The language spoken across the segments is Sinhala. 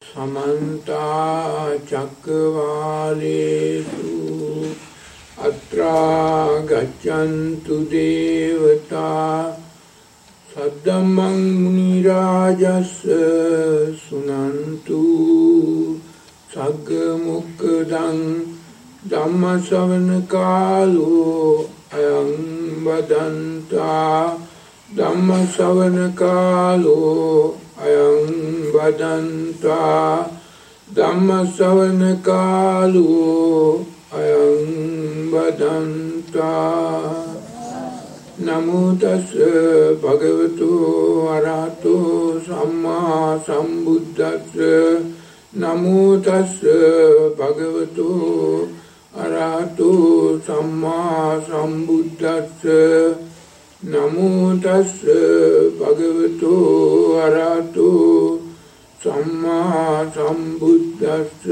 समन्ता चक्रवालेषु अत्रा गच्छन्तु देवता सद्धम्मं मुनिराजस्य सुनन्तु सग्गमुक्खदं धम्मश्रवणकालो अयं वदन्ता धम्मश्रवणकालो अयं वदन्ता धम्मश्रवणकालो अयं वदन्ता नमो तस्स भगवतो अरहतो सम्मा सम्बुद्धस्स नमो तस्स भगवतो अरहतो सम्मा सम्बुद्धस्स नमो तस्स भगवतो अरहतो सम्मा सम्बुद्धस्स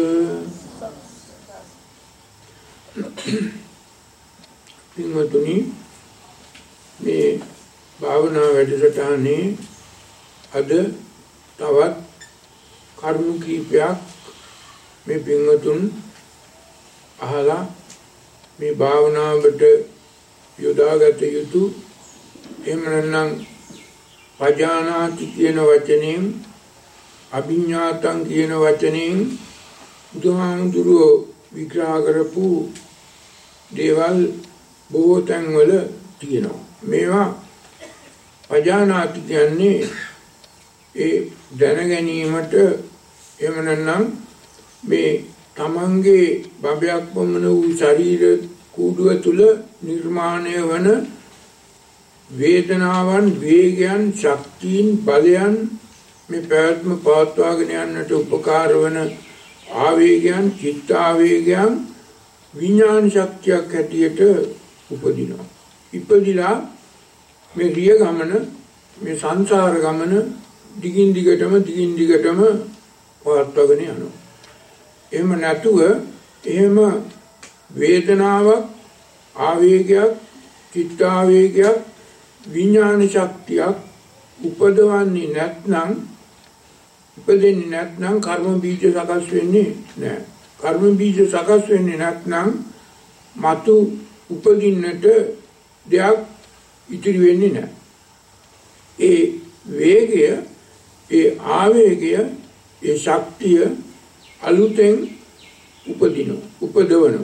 पिंगतुनी මේ භාවනා වැඩසටහනේ අද තවත් කරුණු කීපයක් මේ පින්වතුන් අහලා මේ භාවනාවට යොදාගත යුතු එහෙම නැත්නම් පජානාති කියන වචනයෙන් අභිඥාතං කියන වචනයෙන් බුදුහාමුදුරුවෝ විග්‍රහ කරපු දේවල් බොහෝ තැන්වල තියෙනවා. මේවා පජානාති කියන්නේ ඒ දැන ගැනීමට එහෙම නැත්නම් මේ තමන්ගේ බබයක් වමන වූ ශරීර කූඩුව තුල නිර්මාණය වන වේදනාවන් වේගයන් ශක්තියින් බලයන් මේ පැවැත්ම පවත්වාගෙන යන්නට උපකාර වන ආවේගයන් චිත්ත ආවේගයන් විඥාන ශක්තියක් හැටියට උපදිනවා. ඉපදිලා මේ රිය ගමන මේ සංසාර ගමන දිගින් දිගටම පවත්වාගෙන යනවා. එහෙම නැතුව එහෙම වේදනාවක් ආවේගයක් චිත්ත ආවේගයක් විඥාන ශක්තියක් උපදවන්නේ නැත්නම් කර්ම බීජ සකස් වෙන්නේ නැහැ. කර්ම බීජ සකස් වෙන්නේ නැත්නම් මතු උපදින්නට දෙයක් ඉතිරි වෙන්නේ නැහැ. ඒ වේගය, ඒ ආවේගය, ඒ ශක්තිය අලුතෙන් උපදවන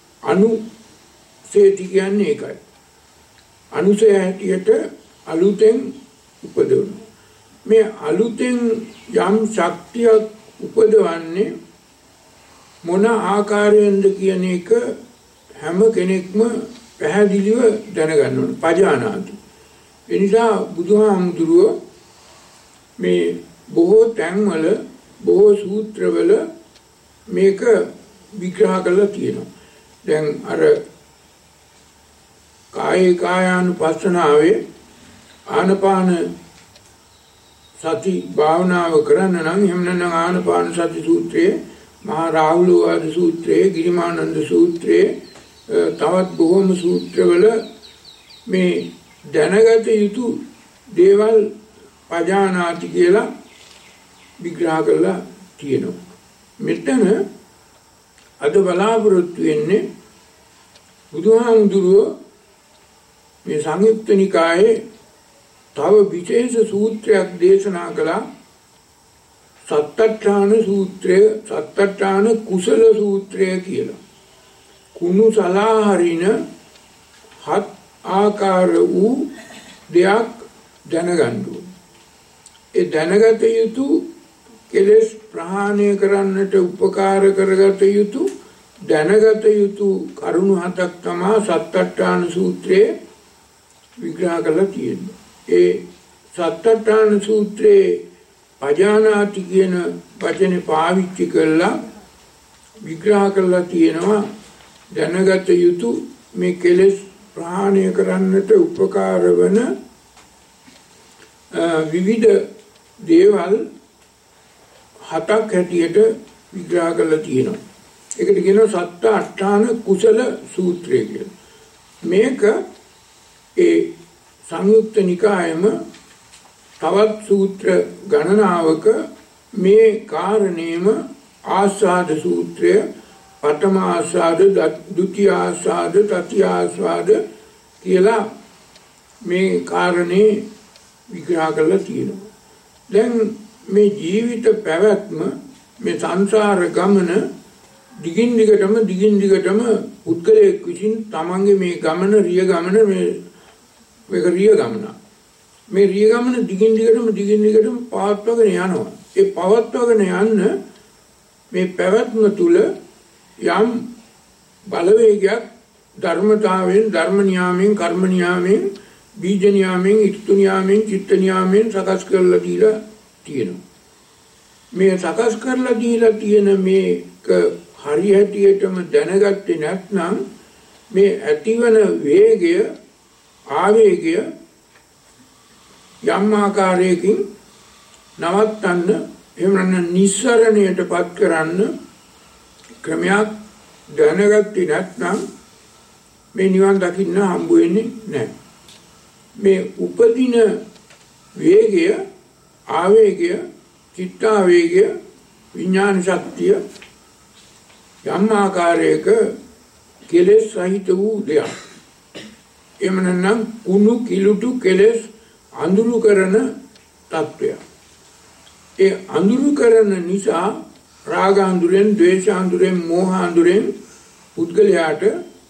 අනුසය කියන්නේ ඒකයි. අනුසය හැටියට අලුතෙන් උපදවන. මේ අලුතෙන් යම් ශක්තියක් උපදවන්නේ මොන ආකාරයෙන්ද කියන එක හැම කෙනෙක්ම පැහැදිලිව දැනගන්න ඕන. පජානාති. ඒ නිසා බුදුහාමුදුරුවෝ මේ බොහෝ තැන්වල බොහෝ සූත්‍රවල මේක විග්‍රහ කරලා තියෙනවා. දැන් අර කායානුපස්සනාවේ ආනපාන සති භාවනාව කරන්න නම් එහෙම නැත්නම් ආනපාන සති සූත්‍රයේ මහා රාහුලවාද සූත්‍රයේ ගිරිමානන්ද සූත්‍රයේ තවත් බොහෝම සූත්‍රවල මේ දැනගත යුතු දේවල් පජානාති කියලා විග්‍රහ කරලා තියෙනවා. මෙතන අද බලාපොරොත්තු වෙන්නේ බුදුහාමුදුරුවෝ මේ සංයුක්ත නිකායේ තව විශේෂ සූත්‍රයක් දේශනා කළා. සත්තට්ඨාන සූත්‍රය, සත්තට්ඨාන කුසල සූත්‍රය කියලා. කුණු සලාහරින හත් ආකාර වූ දෙයක් දැනගන්න ඕනේ. ඒ දැනගත යුතු කෙලෙස් ප්‍රහාණය කරන්නට උපකාර කරගත යුතු දැනගත යුතු කරුණු හතක් තමයි සත්තට්ඨාන සූත්‍රයේ විග්‍රහ කරලා තියෙන්නේ. ඒ සත්තට්ඨාන සූත්‍රයේ පජානාති කියන වචනේ පාවිච්චි කරලා විග්‍රහ කරලා තියෙනවා දැනගත යුතු මේ කෙලෙස් ප්‍රහාණය කරන්නට උපකාර වන විවිධ දේවල් හතක් හැටියට විග්‍රහ කරලා තියෙනවා. ඒකට කියනවා සත්ත අට්ඨාන කුසල සූත්‍රය කියලා. මේක ඒ සංයුක්ත නිකායම තවත් සූත්‍ර ගණනාවක මේ කාරණේම ආස්වාද සූත්‍රය පඨම ආස්වාද, ဒုတိယ ආස්වාද, තතිය ආස්වාද කියලා මේ කාරණේ විග්‍රහ කරලා තියෙනවා. දැන් මේ ජීවිත පැවැත්ම මේ සංසාර ගමන දිගින් දිගටම පුද්ගලයෙක් විසින් තමන්ගේ මේ ගමන රිය ගමන මේක රිය ගමන. මේ රිය ගමන දිගින් දිගටම පවත්වාගෙන යනවා. ඒ පවත්වාගෙන යන්න මේ පැවැත්ම තුල යම් බලවේගයක් ධර්මතාවයෙන්, ධර්ම නියාමයෙන්, කර්ම නියාමයෙන්, බීජ නියාමයෙන්, ඍතු නියාමයෙන්, චිත්ත නියාමයෙන් සකස් කරලා දීලා තියෙනවා. මේ සකස් කරලා දීලා තියෙන මේක හරි හැටියටම දැනගත්තේ නැත්නම් මේ ඇතිවන වේගය, ආවේගය යම් ආකාරයකින් නවත්තන්න, එහෙම නැත්නම් නිස්සරණයටපත් කරන්න ක්‍රමයක් දැනගත්තේ නැත්නම් මේ නිවන් දකින්න හම්බ වෙන්නේ නැහැ. මේ උපදින වේගය, ආවේගය, චිත්තාවේගය, විඥාන ශක්තිය යම් ආකාරයක කෙලෙස් සහිත වූ දෙයක්. එහෙම නැත්නම් කුණු කිලුටු කෙලෙස් අඳුරු කරන තත්වය. ඒ අඳුරු කරන නිසා රාග අඳුරෙන්, ද්වේෂ අඳුරෙන්, මෝහ අඳුරෙන් පුද්ගලයාට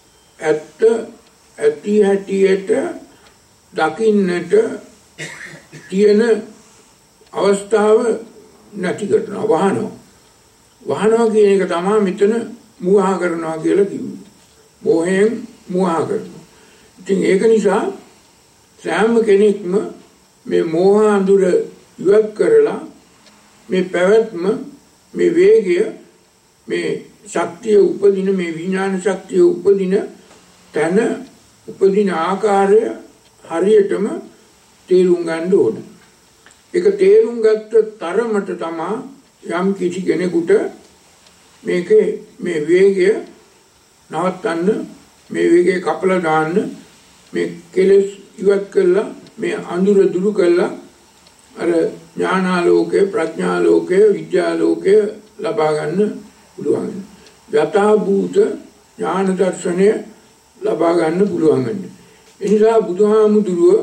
ඇති හැටියට දකින්නට තියෙන අවස්ථාව නැති කරනවා. වහනවා කියන එක තමයි මෙතන මෝහ කරනවා කියලා කිව්වේ. මෝහයෙන් මෝහ කරනවා. ඉතින් ඒක නිසා සෑම කෙනෙක්ම මේ මෝහ අඳුර ඉවත් කරලා මේ පැවැත්ම, මේ වේගය, මේ ශක්තිය උපදින, මේ විඥාන ශක්තිය උපදින තැන, උපදින ආකාරය හරියටම තේරුම් ගන්න ඕන. ඒක තේරුම් ගත්ත තරමට තමයි යම් කිසි කෙනෙකුට මේකේ මේ වේගය නවත්තන්න, මේ වේගය කපලා දාන්න, මේ කෙලෙස් ඉවත් කරලා, මේ අඳුර දුරු කරලා අර ඥානාලෝකය, ප්‍රඥාලෝකය, විද්‍යාලෝකය ලබා ගන්න පුළුවන්. යථා භූත ඥාන දර්ශනය ලබා ගන්න පුළුවන් වෙන්නේ. ඒ නිසා බුදුහාමුදුරුව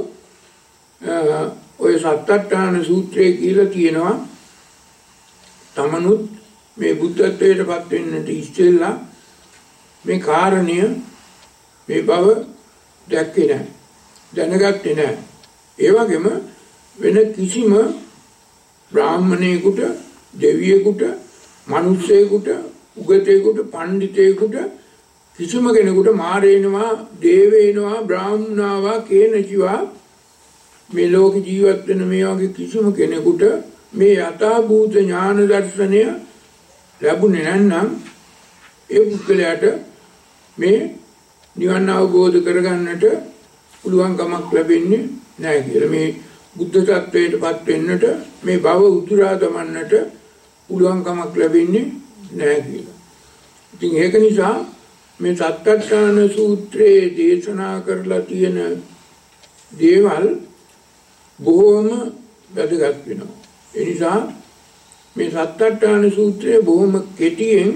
ඔය සත්තට්ඨාන සූත්‍රයේ කියලා තියෙනවා තමනුත් මේ බුද්ධත්වයටපත් වෙන්නට ඉස්සෙල්ලා මේ කාරණය, මේ බව දැක්කේ නැහැ, දැනගත්තේ නැහැ. ඒ වගේම වෙන කිසිම බ්‍රාහ්මණයෙකුට, දෙවියෙකුට, මිනිසෙකුට, උගතෙකුට, පඬිතෙකුට, කිසිම කෙනෙකුට මාරේනවා, දේවේනවා, බ්‍රාහ්මණාවා, කේනචිවා මේ ලෝක ජීවත් වෙන මේ වගේ කිසිම කෙනෙකුට මේ යථා භූත ඥාන දර්ශනය ලැබුණේ නැත්නම් ඒ පුද්ගලයාට මේ නිවන් අවබෝධ කරගන්නට පුළුවන් කමක් ලැබෙන්නේ නැහැ කියලා. මේ බුද්ධ tattweටපත් වෙන්නට, මේ භව උතුරා දමන්නට පුළුවන් කමක් ලැබෙන්නේ නැහැ කියලා. ඉතින් ඒක නිසා මේ සත්තට්ඨාන සූත්‍රයේ දේශනා කරලා තියෙන දේවල් බොහොම වැදගත් වෙනවා. ඒ නිසා මේ සත්තට්ඨාන සූත්‍රය බොහොම කෙටියෙන්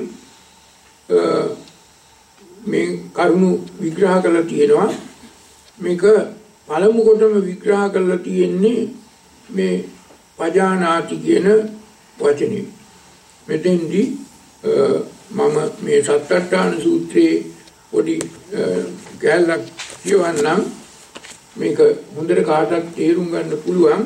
මේ කරුණු විග්‍රහ කරලා තියෙනවා. මේක පළමු කොටම විග්‍රහ කරලා තියෙන්නේ මේ පජානාති කියන වචනේ. මෙතෙන්දී මම මේ සත්තට්ඨාන සූත්‍රයේ පොඩි ගැලක් කියවන්නම්. මේක හොඳට කාටත් තේරුම් ගන්න පුළුවන්.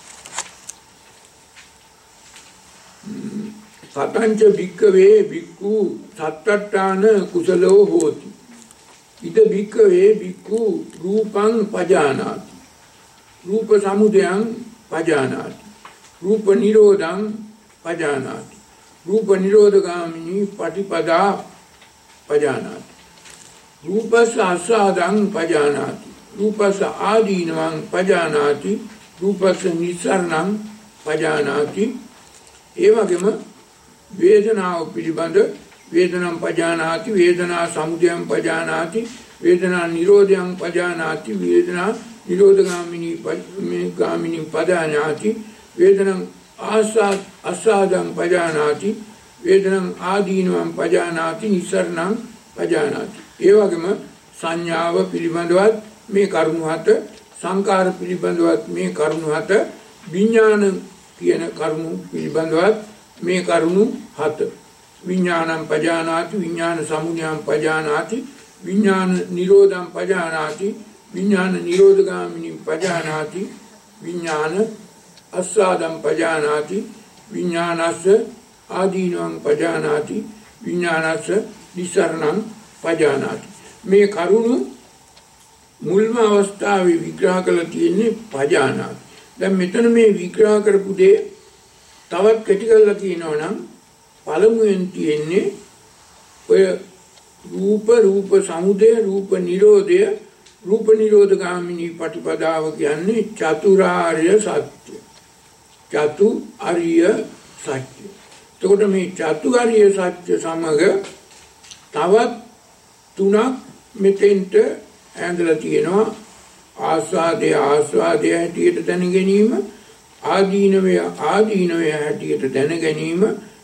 සතංච භික්ඛවේ භික්ඛු සත්තට්ඨාන කුසලෝ හෝති. ඉද භික්ඛවේ භික්ඛු රූපං පජානාති. රූප සමුදයං පජානාති. රූප නිරෝධං පජානාති. රූප නිරෝධගාමිනී පටිපදා පජානාති. රූපස්ස ආස්වාදං පජානාති. රූපස්ස ආදීනවං පජානාති. රූපස්ස නිස්සරණං පජානාති. ඒ වගේම වේදනාව පිළිබඳ වේදනං පජානාති, වේදනා සමුදයං පජානාති, වේදනා නිරෝධයං පජානාති, වේදනා නිරෝධගාමිනී පජානාති, වේදනං ආසාදං පජානාති වේදනං ආදීනවං පජානාති නිස්සරණං පජානාති. ඒ වගේම සංඥාව පිළිබඳවත් මේ කරුණු හත, සංකාර පිළිබඳවත් මේ කරුණු හත, විඥාන කියන කරුණු පිළිබඳවත් මේ කරුණු හත. විඥානං පජානාති විඥාන සමුදයං පජානාති විඥාන නිරෝධං පජානාති විඥාන නිරෝධගාමිනී පජානාති විඥාන අස්සාදං පජානාති විඥානස්ස ආදීනවං පජානාති විඥානස්ස නිස්සරණං පජානාති. මේ කරුණු මුල්ම අවස්ථාවේ විග්‍රහ කරලා තියෙන්නේ පජානාති. දැන් මෙතන මේ විග්‍රහ කරපු දේ තවත් කෙටි කරලා කියනවා නම් පළමුවෙන් තියෙන්නේ ඔය රූප සමුදය රූප නිරෝධය රූප නිරෝධගාමිනී පටිපදාව කියන්නේ චතුරාර්ය සත්‍ය. චතුරාර්ය සත්‍ය. එතකොට මේ චතුරාර්ය සත්‍ය සමග තවත් තුනක් මෙතෙන්ට ඇඳලා තියෙනවා. ආස්වාදය හැටියට දැන ගැනීම, ආදීනවය හැටියට දැන ගැනීම,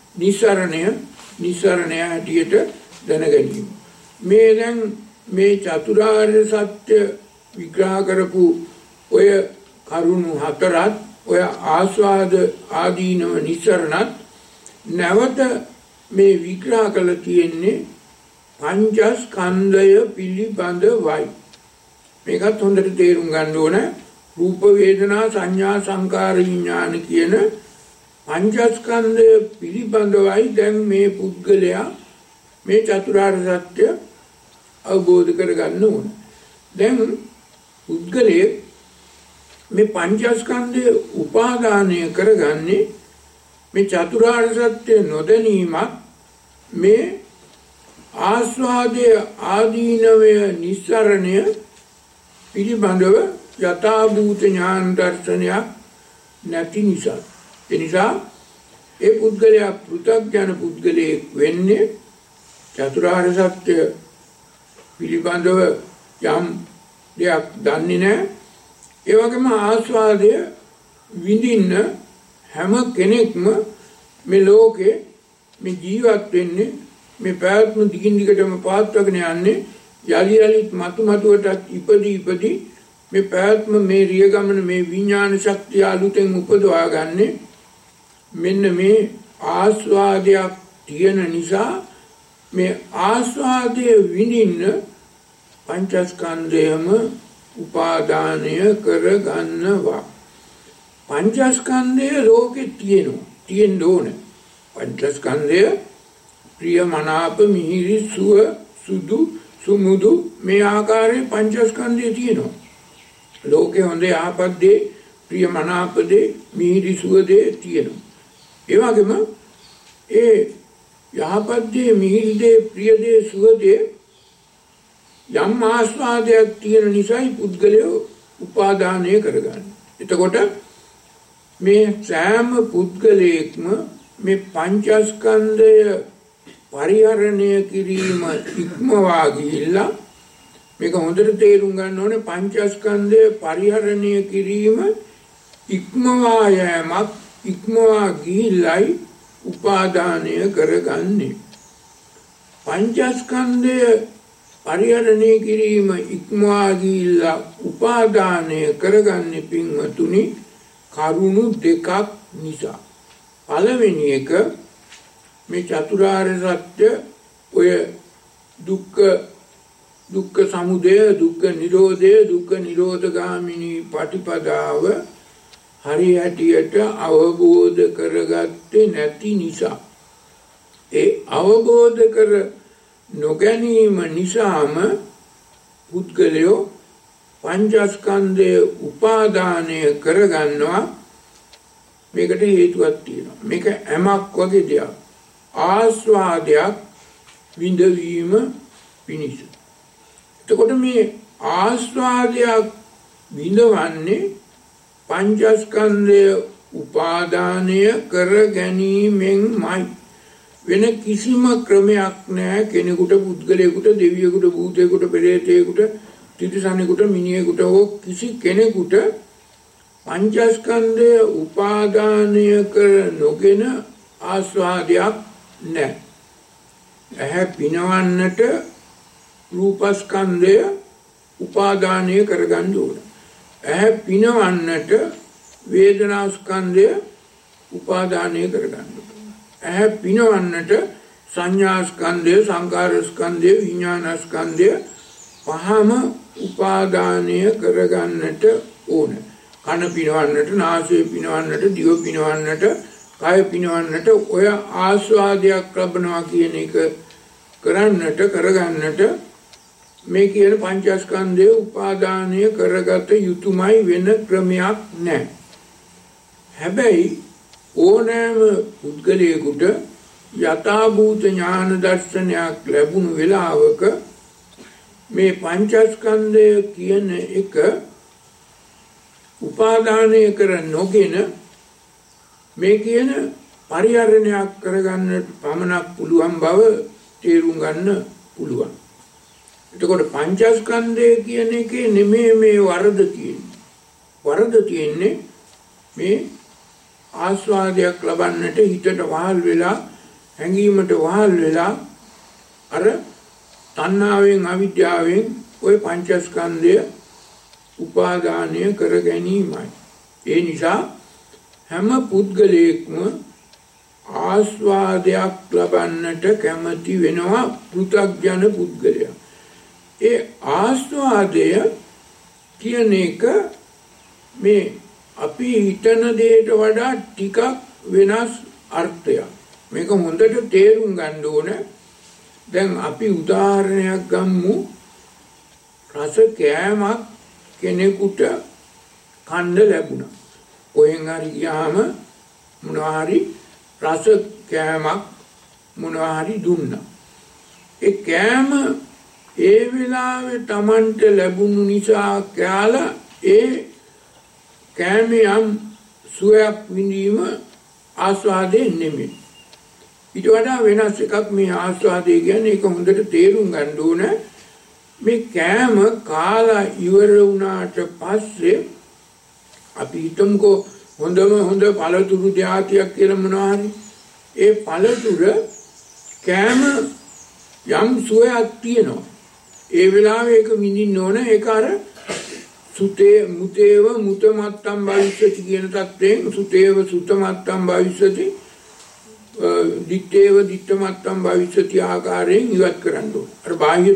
නිස්සරණය හැටියට දැන ගැනීම. මේ දැන් මේ චතුරාර්ය සත්‍ය විග්‍රහ කරපු ඔය කරුණු හතරත්, ඔය ආස්වාද ආදීනව නිස්සරණත් නැවත මේ විග්‍රහ කළ තියෙන්නේ පංචස්කන්ධය පිළිබඳවයි. මේකත් හොඳට තේරුම් ගන්න ඕන. රූප වේදනා සංඥා සංකාර විඥාන කියන පංචස්කන්ධය පිළිබඳවයි දැන් මේ පුද්ගලයා මේ චතුරාර්ය සත්‍ය අවබෝධ කරගන්න ඕන. දැන් පුද්ගලයේ මේ පංචස්කන්ධය උපාදානය කරගන්නේ මේ චතුරාර්ය සත්‍ය නොදැනීමත්, මේ ආස්වාදය ආදීනවය නිස්සරණය පිළිබඳව යථාභූත ඥාන දර්ශනයක් නැති නිසා. ඒ නිසා ඒ පුද්ගලයා පෘථග්ජන පුද්ගලයෙක් වෙන්නේ චතුරාර්ය සත්‍ය පිළිබඳව යම් දෙයක් දන්නේ නැහැ. ඒ වගේම ආස්වාදය විඳින්න හැම කෙනෙක්ම මේ ලෝකේ මේ ජීවත් වෙන්නේ, මේ පැවැත්ම දිගින් දිගටම පවත්වාගෙන යන්නේ යලියලිත් මතුමතුවටත් ඉපදී මේ පැවැත්ම, මේ රිය ගමන, මේ විඥාන ශක්තිය අලුතෙන් උපදවා ගන්නේ මෙන්න මේ ආස්වාදයක් තියෙන නිසා. මේ ආස්වාදය විඳින්න පංචස්කන්ධයම උපාදානය කරගන්නවා. පංචස්කන්ධය ලෝකේ තියෙන්න ඕන. පංචස්කන්ධය ප්‍රිය මනාප මිහිරි සුව සුදු සුමුදු මේ ආකාරයේ පංචස්කන්ධය තියෙනවා. ලෝකේ හොඳ යහපත් දේ, ප්‍රිය මනාප දේ, මිහිරි සුව දේ තියෙනවා. ඒ වගේම ඒ යහපත් දේ, මිහිරි දේ, ප්‍රිය දේ, සුව දේ යම් ආස්වාදයක් තියෙන නිසායි පුද්ගලයෝ උපාදානය කරගන්නේ. එතකොට මේ සෑම පුද්ගලයෙක්ම මේ පංචස්කන්ධය පරිහරණය කිරීම ඉක්මවා ගිහිල්ලා, මේක හොඳට තේරුම් ගන්න ඕනේ, පංචස්කන්ධය පරිහරණය කිරීම ඉක්මවා යෑමක්, ඉක්මවා ගිහිල්ලයි උපාදානය කරගන්නේ. පංචස්කන්ධය පරිහරණය කිරීම ඉක්මවා ගිහිල්ලා උපාදානය කරගන්නේ පින්වතුනි කරුණු දෙකක් නිසා. පළවෙනි එක මේ චතුරාර්ය සත්‍ය ඔය දුක්ඛ සමුදය, දුක්ඛ නිරෝධය, දුක්ඛ නිරෝධගාමිනී පටිපදාව හරියටියට අවබෝධ කරගත්තේ නැති නිසා. ඒ අවබෝධ කර නොගැනීම නිසාම පුද්ගලයෝ පංචස්කන්ධය උපාදානය කරගන්නවා. මේකට හේතුවක් තියෙනවා. මේක ඇමක් වගේ දෙයක්. ආස්වාදයක් විඳවීම පිණිස. එතකොට මේ ආස්වාදයක් විඳවන්නේ පංචස්කන්ධය උපාදානය කර ගැනීමෙන්මයි. වෙන කිසිම ක්‍රමයක් නැහැ කෙනෙකුට, පුද්ගලයෙකුට, දෙවියෙකුට, භූතයෙකුට, පෙරේතයෙකුට, තිරිසනෙකුට, මිනිහෙකුට හෝ කිසි කෙනෙකුට පංචස්කන්ධය උපාදානය කර නොගෙන ආස්වාදයක් නැහැ. ඇහැ පිනවන්නට රූපස්කන්ධය උපාදානය කරගන්න ඕන. ඇහැ පිනවන්නට වේදනාස්කන්ධය උපාදානය කරගන්න ඕන. ඇහැ පිනවන්නට සංඥාස්කන්ධය, සංකාරස්කන්ධය, විඥානස්කන්ධය පහම උපාදානය කරගන්නට ඕන. කන පිනවන්නට, නාසය පිනවන්නට, දිව පිනවන්නට, කය පිනවන්නට ඔය ආස්වාදයක් ලබනවා කියන එක කරගන්නට මේ කියන පංචස්කන්ධය උපාදානය කරගත යුතුමයි, වෙන ක්‍රමයක් නැහැ. හැබැයි ඕනෑම පුද්ගලයෙකුට යථාභූත ඥාන දර්ශනයක් ලැබුණු වෙලාවක මේ පංචස්කන්ධය කියන එක උපාදානය කර නොගෙන මේ කියන පරිහරණයක් කරගන්න පමණක් පුළුවන් බව තේරුම් ගන්න පුළුවන්. එතකොට පංචස්කන්ධය කියන එකේ නෙමෙයි මේ වරද තියෙන්නේ. වරද තියෙන්නේ මේ ආස්වාදයක් ලබන්නට හිතට වහල් වෙලා, හැඟීමට වහල් වෙලා අර තණ්හාවෙන්, අවිද්‍යාවෙන් ওই පංචස්කන්ධය උපාදානය කර ගැනීමයි. ඒ නිසා හැම පුද්ගලයෙක්ම ආස්වාදයක් ලබන්නට කැමති වෙනවා, පෘථග්ජන පුද්ගලයා. ඒ ආස්වාදය කියන එක මේ අපි හිතන දෙයට වඩා ටිකක් වෙනස් අර්ථයක්. මේක හොඳට තේරුම් ගන්න ඕන. දැන් අපි උදාහරණයක් ගමු. රස කෑමක් කෙනෙකුට කන්න ලැබුණා. කොහෙන් හරි ගියාම මොනවා හරි රස කෑමක් මොනවා හරි දුන්නා. ඒ කෑම ඒ වෙලාවේ Tamanට ලැබුණු නිසා කාලා ඒ කෑමෙන් සුවයක් විඳීම ආස්වාදේ නෙමෙයි. ඊට වඩා වෙනස් එකක් මේ ආස්වාදේ කියන්නේ. ඒක හොඳට තේරුම් ගන්න ඕන. මේ කෑම කාලා ඉවර වුණාට පස්සේ අපි හිතමුකෝ හොඳම හොඳ පළතුරු జాතියක් කියලා මොනවා හරි. ඒ පළතුර කෑම යම් සුවයක් තියෙනවා. ඒ වෙලාවේ ඒක විඳින්න ඕන. ඒක අර සුතේ මුතේව මුතමත්තම් භවිෂ්‍යති කියන තත්ත්වයෙන් සුතේව සුතමත්තම් භවිෂ්‍යති, දිත්තේව දිත්තමත්තම් භවිෂ්‍යති ආකාරයෙන් ඉවත් කරන්න ඕන. අර බාහ්‍ය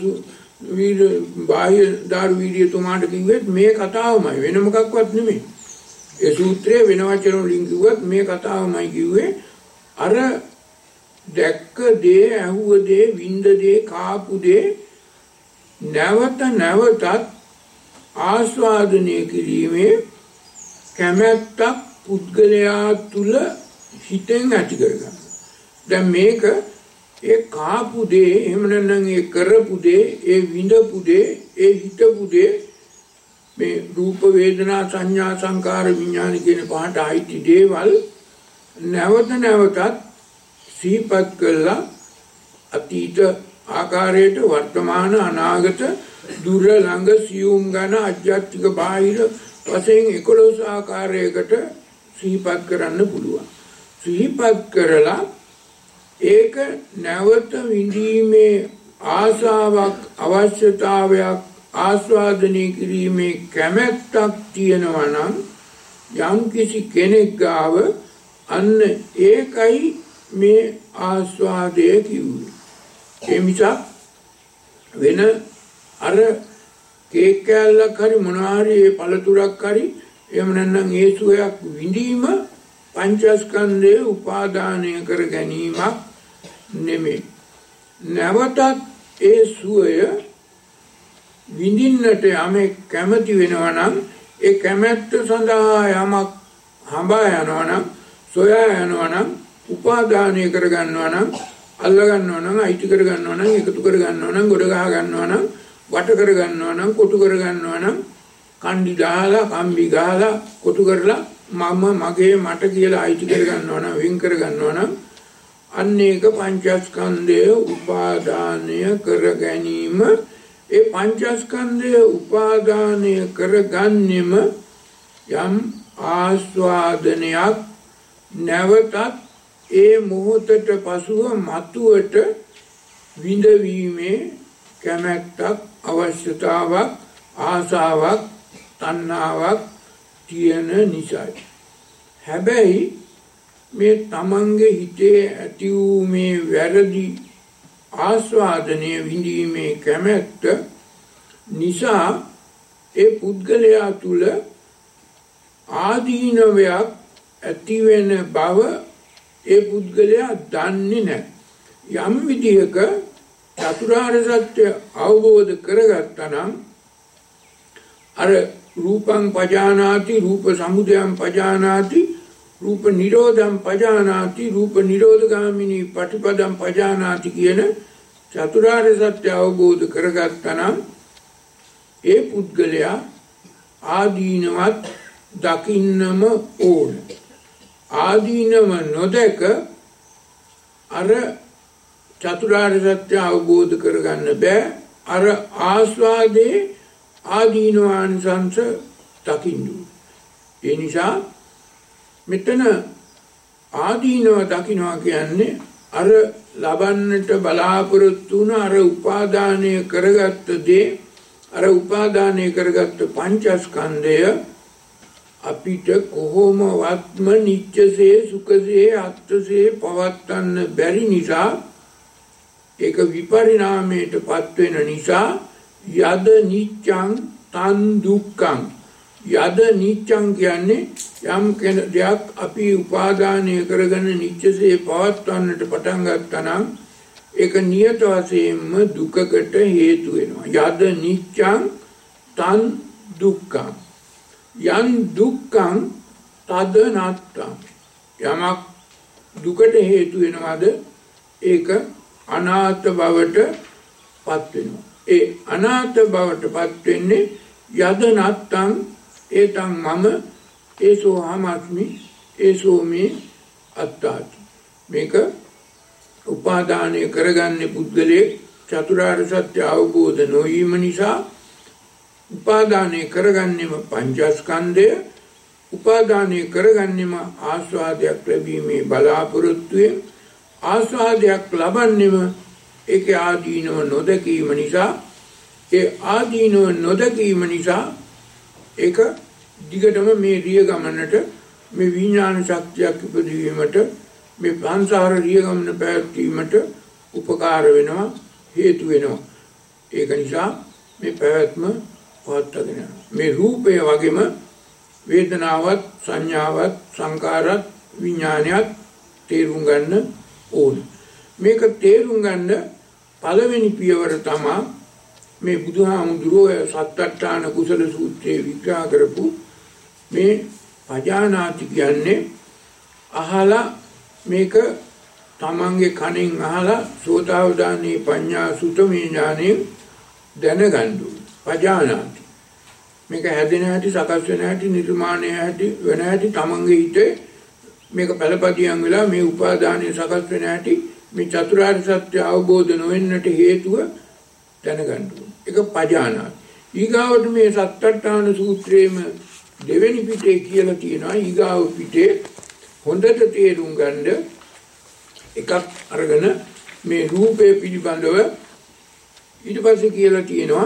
දාරු වීර්යතුමාට කිව්වෙත් මේ කතාවමයි, වෙන මොකක්වත් නෙමෙයි. ඒ සූත්‍රයේ වෙන වචන වලින් කිව්වත් මේ කතාවමයි කිව්වේ. අර දැක්ක දේ, ඇහුව දේ, විඳ දේ, කාපු දේ නැවත නැවතත් ආස්වාදනය කිරීමේ කැමැත්තක් පුද්ගලයා තුල හිතෙන් ඇති කරගන්න. දැන් මේක ඒ කාපු දේ, එහෙම නැත්නම් ඒ කරපු දේ, ඒ විඳපු දේ, ඒ හිතපු දේ, මේ රූප වේදනා සංඥා සංකාර විඥාන කියන පහට අයිති දේවල් නැවත නැවතත් සිහිපත් කළා අතීත ආකාරයට වර්තමාන අනාගත දුර ළඟ සියුම් ගන අධ්‍යාත්මික බාහිර වශයෙන් 11 ආකාරයකට සිහිපත් කරන්න පුළුවන්. සිහිපත් කරලා ඒක නැවත විඳීමේ ආසාවක්, අවශ්‍යතාවයක්, ආස්වාදනය කිරීමේ කැමැත්තක් තියෙනවා නම් යම් කිසි කෙනෙක් ගාව අන්න ඒකයි මේ ආස්වාදය කිව්වේ. ඒ නිසා වෙන අර කේක් කෑල්ලක් හරි මොනවා හරි ඒ පළතුරක් හරි එහෙම නැත්නම් ඒ සුවයක් විඳීම පංචස්කන්ධයේ උපාදානය කර ගැනීමක් නෙමෙයි. නැවතත් ඒ සුවය විඳින්නට යමෙක් කැමති වෙනවා නම් ඒ කැමැත්ත සඳහා යමක් හඹා යනවා නම්, සොයා යනවා නම්, උපාදානය කර ගන්නවා නම්, අල්ල ගන්නවා නම්, අයිති කර ගන්නවා නම්, එකතු කර ගන්නවා නම්, ගොඩ ගහ ගන්නවා නම්, වට කර ගන්නවා නම්, කොටු කර ගන්නවා නම්, කණ්ඩි දාලා, කම්බි ගහලා, කොටු කරලා මම මගේ මට කියලා අයිති කර ගන්නවා නම්, වෙන් කර ගන්නවා නම් අන්න ඒක පංචස්කන්ධය උපාදානය කර ගැනීම. ඒ පංචස්කන්ධය උපාදානය කරගන්නෙම යම් ආස්වාදනයක් නැවතත් ඒ මොහොතට පසුව මතුවට විඳවීමේ කැමැත්තක් අවශ්‍යතාවක් ආසාවක් තණ්හාවක් තියෙන නිසායි. හැබැයි මේ තමන්ගේ හිතේ ඇති වූ මේ වැරදි ආස්වාදනය විඳීමේ කැමැත්ත නිසා ඒ පුද්ගලයා තුල ආදීනවයක් ඇති වෙන බව ඒ පුද්ගලයා දන්නේ නැහැ. යම් විදිහක චතුරාර්ය සත්‍ය අවබෝධ කරගත්තා නම් අර රූපං පජානාති රූප සමුදයං පජානාති රූප නිරෝධං පජානාති රූප නිරෝධගාමිනී පටිපදං පජානාති කියන චතුරාර්ය සත්‍ය අවබෝධ කරගත්තා නම් ඒ පුද්ගලයා ආදීනවත් දකින්නම ඕන. ආදීනව නොදක අර චතුරාර්ය සත්‍ය අවබෝධ කරගන්න බෑ. අර ආස්වාදේ ආදීනවාංශංශ දකින්න. ඒ නිසා මෙතන ආදීනව දකින්නවා කියන්නේ අර ලබන්නට බලාපොරොත්තු වුණ අර උපාදානය කරගත්ත දේ අර උපාදානය කරගත්ත පංචස්කන්ධය අපිට කොහොමවත්ම නිත්‍යසේ සුඛසේ අත්ථසේ පවත්වන්න බැරි නිසා ඒක විපරිණාමයට පත් වෙන නිසා යද නිච්ඡං තන් දුක්ඛං යද නිච්ඡං කියන්නේ යම් දෙයක් අපි උපාදානය කරගෙන නිත්‍යසේ පවත්වන්නට පටන් ගත්තා නම් ඒක නියත වශයෙන්ම දුකකට හේතු වෙනවා. යද නිච්ඡං තන් දුක්ඛං යන් දුක්ඛං තද නත්තං යමක් දුකට හේතු වෙනවද ඒක අනාත්ම බවට පත් වෙනවා. ඒ අනාත්ම බවට පත් වෙන්නේ යද නත්තං ඒතං මම ඒසෝ හමස්මි ඒසෝ මේ අත්තාති. මේක උපාදානය කරගන්නේ පුද්ගලයේ චතුරාර්ය සත්‍ය අවබෝධ නොවීම නිසා උපාදානය කරගන්නෙම පංචස්කන්ධය උපාදානය කරගන්නෙම ආස්වාදයක් ලැබීමේ බලාපොරොත්තුවෙන් ආස්වාදයක් ලබන්නෙම ඒක ආදීනව නොදකීම නිසා ඒ ආදීනව නොදකීම නිසා ඒක දිගටම මේ රිය ගමනට මේ විඥාන ශක්තියක් ඉපදවීමට මේ සංසාර රිය ගමන පැවැත්වීමට උපකාර වෙනවා හේතු වෙනවා. ඒක නිසා මේ පැවැත්ම පවත්වාගෙන යනවා. මේ රූපය වගේම වේදනාවත් සංඥාවත් සංකාරත් විඥානයත් තේරුම් ගන්න ඕන. මේක තේරුම් ගන්න පළවෙනි පියවර තමයි මේ බුදුහාමුදුරුවෝ සත්අට්ඨාන කුසල සූත්‍රයේ විග්‍රහ කරපු මේ පජානාති කියන්නේ අහලා මේක තමන්ගේ කණෙන් අහලා සෝතාවදානී පඤ්ඤා සුතමේ ඥානෙන් දැනගන්න. පජානාති මේක හැදෙන හැටි සකස් වෙන හැටි නිර්මාණය හැටි වෙන හැටි තමන්ගේ හිතේ මේක පළපදියම් වෙලා මේ උපාදානයේ සකස් වෙන හැටි මේ චතුරාර්ය සත්‍ය අවබෝධ නොවෙන්නට හේතුව දැනගන්න. ඒක පජානාති. ඊගාවට මේ සත්අට්ඨාන සූත්‍රයේම දෙවෙනි පිටේ කියලා තියෙනවා. ඊගාව පිටේ හොඳට තේරුම් ගන්න එකක් අරගෙන මේ රූපය පිළිබඳව ඊට පස්සේ කියලා තියෙනවා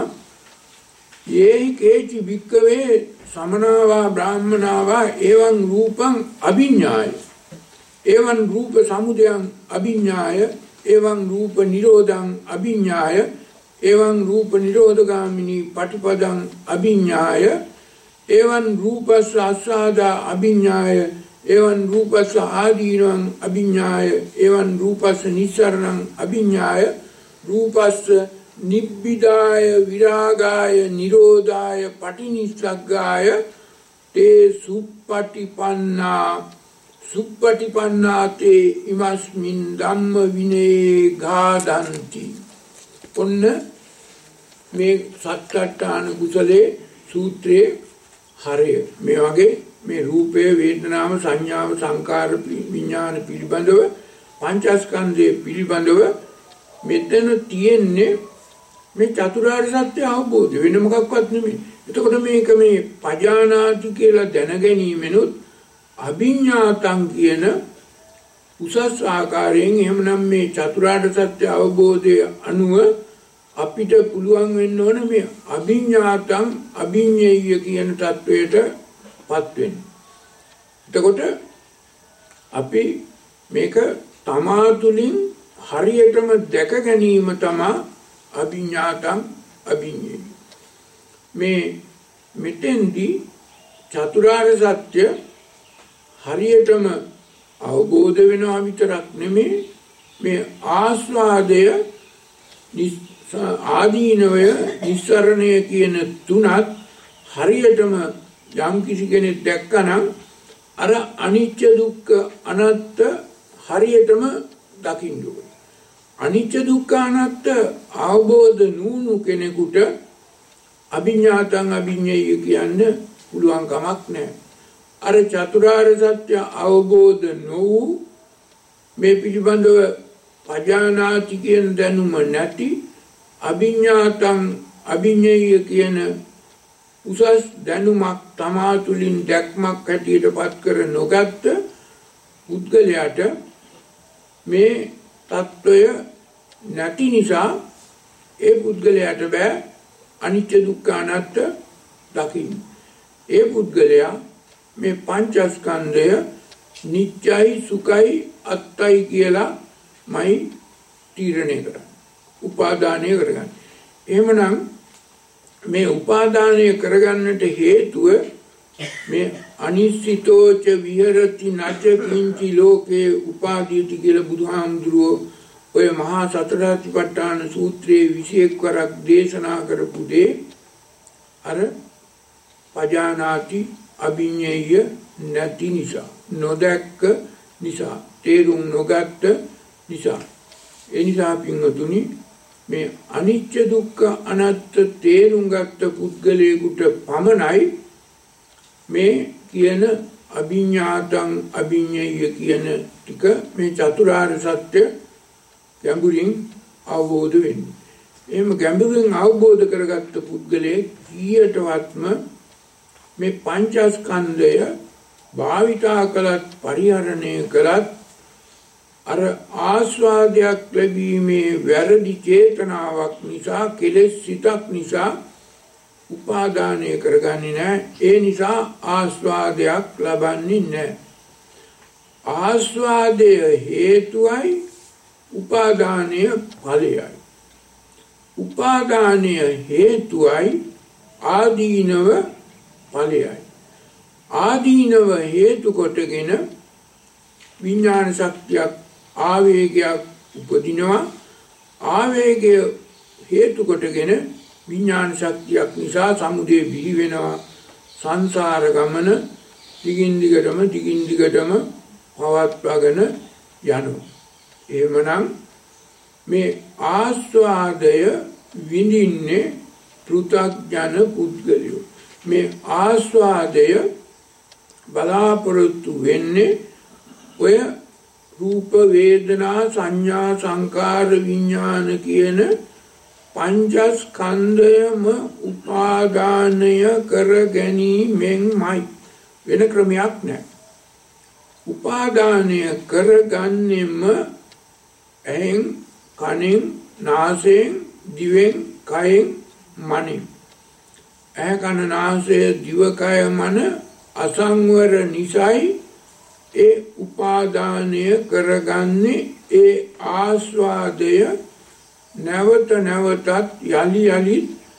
යේහි කේචි වික්කවේ සමනාවා බ්‍රාහ්මනාවා එවං රූපං අභිඤ්ඤාය එවං රූප සමුදයං අභිඤ්ඤාය එවං රූප නිරෝධං අභිඤ්ඤාය එවං රූප නිරෝධගාමිනී පටිපදං අභිඤ්ඤාය එවං රූපස්ස ආස්වාදා අභිඤ්ඤාය එවං රූපස්ස ආදීනං අභිඤ්ඤාය එවං රූපස්ස නිස්සරණං අභිඤ්ඤාය රූපස්ස නිබ්බිදාය විරාගාය නිරෝධාය පටිනිස්සග්ගාය තේ සුප්පටිපන්නාතේ ඉමස්මින් ධම්ම විනේ ගාදන්ති. ඔන්න මේ සත්අට්ඨාන කුසලේ සූත්‍රයේ හරය මේ වගේ මේ රූපය වේදනාව සංඥාව සංකාර විඥාන පිළිබඳව, පංචස්කන්ධය පිළිබඳව මෙතන තියෙන්නේ මේ චතුරාර්ය සත්‍ය අවබෝධ වෙන මොකක්වත් නෙමෙයි. එතකොට මේක මේ පජානාති කියලා දැන ගැනීමෙනුත් අභිඥාතං කියන උසස් ආකාරයෙන් එහෙමනම් මේ චතුරාර්ය සත්‍ය අවබෝධය අනුව අපිට පුළුවන් වෙන්න ඕන මේ අභිඥාතං අභිඤ්ඤය කියන தത്വයටපත් වෙන්න. එතකොට අපි මේක තමා තුළින් හරියටම දැක ගැනීම තමයි අභිඥාතං අභිඤ්ඤය. මේ මෙතෙන්දී චතුරාර්ය සත්‍ය හරියටම අවබෝධ වෙනවා විතරක් නෙමෙයි මේ ආස්වාදය ආදීනවය නිස්සරණය කියන තුනත් හරියටම යම් කිසි කෙනෙක් දැක්කනම් අර අනිත්‍ය දුක්ඛ අනාත්ත හරියටම දකින්න ඕනේ. අනිත්‍ය දුක්ඛ අනාත්ත අවබෝධ නුණු කෙනෙකුට අභිඥාතං අභිඤ්ඤය කියන්න පුළුවන් කමක් නැහැ. අර චතුරාර්ය සත්‍ය අවබෝධ නොවූ මේ පිළිබඳව පජානාති කියන දැනුම නැති අභිඥාතං අභිඤ්ඤය කියන උසස් දැනුමක් තමා තුළින් දැක්මක් හැටියට පත් කර නොගත්ත පුද්ගලයාට මේ తত্ত্বය නැති නිසා ඒ පුද්ගලයාට බෑ අනිත්‍ය දුක්ඛ අනාත්ත දකින්න. ඒ පුද්ගලයා මේ පංචස්කන්ධය නිත්‍යයි සුඛයි අත්තයි කියලා මයි තීරණය කරන්නේ. උපාදානය කරගන්න. එහෙමනම් මේ උපාදානය කරගන්නට හේතුව මේ අනිශ්චිතෝච විහෙරති නච කිංචි ලෝකේ උපාදීති කියලා බුදුහාමුදුරුවෝ ඔය මහා සතරාතිපට්ඨාන සූත්‍රයේ 21 වරක් දේශනා කරපු දේ අර පජානාති අභිඤ්ඤය නැති නිසා නොදැක්ක නිසා තේරුම් නොගත්ත නිසා ඒ නිසා පින්වතුනි මේ අනිත්‍ය දුක්ඛ අනාත්ම තේරුම් ගත්ත පුද්ගලයෙකුට පමණයි මේ කියන අභිඥාතං අභිඤ්ඤය කියන ටික මේ චතුරාර්ය සත්‍ය ගැඹුරින් අවබෝධ වෙන්නේ. එහෙම ගැඹුරින් අවබෝධ කරගත්ත පුද්ගලයෙක් කීයටවත්ම මේ පංචස්කන්ධය භාවිතා කළත් පරිහරණය කළත් අර ආස්වාදයක් ලැබීමේ වැරදි චේතනාවක් නිසා කෙලෙස් සිතක් නිසා උපාදානය කරගන්නේ නැහැ. ඒ නිසා ආස්වාදයක් ලබන්නේ නැහැ. ආස්වාදය හේතුවයි උපාදානය ඵලයයි. උපාදානය හේතුවයි ආදීනව ඵලයයි. ආදීනව හේතු කොටගෙන විඥාන ශක්තියක් ආවේගයක් උපදිනවා. ආවේගය හේතු කොටගෙන විඥාන ශක්තියක් නිසා සමුදය බිහි වෙනවා. සංසාර ගමන දිගින් දිගටම පවත්වාගෙන යනවා. එහෙමනම් මේ ආස්වාදය විඳින්නේ පෘථග්ජන පුද්ගලයෝ. මේ ආස්වාදය බලාපොරොත්තු වෙන්නේ ඔය රූප වේදනා සංඥා සංකාර විඥාන කියන පංචස්කන්ධයම උපාදානය කර ගැනීමෙන්මයි. වෙන ක්‍රමයක් නැහැ. උපාදානය කරගන්නෙම ඇහෙන් කනෙන් නාසයෙන් දිවෙන් කයෙන් මනෙන්. ඇහ කන නාසය දිව කය මන අසංවර නිසයි ඒ උපාදානය කරගන්නේ. ඒ ආස්වාදය නැවත නැවතත් යලි යලි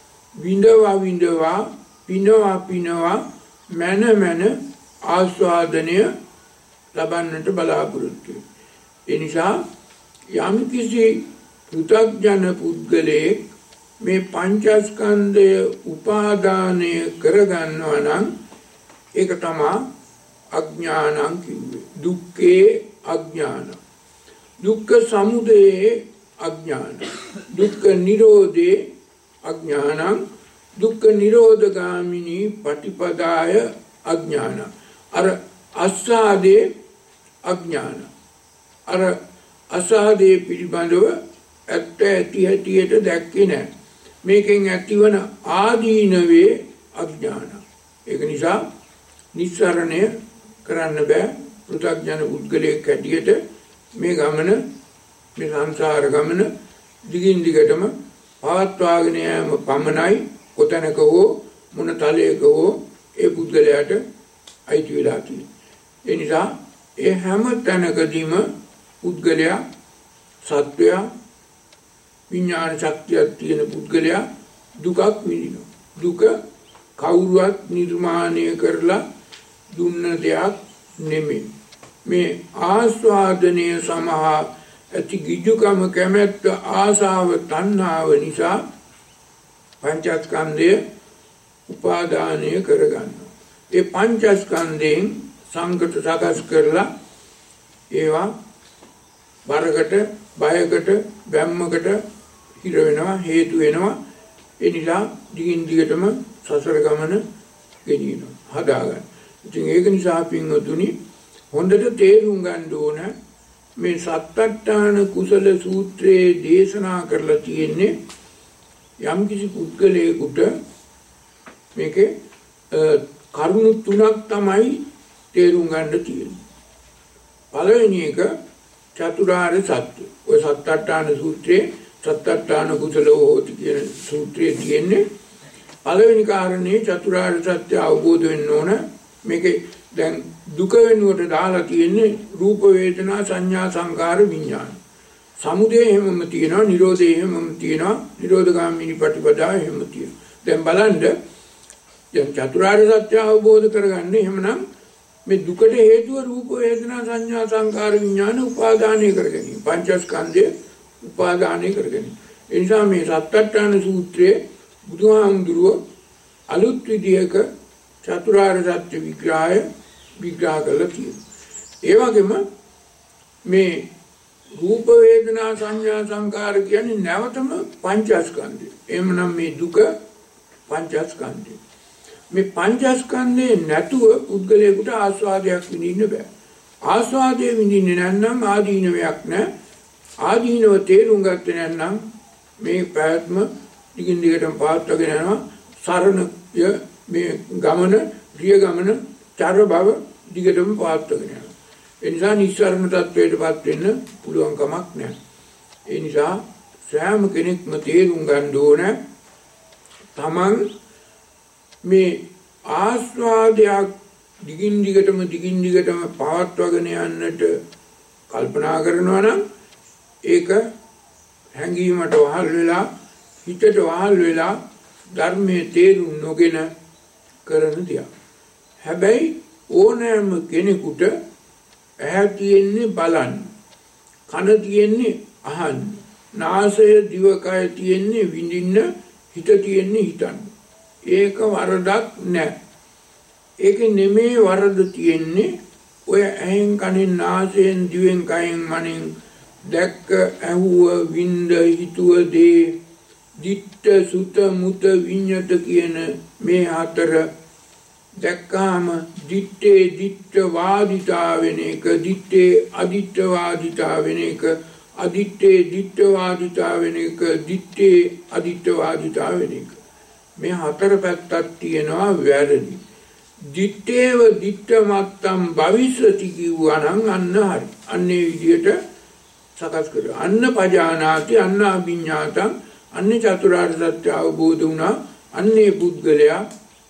විඳවා පිනවා මන ආස්වාදනය ලබන්නට බලාපොරොත්තු වෙනවා. ඒ නිසා යම් කිසි පෘථග්ජන පුද්ගලයෙක් මේ පංචස්කන්ධය උපාදානය කරගන්නවා නම් ඒක තමයි අඥානං කිව්වේ. දුක්ඛේ අඥාන. දුක්ඛ සමුදයේ අඥාන. දුක්ඛ නිරෝධේ අඥානං. දුක්ඛ නිරෝධගාමිනී පටිපදාය අඥාන. අර අස්සාදේ අඥාන. අර අසාදේ පිළිබඳව ඇත්ත ඇති හැටියට දැක්කේ නැහැ. මේකෙන් ඇතිවන ආදීනවේ අඥාන. ඒක නිසා නිස්සරණය කරන්න බෑ. පෘථග්ජන පුද්ගලයෙක් හැටියට මේ ගමන, මේ සංසාර ගමන දිගින් දිගටම පවත්වාගෙන යාම පමණයි කොතැනක හෝ මොන තලයක හෝ ඒ පුද්ගලයාට අයිති වෙලා තියෙන්නේ. ඒ නිසා ඒ හැම තැනකදීම පුද්ගලයා, සත්වයා, විඥාන ශක්තියක් තියෙන පුද්ගලයා දුකක් විඳිනවා. දුක කවුරුවත් නිර්මාණය කරලා දුන්න දෙයක් නෙමෙයි. මේ ආස්වාදනය සමහා ඇති ගිජුකම, කැමැත්ත, ආසාව, තණ්හාව නිසා පංචස්කන්ධය උපාදානය කරගන්නවා. ඒ පංචස්කන්ධයෙන් සංකත සකස් කරලා ඒවා බරකට, බයකට, බැම්මකට හිර වෙනවා, හේතු වෙනවා. ඒ නිසා දිගින් දිගටම සසර ගමන ගෙනියනවා, හදාගන්න. ඉතින් ඒක නිසා පින්වතුනි හොඳට තේරුම් ගන්න ඕන මේ සත්තට්ඨාන කුසල සූත්‍රයේ දේශනා කරලා තියෙන්නේ යම්කිසි පුද්ගලයෙකුට මේකේ කරුණු තුනක් තමයි තේරුම් ගන්න තියෙන්නේ. පළවෙනි එක චතුරාර්ය සත්‍ය. ඔය සත්තට්ඨාන සූත්‍රයේ සත්තට්ඨාන කුසලෝ හෝති කියන සූත්‍රයේ තියෙන්නේ පළවෙනි කාරණේ චතුරාර්ය සත්‍ය අවබෝධ වෙන්න ඕන. මේකේ දැන් දුක වෙනුවට දාලා තියෙන්නේ රූප වේදනා සංඥා සංකාර විඥාන. සමුදය හැමම තියෙනවා, නිරෝධය හැමම තියෙනවා, නිරෝධගාමිනී ප්‍රතිපදාව හැමම තියෙනවා. දැන් බලන්න දැන් චතුරාර්ය සත්‍ය අවබෝධ කරගන්න එහෙමනම් මේ දුකට හේතුව රූප වේදනා සංඥා සංකාර විඥාන උපාදානය කරගැනීම. පංචස්කන්ධය උපාදානය කරගැනීම. ඒ නිසා මේ සත්තට්ඨාන සූත්‍රයේ බුදුහාමුදුරුවෝ අලුත් විදියක චතුරාර්ය සත්‍ය විග්‍රහ කරලා තියෙනවා. ඒ වගේම මේ රූප වේදනා සංඥා සංකාර කියන්නේ නැවතම පංචස්කන්ධය. එහෙමනම් මේ දුක පංචස්කන්ධය. මේ පංචස්කන්ධේ නැතුව පුද්ගලයාට ආස්වාදයක් විඳින්න බෑ. ආස්වාදයේ විඳින්නේ නැත්නම් ආදීනවයක් නැහැ. ආදීනව තේරුම් ගත්තේ නැත්නම් මේ පැවැත්ම දිගින් දිගටම පවත්වාගෙන යනවා. සරණය මේ ගමන, ප්‍රිය ගමන, චාර බව දිගටම පවත්වාගෙන යනවා. ඒ නිසා නිස්සාරණ තත්වයටපත් වෙන්න පුළුවන් කමක් නැහැ. ඒ නිසා සෑම කෙනෙක්ම තේරුම් ගන්න ඕන තමන් මේ ආස්වාදයක් දිගින් දිගටම පවත්වාගෙන යන්නට කල්පනා කරනවා නම් ඒක හැඟීමට වහල් වෙලා, හිතට වහල් වෙලා ධර්මයේ තේරුම් නොගෙන කරන දෙයක්. හැබැයි ඕනෑම කෙනෙකුට ඇහැ තියෙන්නේ බලන්න, කන තියෙන්නේ අහන්න, නාසය දිවකය තියෙන්නේ විඳින්න, හිත තියෙන්නේ හිතන්න. ඒක වරදක් නැහැ. ඒක නෙමේ වරද තියෙන්නේ ඔය ඇහෙන් කනෙන් නාසයෙන් දිවෙන් කයෙන් මනෙන් දැක්ක, ඇහුව, විඳ, හිතුව දේ, දිට්ඨ සුත මුත විඤ්ඤත කියන මේ හතර දැක්කාම දිත්තේ දිත්ත වාදිතා වෙන එක, දිත්තේ අදිත්ත වාදිතා වෙන එක, අදිත්තේ දිත්ත වාදිතා වෙන එක, දිත්තේ අදිත්ත වාදිතා වෙන එක. මේ හතර පැත්තක් තියෙනවා වැරදි. දිත්තේව දිත්ත මත්තම් භවිෂති කිව්වා නම් අන්න හරි. අන්නේ විදියට සකස් කරලා අන්න පජානාති අන්න අභිඥාතං අන්න චතුරාර්ය සත්‍ය අවබෝධ වුණා. අන්නේ පුද්ගලයා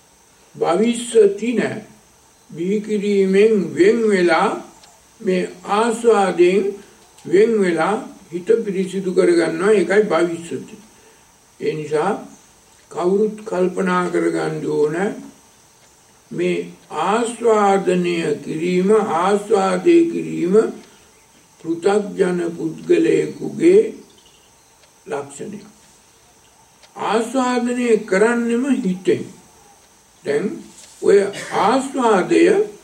භවිෂති නැහැ. බිහිකිරීමෙන් වෙන් වෙලා, මේ ආස්වාදයෙන් වෙන් වෙලා හිත පිරිසිදු කරගන්නවා. ඒකයි භවිෂති. ඒ නිසා කවුරුත් කල්පනා කරගන්න ඕන මේ ආස්වාදනය කිරීම, ආස්වාදේ කිරීම පෘථග්ජන පුද්ගලයෙකුගේ ලක්ෂණය. ආස්වාදනය කරන්නෙම හිතෙන්. දැන් ඔය ආස්වාදය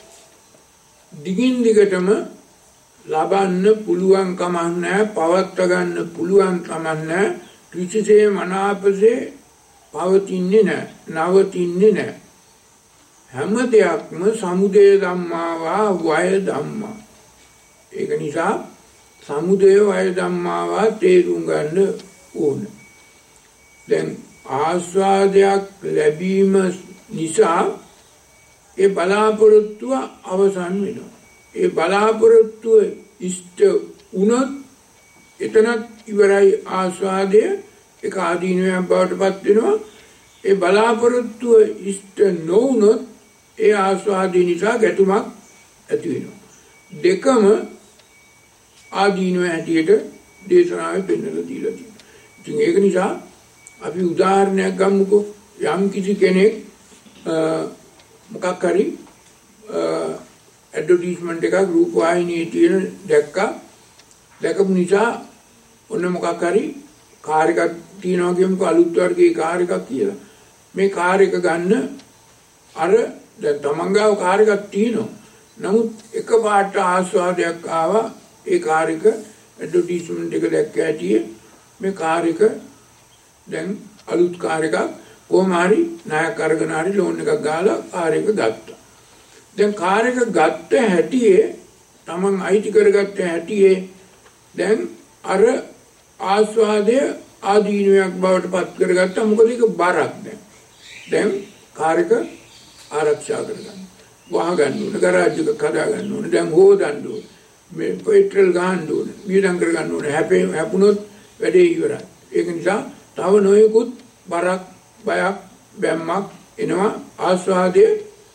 දිගින් දිගටම ලබන්න පුළුවන් කමක් නැහැ, පවත්වා ගන්න පුළුවන් කමක් නැහැ. කිසිසේ මනාපසේ පවතින්නේ නැහැ, නවතින්නේ නැහැ. හැම දෙයක්ම සමුදය ධම්මාවා වය ධම්මා. ඒක නිසා සමුදය වය ධම්මාවා තේරුම් ගන්න ඕන. දැන් ආස්වාදයක් ලැබීම නිසා ඒ බලාපොරොත්තුව අවසන් වෙනවා. ඒ බලාපොරොත්තුව ඉෂ්ට වුණොත් එතනත් ඉවරයි ආස්වාදය. ඒක ආදීනවයක් බවට පත් වෙනවා. ඒ බලාපොරොත්තුව ඉෂ්ට නොවුනොත් ඒ ආස්වාදය නිසා ගැටුමක් ඇති වෙනවා. දෙකම ආදීනව හැටියට දේශනාවේ පෙන්වලා දීලා තියෙනවා. ඉතින් ඒක නිසා අපි උදාහරණයක් ගමුකෝ. යම් කිසි කෙනෙක් මොකක් හරි ඇඩ්වර්ටයිස්මන්ට් එකක් රූපවාහිනියේ තියෙන දැකපු නිසා ඔන්න මොකක් හරි කාර් එකක් තියෙනවා කියමුකෝ, අලුත් වර්ගයේ කාර් එකක් කියලා. මේ කාර් එක ගන්න අර දැන් තමන් ගාව කාර් එකක් තියෙනවා. නමුත් එකපාරට ආස්වාදයක් ආවා. ඒ කාර් එක ඇඩ්වර්ටයිස්මන්ට් එක දැක්ක ඇටියේ මේ කාර් එක දැන් අලුත් කාර් එකක් කොහොම හරි ණයක් අරගෙන හරි ලෝන් එකක් ගාලා කාර් එක ගත්තා. දැන් කාර් එක ගත්ත හැටියේ තමන් අයිති කරගත්ත හැටියේ දැන් අර ආස්වාදය ආදීනවයක් බවට පත් කරගත්තා. මොකද ඒක බරක් දැන් කාර් එක ආරක්ෂා කරගන්න. වහගන්න ඕන, ගරාජ් එක හදා ගන්න ඕන, දැන් හොදන්න ඕන, මේ පෙට්‍රල් ගහන්න ඕන, වියදම් කරගන්න ඕන. හැපුණොත් වැඩේ ඉවරයි. ඒක නිසා තව නොයෙකුත් බරක්, බයක්, බැම්මක් එනවා. ආස්වාදයේ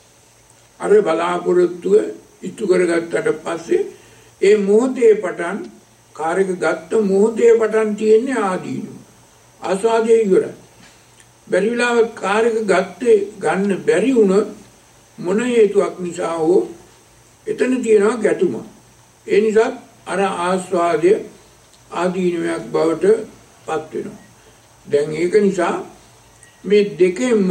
අර බලාපොරොත්තුව ඉටු කරගත්තට පස්සේ ඒ මොහොතේ පටන් කාර් එක ගත්ත මොහොතේ පටන් තියෙන්නේ ආදීනව. ආස්වාදයේ ඉවරයි. බැරි වෙලාවට කාර් එක ගන්න බැරි වුණොත් මොන හේතුවක් නිසා හෝ එතන තියෙනවා ගැටුමක්. ඒ නිසා අර ආස්වාදය ආදීනවයක් බවට පත් වෙනවා. දැන් ඒක නිසා මේ දෙකෙන්ම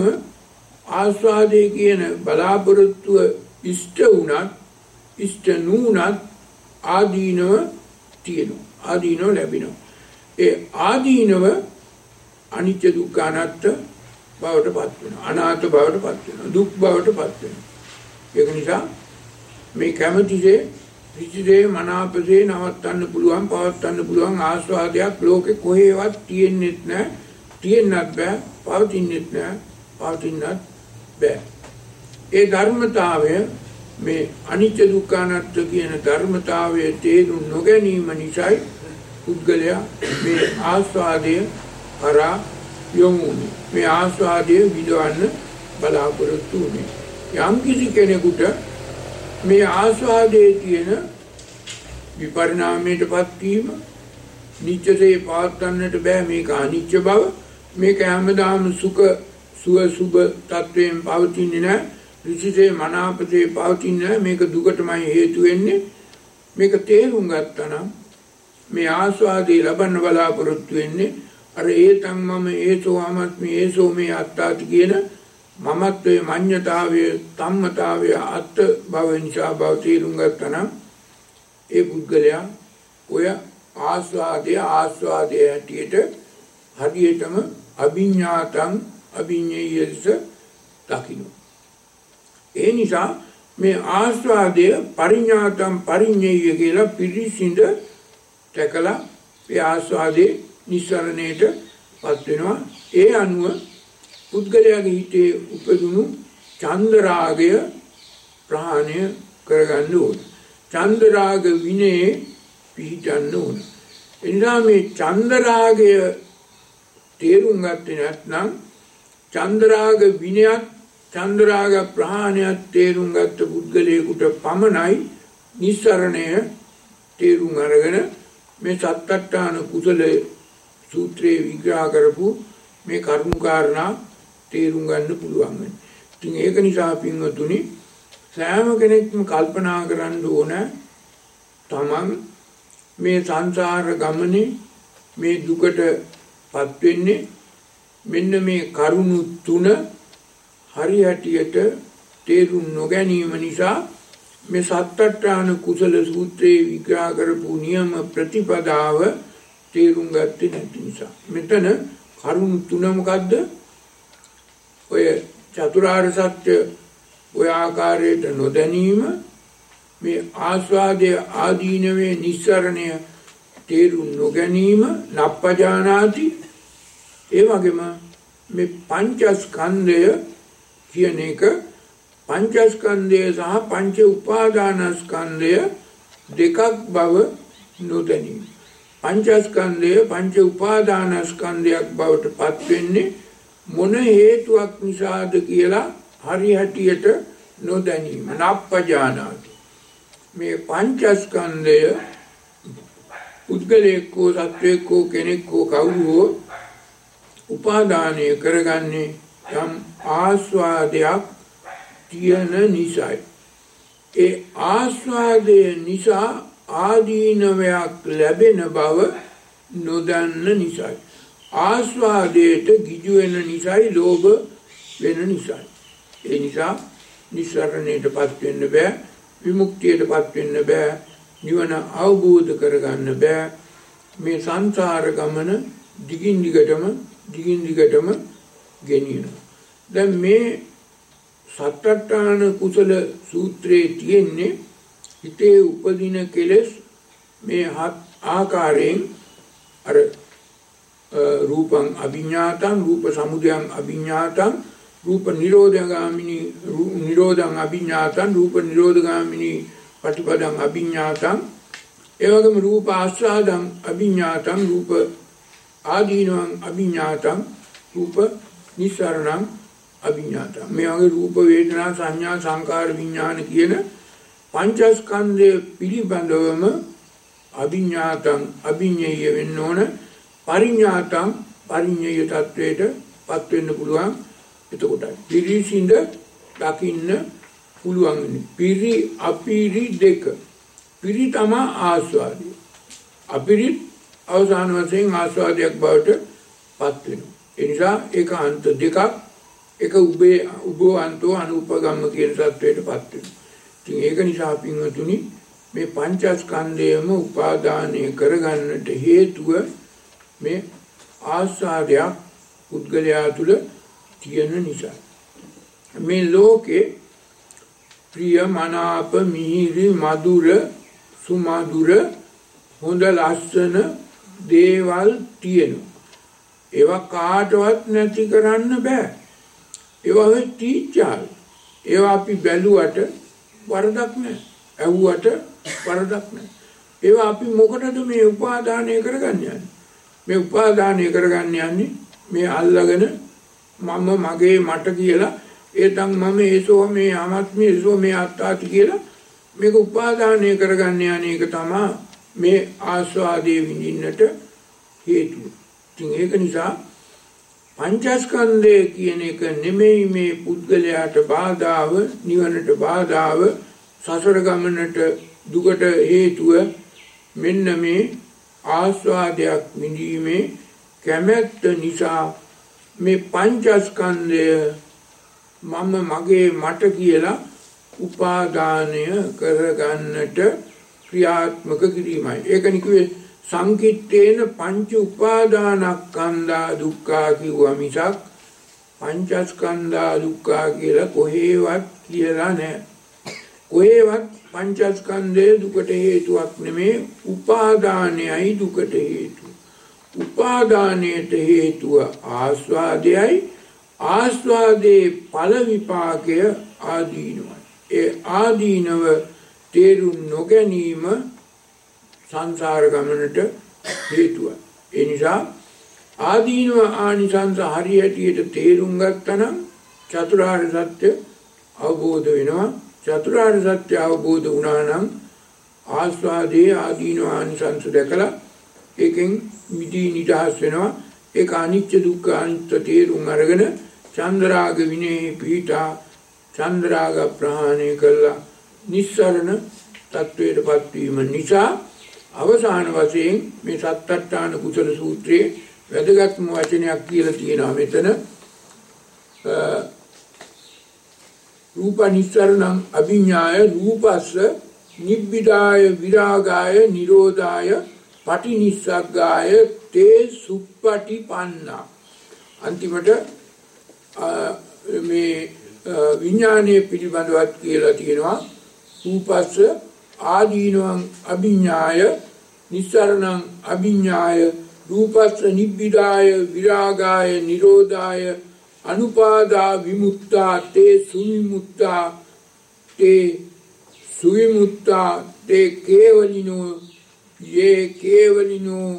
ආස්වාදයේ කියන බලාපොරොත්තුව ඉෂ්ට වුණත් ඉෂ්ට නුනත් ආදීනව තියෙනවා. ආදීනව ලැබෙනවා. ඒ ආදීනව අනිත්‍ය දුක්ඛ අනාත්ම බවට පත් වෙනවා. අනාත්ම බවට පත් වෙනවා. දුක් බවට පත් වෙනවා. ඒක නිසා මේ කැමැතිසේ විචිතේ මනාපසේ නවත්තන්න පුළුවන්, පවත්වන්න පුළුවන් ආස්වාදයක් ලෝකේ කොහෙවත් තියෙන්නේත් නැහැ. තියෙන්නත් බෑ, පවතින්නෙත් නැහැ, පවතින්නත් බෑ. ඒ ධර්මතාවය මේ අනිත්‍ය දුක්ඛ අනාත්ම කියන ධර්මතාවයේ තේරුම් නොගැනීම නිසායි පුද්ගලයා මේ ආස්වාදය කරා යොමුනේ. මේ ආස්වාදය විඳවන්න බලාපොරොත්තු වෙන්නේ. යම් කිසි කෙනෙකුට මේ ආස්වාදයේ තියෙන විපරිණාමයටපත් වීම, නිත්‍යසේ පවත්වන්නට බෑ, මේක අනිත්‍ය බව, මේක හැමදාම සුඛ සුභ තත්වයෙන් පවතින්නේ නැහැ, ඍෂිසේ මනාපසේ පවතින්නේ නැහැ, මේක දුකටමයි හේතු වෙන්නේ. මේක තේරුම් ගත්තා නම් මේ ආස්වාදේ ලබන්න බලාපොරොත්තු වෙන්නේ අර ඒතං මම ඒසෝ අමස්මි ඒසෝ මේ අත්තාති කියන මමත්වයේ මඤ්ඤතාවය, තම්මතාවය, අත් බව නිසා බව තේරුම් ගත්තා නම් ඒ පුද්ගලයා ඔය ආස්වාදයේ හැටියට හරියටම අභිඥාතං අභිඤ්ඤයස දකින්න. ඒ නිසා මේ ආස්වාදය පරිඥාතං පරිඤ්ඤය කියලා පිරිසිඳ දැකලා ඒ ආස්වාදයේ නිස්සරණයට පත් වෙනවා. ඒ අනුව පුද්ගලයාගේ හිතේ උපදුණු චන්දරාගය ප්‍රහාණය කරගන්න ඕන. චන්දරාග විනේ පිහිටන්න ඕන. එනිසා මේ චන්දරාගය තේරුම් ගත්තේ නැත්නම් චන්දරාග විනයත් චන්දරාග ප්‍රහාණයත් තේරුම් ගත්ත පුද්ගලයෙකුට පමණයි නිස්සරණය තේරුම් අරගෙන මේ සත්තට්ඨාන කුසල සූත්‍රයේ විග්‍රහ කරපු මේ කරුණු කාරණා තේරුම් ගන්න පුළුවන් වෙන්නේ. ඉතින් ඒක නිසා පින්වතුනි සෑම කෙනෙක්ම කල්පනා කරන්න ඕන තමන් මේ සංසාර ගමනේ මේ දුකටපත් වෙන්නේ මෙන්න මේ කරුණු තුන හරියටියට තේරුම් නොගැනීම නිසා මේ සත්තට්ඨාන කුසල සූත්‍රයේ විග්‍රහ කරපු නියම ප්‍රතිපදාව තේරුම් ගත්තේ නැති නිසා. මෙතන කරුණු තුන මොකද්ද? ඔය චතුරාර්ය සත්‍ය ඔය ආකාරයට නොදැනීම, මේ ආස්වාදයේ ආදීනවේ නිස්සරණය තේරුම් නොගැනීම, නප්පජානාති, ඒ වගේම මේ පංචස්කන්ධය කියන එක පංචස්කන්ධය සහ පංච උපාදානස්කන්ධය දෙකක් බව නොදැනීම. පංචස්කන්ධය පංච උපාදානස්කන්ධයක් බවට පත් වෙන්නේ මොන හේතුවක් නිසාද කියලා හරි හැටියට නොදැනීම. නප්පජානාති. මේ පංචස්කන්ධය පුද්ගලයෙක් හෝ සත්වයෙක් හෝ කෙනෙක් හෝ කවුරු හෝ උපාදානය කරගන්නේ යම් ආස්වාදයක් තියෙන නිසායි. ඒ ආස්වාදය නිසා ආදීනවයක් ලැබෙන බව නොදන්න නිසායි. ආස්වාදයට ගිජු වෙන නිසායි ලෝභ වෙන නිසායි. ඒ නිසා නිස්සරණයටපත් වෙන්න බෑ, විමුක්තියටපත් වෙන්න බෑ, නිවන අවබෝධ කරගන්න බෑ. මේ සංසාර ගමන දිගින් දිගටම ගෙනියනවා. දැන් මේ සත්අට්ඨාන කුසල සූත්‍රයේ තියෙන්නේ හිතේ උපදින කෙලෙස් මේ හත් ආකාරයෙන් අර රූපං අභිඥාතං, රූප සමුදයං අභිඥාතං, රූප නිරෝධං අභිඥාතං, රූප නිරෝධගාමිනී පටිපදං අභිඥාතං, ඒ වගේම රූප ආස්වාදං අභිඥාතං, රූප ආදීනවං අභිඥාතං, රූප නිස්සරණං අභිඥාතං. මේ වගේ රූප වේදනා සංඥා සංකාර විඥාන කියන පංචස්කන්ධය පිළිබඳවම අභිඥාතං අභිඤ්ඤය වෙන්න ඕන. පරිඥාතං පරිඤ්ඤය තත්වයට පත් වෙන්න පුළුවන්. එතකොට පිරිසිඳ දකින්න පුළුවන්. පිරි අපිරි දෙක. පිරි තමයි ආස්වාදය. අපිරි අවසාන වශයෙන් ආස්වාදයක් බවට පත් වෙනවා. ඒ නිසා ඒක අන්ත දෙකක්. එක උභෝ අන්තෝ අනුපගම්ම කියන තත්වයට පත් වෙනවා. ඉතින් ඒක නිසා පින්වතුනි මේ පංචස්කන්ධයම උපාදානය කරගන්නට හේතුව මේ ආස්වාදයක් පුද්ගලයා තුළ තියෙන නිසා. මේ ලෝකේ ප්‍රිය මනාප මිහිරි මధుර සුමధుර හොඳ ලස්සන දේවල් තියෙනවා. ඒවා කාටවත් නැති කරන්න බෑ. ඒවා තීච්ඡාල්. ඒවා අපි බැලුවට වරදක් නැහැ. ඇහුවට වරදක් නැහැ. ඒවා අපි මොකටද මේ උපාදානය කරගන්නේ? මේ උපාදානය කරගන්නේ මේ අල්ලගෙන මම මගේ මට කියලා ඒතන් මම ඒසෝ මේ ආත්මය ඒසෝ මේ අත්තාති කියලා මේක උපාදානය කරගන්නේ අනේක තමයි මේ ආස්වාදයේ විඳින්නට හේතුව. ඉතින් ඒක නිසා පංචස්කන්ධය කියන එක නෙමෙයි මේ පුද්ගලයාට බාධාව, නිවනට බාධාව, සසර ගමනට දුකට හේතුව. මෙන්න මේ ආස්වාදයක් විඳීමේ කැමැත්ත නිසා මේ පංචස්කන්ධය මම මගේ මට කියලා උපාදානය කරගන්නට ක්‍රියාත්මක කිරීමයි. ඒකනි කිව්වේ සංකිට්ඨේන පංච උපාදානස්කන්ධා දුක්ඛා කිව්වා මිසක් පංචස්කන්ධා දුක්ඛා කියලා කොහේවත් කියලා නැහැ. කොහේවත් පංචස්කන්ධය දුකට හේතුවක් නෙමේ, උපාදානයයි දුකට හේතුව. උපාදානයට හේතුව ආස්වාදයයි, ආස්වාදයේ ඵල විපාකය ආදීනවයි. ඒ ආදීනව තේරුම් නොගැනීම සංසාර ගමනට හේතුවයි. ඒ නිසා ආදීනව ආනිසංස හරියටියට තේරුම් ගත්තනම් චතුරාර්ය සත්‍ය අවබෝධ වෙනවා. චතුරාර්ය සත්‍ය අවබෝධ වුණා නම් ආස්වාදයේ ආදීනව ආනිසංස දැකලා ඒකෙන් මිදී නිදහස් වෙනවා. ඒක අනිත්‍ය දුක්ඛ අනිත්‍ය තේරුම් අරගෙන චන්ද්‍රාග විනේ පීඨා චන්ද්‍රාග ප්‍රහාණය කළා නිස්සරණ තත්වයටපත් වීම නිසා අවසාන වශයෙන් මේ සත්අට්ඨාන කුසල සූත්‍රයේ වැදගත්ම වචනයක් කියලා තියෙනවා මෙතන. රූප නිස්සරණං අභිඥාය රූපස්ස නිබ්බිදාය විරාගාය නිරෝධාය පටිනිස්සග්ගාය තේ සුප්පටිපන්නා. අන්තිමට මේ විඥානයේ පිළිබඳවත් කියලා තියෙනවා. රූපස්ස ආදීනවං අභිඥාය නිස්සරණං අභිඥාය රූපස්ස නිබ්බිදාය විරාගාය නිරෝධාය අනුපාදා විමුක්තා තේ සුවිමුක්තා තේ කේවලිනෝ යේ කේවලිනෝ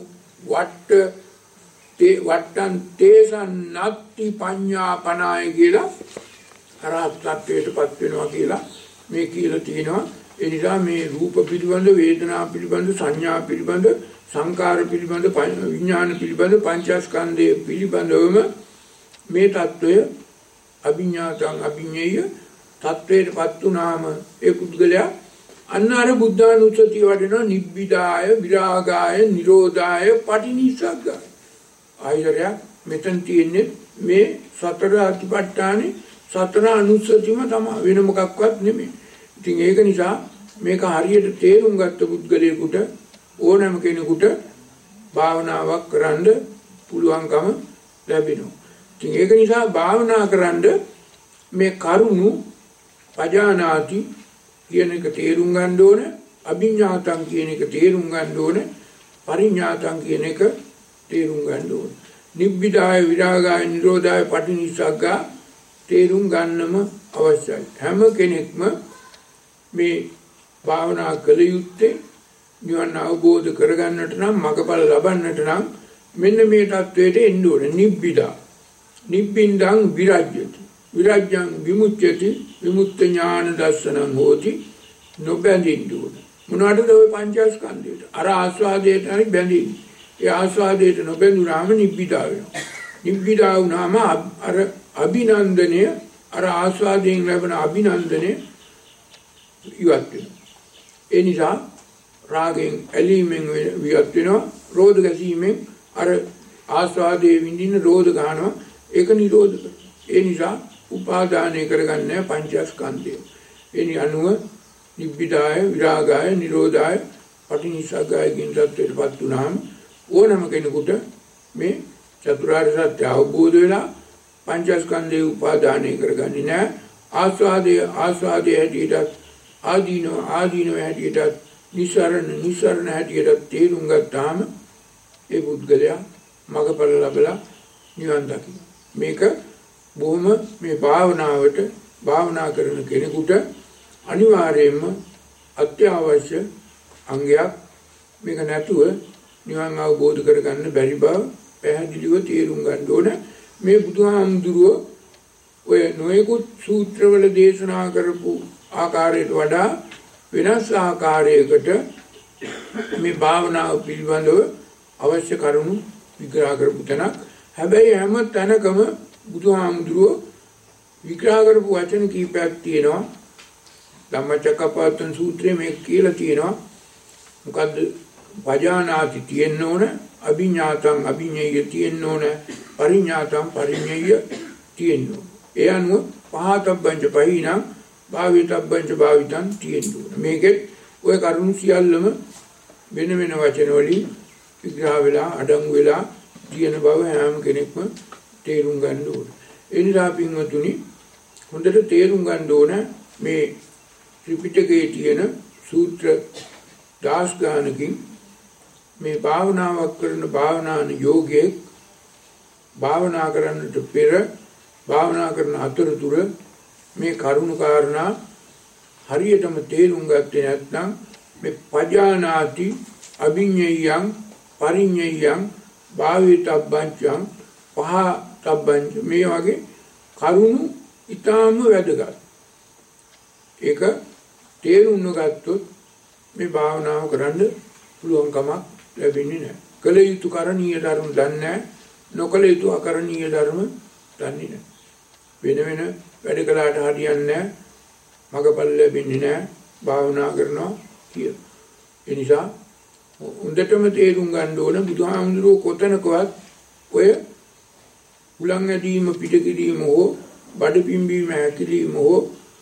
වට්ටන් තේසන් නත්ති පඤ්ඤා පනාය කියලා අරහත් ත්වයටපත් වෙනවා කියලා මේ කියලා තියෙනවා. ඒ නිසා මේ රූප පිළිබඳ, වේදනා පිළිබඳ, සංඥා පිළිබඳ, සංකාර පිළිබඳ, විඥාන පිළිබඳ, පංචස්කන්ධය පිළිබඳවම මේ తত্ত্বය අභිඥාතං අභිඤ්ඤය తত্ত্বයටපත් වුණාම ඒ පුද්ගලයා අන්න අර බුද්ධානුස්සතිය වඩනවා. නිබ්බිදාය විරාගාය නිරෝධාය පටිනිස්සග්ගාය. ආයරයක් මෙතන තියෙන්නේ මේ සතර අතිපට්ඨානේ සතර අනුස්සතියම තමයි, වෙන මොකක්වත් නෙමෙයි. ඉතින් ඒක නිසා මේක හරියට තේරුම් ගත්ත පුද්ගලයෙකුට ඕනෑම කෙනෙකුට භාවනාවක් කරන්න පුළුවන්කම ලැබෙනවා. ඉතින් ඒක නිසා භාවනා කරන්න මේ කරුණු පජානාති කියන එක තේරුම් ගන්න ඕන, අභිඥාතං කියන එක තේරුම් ගන්න ඕන, පරිඥාතං කියන එක තේරුම් ගන්න ඕන. නිබ්බිදාය විරාගාය නිරෝධාය පටිනිස්සග්ගා තේරුම් ගන්නම අවශ්‍යයි. හැම කෙනෙක්ම මේ භාවනා කළ යුත්තේ නිවන අවබෝධ කරගන්නට නම්, මඟඵල ලබන්නට නම් මෙන්න මේ தത്വයට එන්න ඕනේ. නිබ්බිදා නිබ්බින්දං විරජ්‍යති විරජ්‍යං විමුච්ඡති විමුක්ත ඥාන දර්ශනං හෝති. නොබැඳින්න ඕනේ. මොනවටද ওই පංචස්කන්ධයට? අර ආස්වාදයට හරි බැඳින්න. ඒ ආස්වාදයට නොබැඳුනාම නිබ්බිදා වෙනවා. නිබ්බිදා වුණාම අර අභිනන්දනය, අර ආස්වාදයෙන් ලැබෙන අභිනන්දනය ඉවත් වෙනවා. ඒ නිසා රාගයෙන් ඇලීමෙන් විවත් වෙනවා. රෝධ ගැසීමෙන් අර ආස්වාදයේ විඳින්න රෝධ ගන්නවා. ඒක නිරෝධ කරනවා. ඒ නිසා උපාදානය කරගන්නේ පංචස්කන්ධය. එනි අනුව නිබ්බිදාය විරාගාය නිරෝධාය පටිනිස්සග්ගාය කියන தත්ත්වයටපත් වුණාම ඕනම කෙනෙකුට මේ චතුරාර්ය සත්‍ය අවබෝධ වෙලා පංචස්කන්ධේ උපාදානය කරගන්නේ නැහැ. ආස්වාදයේ හැටියට ආදීනෝ හැටියට නිස්සරණ හැටියට තේරුම් ගත්තාම ඒ පුද්ගලයා මඟඵල ලැබලා නිවන් දකිනවා. මේක බොහොම මේ භාවනා කරන කෙනෙකුට අනිවාර්යයෙන්ම අත්‍යවශ්‍ය අංගයක්. මේක නැතුව නිවන් අවබෝධ කරගන්න බැරි බව පැහැදිලිව තේරුම් ගන්න ඕන. මේ බුදුහාමුදුරුවෝ ඔය නොයෙකුත් සූත්‍රවල දේශනා කරපු ආකාරයට වඩා වෙනස් ආකාරයකට මේ භාවනාව පිළිබඳව අවශ්‍ය කරුණු විග්‍රහ කරපු තැනක්. හැබැයි හැම තැනකම බුදුහාමුදුරුවෝ විග්‍රහ කරපු වචන කීපයක් තියෙනවා. ධම්මචක්කප්පවත්තන සූත්‍රයේ මේක කියලා තියෙනවා. මොකද්ද? පජානාති තියෙන්න ඕන, අභිඥාතං අභිඤ්ඤය තියෙන්න ඕන, පරිඥාතං පරිඤ්ඤය තියෙන්න ඕන. ඒ අනුව පහතබ්බංච පහිනම් භාවිතබ්බංච භාවිතං තියෙන්න ඕන. මේකෙත් ඔය කරුණු සියල්ලම වෙන වෙන වචන වලින් විග්‍රහ වෙලා අඩංගු වෙලා තියෙන බව හැම කෙනෙක්ම තේරුම් ගන්න ඕන. ඒ නිසා පින්වතුනි හොඳට තේරුම් ගන්න ඕන මේ ත්‍රිපිටකයේ තියෙන සූත්‍ර 10 ගානකින් මේ භාවනාවක් කරන භාවනාන යෝගයේ භාවනා කරන්නට පෙර භාවනා කරන අතරතුර මේ කරුණු කාරණා හරියටම තේරුම් ගත්තේ නැත්නම් මේ පජානාති අභිඤ්ඤයං පරිඤ්ඤයං භාවිතබ්බංචං පහතබ්බංච මේ වගේ කරුණු ඊටාම වැදගත්. ඒක තේරුම් නොගත්තොත් මේ භාවනාව කරන්න පුළුවන් කමක් ලැබෙන්නේ නැහැ. කල යුතු කරණීය ධර්ම දන්නේ නැහැ. නොකල යුතු අකරණීය ධර්ම දන්නේ නැහැ. වෙන වෙන වැඩ කළාට හරියන්නේ නැහැ. මගපල් ලැබෙන්නේ නැහැ. භාවනා කරනවා කියලා. ඒ නිසා හොඳටම තේරුම් ගන්න ඕන බුදුහාමුදුරුවෝ කොතනකවත් ඔය උලං ඇදීම පිටකිරීම හෝ බඩ පිම්බීම හැකිලිම හෝ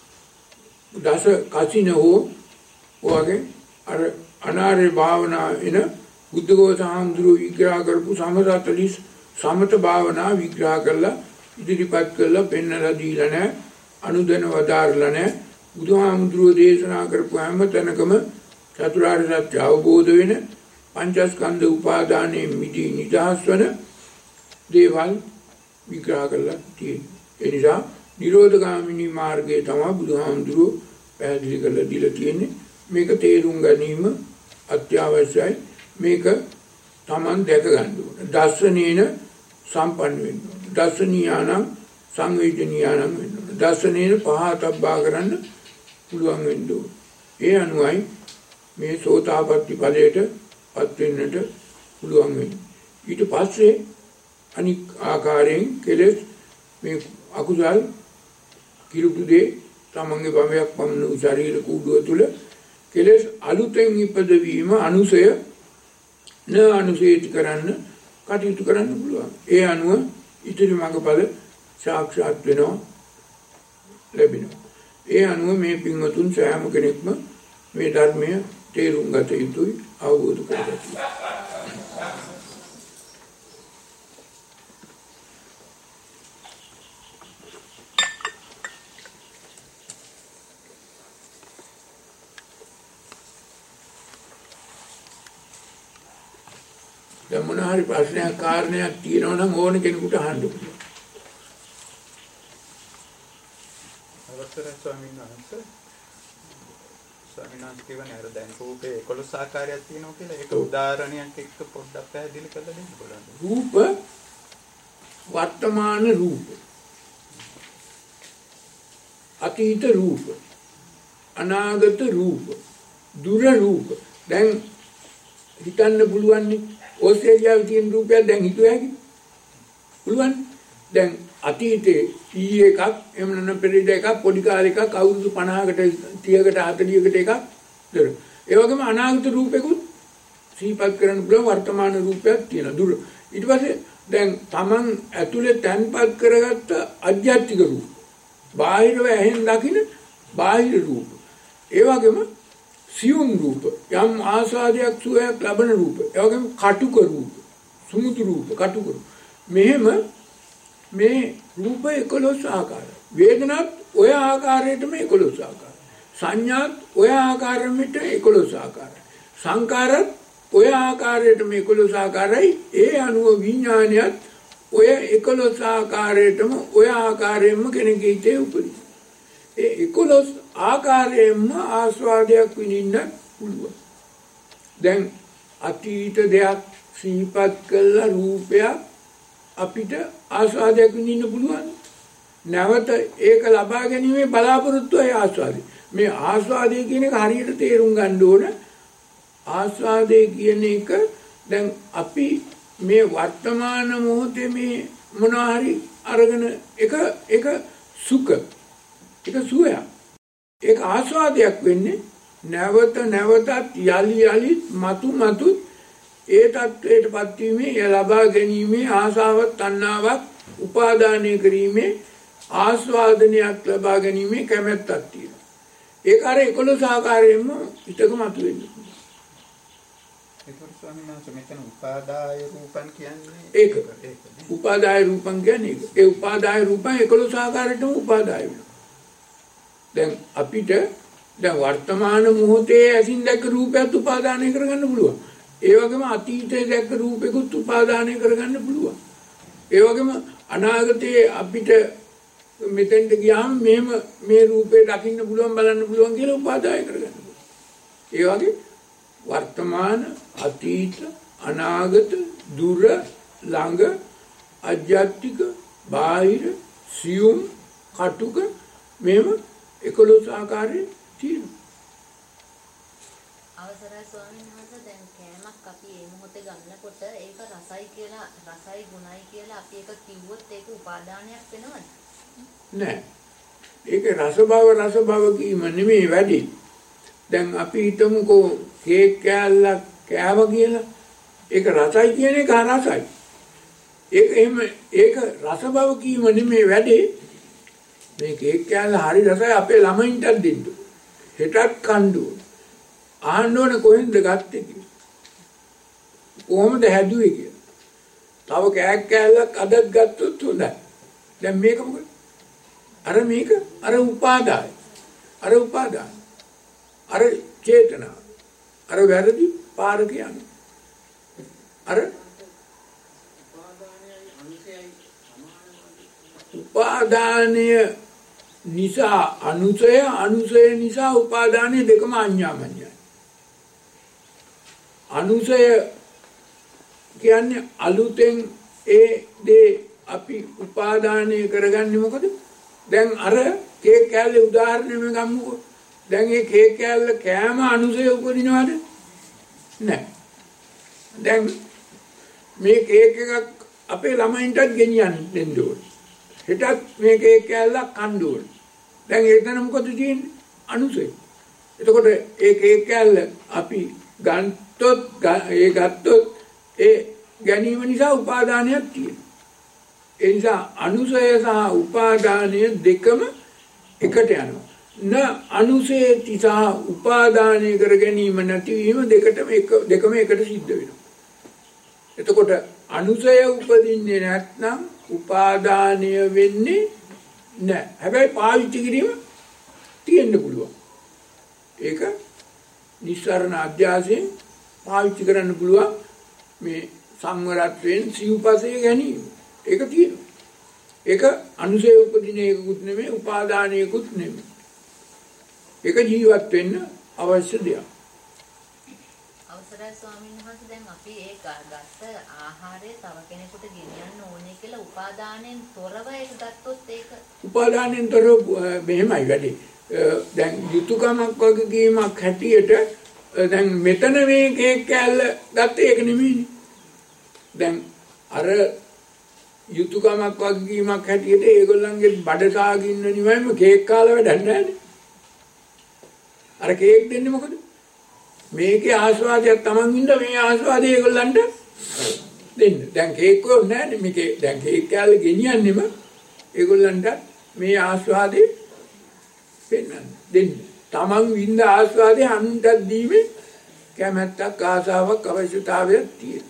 දස කසින හෝ වගේ අර අනාර්ය භාවනා එන බුද්ධඝෝෂ හාමුදුරුවෝ විග්‍රහ කරපු සමතලිස් සමත භාවනා විග්‍රහ කරලා ඉදිරිපත් කරලා පෙන්වලා දීලා නැහැ. අනුදැන වදාරලා නැහැ. බුදුහාමුදුරුවෝ දේශනා කරපු හැම තැනකම චතුරාර්ය සත්‍ය අවබෝධ වෙන පංචස්කන්ධ උපාදානයේ මිදි නිදහස් වන දේවල් විග්‍රහ කරලා තියෙනවා. ඒ නිසා නිරෝධගාමිනී මාර්ගය තමයි බුදුහාමුදුරුවෝ පැහැදිලි කරලා දීලා තියෙන්නේ. මේක තේරුම් ගැනීම අත්‍යවශ්‍යයි. මේක Taman දැක ගන්න ඕනේ. දර්ශනීන සම්පන්න වෙන්න ඕනේ. දර්ශනීයානම් සංවේදනීයානම් වෙන්න ඕනේ. දර්ශනීන පහතබ්බා කරන්න පුළුවන් වෙන්න ඕනේ. ඒ අනුවයි මේ සෝතාපට්ටි ඵලයට පත් වෙන්නට පුළුවන් වෙන්නේ. ඊට පස්සේ අනික් ආකාරයෙන් කෙලෙස් මේ අකුසල් කිලුටු දේ තමන්ගේ භවයක් පමණ වූ ශරීර කූඩුව තුළ කෙලෙස් අලුතෙන් ඉපදවීම අනුසය න අනුසේති කරන්න කටයුතු කරන්න පුළුවන්. ඒ අනුව ඉතිරි මඟඵල සාක්ෂාත් වෙනවා ලැබෙනවා. ඒ අනුව මේ පින්වතුන් සෑම කෙනෙක්ම මේ ධර්මය තේරුම් ගත යුතුයි, අවබෝධ කරගත යුතුයි. දැන් මොන හරි ප්‍රශ්නයක් කාරණයක් තියෙනවා නම් ඕන කෙනෙකුට අහන්න පුළුවන්. අවසරයි ස්වාමීන් වහන්සේ. ස්වාමීන් වහන්සේ කියවනේ අර දැන් රූපේ 11 ආකාරයක් තියෙනවා කියලා ඒක උදාහරණයක් එක්ක පොඩ්ඩක් පැහැදිලි කරලා දෙන්න බලන්න. රූප වර්තමාන රූප, අතීත රූප, අනාගත රූප, දුර රූප. දැන් හිතන්න පුළුවන් නේ ඕස්ට්‍රේලියාවේ තියෙන රූපයක් දැන් හිතුව හැකි පුළුවන්. දැන් අතීතේ ඊයේ එකක් එහෙම නැත්නම් පෙරේද එකක් පොඩි කාලේ එකක් අවුරුදු 50කට 30කට 40කට එකක් දර. ඒ වගේම අනාගත රූපෙකුත් සිහිපත් කරන්න පුළුවන් වර්තමාන රූපයක් තියෙනවා දුර. ඊට පස්සේ දැන් Taman ඇතුලේ තැන්පත් කරගත්ත අධ්‍යාත්මික රූප, බාහිරව ඇහෙන් දකින්න බාහිර රූප, ඒ වගේම සියුම් රූප, යම් ආස්වාදයක් සුවයක් ලබන රූප, ඒ වගේම කටුක රූප, සුමුතු රූප, කටුක රූප. මෙහෙම මේ රූප 11 ආකාරයි. වේදනාත් ඔය ආකාරයටම 11 ආකාරයි. සංඥාත් ඔය ආකාරෙම 11 ආකාරයි. සංකාරත් ඔය ආකාරයටම 11 ආකාරයි. ඒ අනුව විඥානයත් ඔය 11 ආකාරයටම ඔය ආකාරයෙන්ම කෙනෙකුගේ හිතේ උපදින. ඒ 11 ආකාරයෙන්ම ආස්වාදයක් විඳින්න පුළුවන්. දැන් අතීත දෙයක් සිහිපත් කළ රූපයක් අපිට ආස්වාදයක් විඳින්න පුළුවන්. නැවත ඒක ලබා ගැනීමේ බලාපොරොත්තුවයි ආස්වාදය. මේ ආස්වාදය කියන එක හරියට තේරුම් ගන්න ඕන. ආස්වාදය කියන එක දැන් අපි මේ වර්තමාන මොහොතේ මේ මොනවා හරි අරගෙන එක සුඛ, එක සුවයක්, ඒක ආස්වාදයක් වෙන්නේ නැවත නැවතත් යලි මතු ඒ තත්වයටපත් වීමේ ලබා ගැනීමේ ආසාවක් තණ්හාවක් උපාදානය කිරීමේ ආස්වාදනයක් ලබා ගැනීමේ කැමැත්තක් තියෙනවා. ඒක අර 11 ආකාරයෙන්ම හිතක මතුවෙන්න. ඒක ස්වාමීන් වහන්සේ මෙතන උපාදාය රූපන් කියන්නේ ඒක. උපාදාය රූපන් කියන්නේ ඒක. ඒ උපාදාය රූපන් 11 ආකාරයටම උපාදාය වෙනවා. දැන් අපිට දැන් වර්තමාන මොහොතේ ඇසින් දැක්ක රූපයත් උපාදානය කරගන්න පුළුවන්. ඒ වගේම අතීතයේ දැක්ක රූපෙකුත් උපාදානය කරගන්න පුළුවන්. ඒ වගේම අනාගතයේ අපිට මෙතෙන්ට ගියාම මෙහෙම මේ රූපේ දකින්න පුළුවන් බලන්න පුළුවන් කියලා උපාදාය කරගන්න පුළුවන්. ඒ වගේ වර්තමාන, අතීත, අනාගත, දුර, ළඟ, අධ්‍යාත්මික, බාහිර, සියුම්, කටුක මෙහෙම 11 ආකාරයෙන් තියෙනවා. අවසරයි ස්වාමීන් වහන්සේ දැන් කෑමක් අපි මේ මොහොතේ ගන්නකොට ඒක රසයි කියලා රසයි ගුණයි කියලා අපි ඒක කිව්වොත් ඒක උපාදානයක් වෙනවද? නෑ. ඒක රස බව කීම නෙමෙයි වැඩි. දැන් අපි හිතමුකෝ කේක් කෑල්ලක් කෑව කියලා. ඒක රසයි කියන එක රසයි. ඒක රස බව කීම නෙමෙයි වැඩි. මේ කේක් කෑල්ල හරි රසයි අපේ ළමයින්ටත් දෙන්න. හෙටත් කන්න ඕන. ආන්න ඕන කොහෙන්ද ගත්තේ කියලා. කොහොමද හැදුවේ කියලා. තව කෑක් කෑල්ලක් අදත් ගත්තොත් හොඳයි. දැන් මේක මොකද? අර උපාදාය. අර චේතනාව. අර වැරදි පාර කියන්නේ. අර උපාදානය නිසා අනුසය නිසා උපාදානය දෙකම අඤ්ඤාමඤ්ඤයි. අනුසය කියන්නේ අලුතෙන් ඒ දේ අපි උපාදානය කරගන්නේ මොකද? දැන් අර කේක් කෑල්ලේ උදාහරණෙම ගමුකෝ. දැන් මේ කේක් කෑල්ල කෑම අනුසය උපදිනවද? නැහැ. දැන් මේ කේක් එකක් අපේ ළමයින්ටත් ගෙනියන්න දෙන්න ඕනේ. හෙටත් මේ කේක් කෑල්ලක් කන්න ඕනේ. දැන් එතන මොකද තියෙන්නේ? අනුසය. එතකොට ඒ කේක් කෑල්ල අපි ගත්තොත් ඒ ගැනීම නිසා උපාදානයක් තියෙනවා. ඒ නිසා අනුසය සහ උපාදානය දෙකම එකට යනවා. න අනුසේති සහ උපාදානය කර ගැනීම නැතිවීම දෙකම එකට සිද්ධ වෙනවා. එතකොට අනුසය උපදින්නේ නැත්නම් උපාදානය වෙන්නේ නැහැ. හැබැයි පාවිච්චි කිරීම තියෙන්න පුළුවන්. ඒක නිස්සාරණ අධ්‍යාසයෙන් පාවිච්චි කරන්න පුළුවන්. මේ සංවරත්වයෙන් සිව්පසේ ගැනීම. ඒක තියෙනවා. ඒක අනුසය උපදින එකකුත් නෙමෙයි උපාදානයකුත් නෙමෙයි. ඒක ජීවත් වෙන්න අවශ්‍ය දෙයක්. අවසරයි ස්වාමීන් වහන්සේ දැන් අපි ඒ ගත්ත ආහාරය තව කෙනෙකුට ගෙනියන්න ඕනේ කියලා උපාදානයෙන් තොරව ඒක ගත්තොත් ඒක උපාදානයෙන් තොරව මෙහෙමයි වැඩි. දැන් යුතුයකමක් වගේ කීමක් හැටියට දැන් මෙතන මේ කේක් කෑල්ල ගත්තේ ඒක නෙමෙයිනේ. දැන් අර යුතුයකමක් වගේ කීමක් හැටියට ඒගොල්ලන්ගේ බඩ සාගින්න නිවයිම කේක් කාලා වැඩක් නැහැ. අර කේක් දෙන්නේ මොකද? මේකේ ආස්වාදයක් Taman වින්ද මේ ආස්වාදය ඒගොල්ලන්ට දෙන්න. දැන් කේක් කො නැහැ මේකේ. දැන් කේක් කෑල්ල ගෙනියන්නෙම ඒගොල්ලන්ට මේ ආස්වාදය පෙන්වන්න දෙන්න. Taman වින්ද ආස්වාදය අනුන්ට දීමේ කැමැත්තක් ආසාවක් අවශ්‍යතාවයක් තියෙනවා.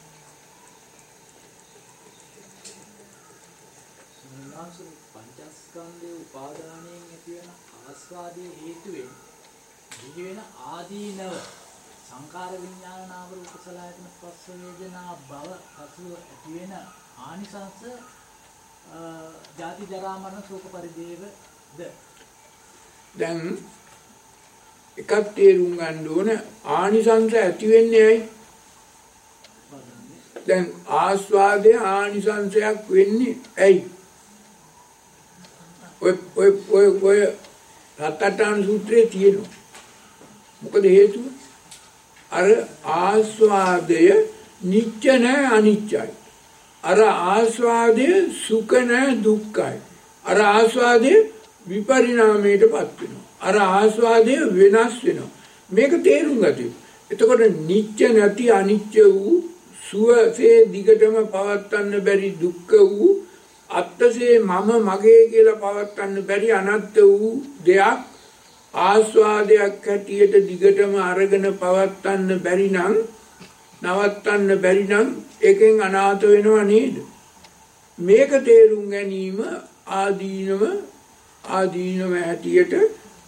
පංචස්කන්ධයේ උපාදානයෙන් ඇති වෙන ආස්වාදයේ හේතුවෙන් දිවි වෙන ආදීනව සංකාර විඥාන නාම රූප සලආයතන පස්ස වේදනා භව පසුව ඇති වෙන ආනිසංස ජාති ජරා මරණ ශෝක පරිදේවද දැන් එකක් තේරුම් ගන්න ඕන ආනිසංස ඇති වෙන්නේ ඇයි? දැන් ආස්වාදයේ ආනිසංසයක් වෙන්නේ ඇයි? ඔය රත්තරන් සූත්‍රයේ තියෙනවා. මොකද හේතුව? අර ආස්වාදය නිත්‍ය නැහැ අනිත්‍යයි. අර ආස්වාදය සුඛ නැහැ දුක්ඛයි. අර ආස්වාදය විපරිණාමයටපත් වෙනවා. අර ආස්වාදය වෙනස් වෙනවා. මේක තේරුම් ගත යුතුයි. එතකොට නිත්‍ය නැති අනිත්‍ය වූ සුවසේ දිගටම පවත්වන්න බැරි දුක්ඛ වූ අත්තසේ මම මගේ කියලා පවත්වන්න බැරි අනත්ත වූ දෙයක් ආස්වාදයක් හැටියට දිගටම අරගෙන පවත්වන්න බැරි නම් නවත්තන්න බැරි නම් එකෙන් අනාථ වෙනව නේද? මේක තේරුම් ගැනීම ආදීනව හැටියට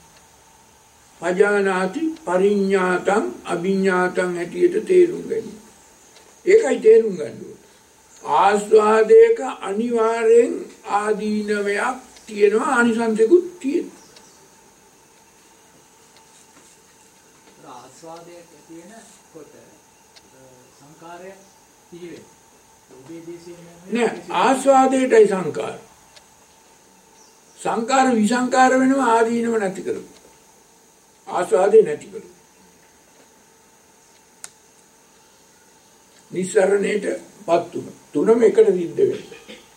පජානාති පරිඤ්ඤාතං අභිඤ්ඤාතං හැටියට තේරුම් ගැනීම. ඒකයි තේරුම් ගන්න ඕනේ. ආස්වාදයක අනිවාර්යෙන් ආදීනවයක් තියෙනවා ආනිසංසෙකුත් තියෙනවා. ආස්වාදයක් ඇති වෙනකොට සංකාරයක් තියෙන්නේ. ඔබේ දේශයෙන් නෑ ආස්වාදයටයි සංකාර. සංකාර විසංකාර වෙනවා ආදීනව නැති කරගන්න. ආස්වාදේ නැති කරගන්න. නිස්සරණේට පත්තුන තුනම එකට සිද්ධ වෙනවා.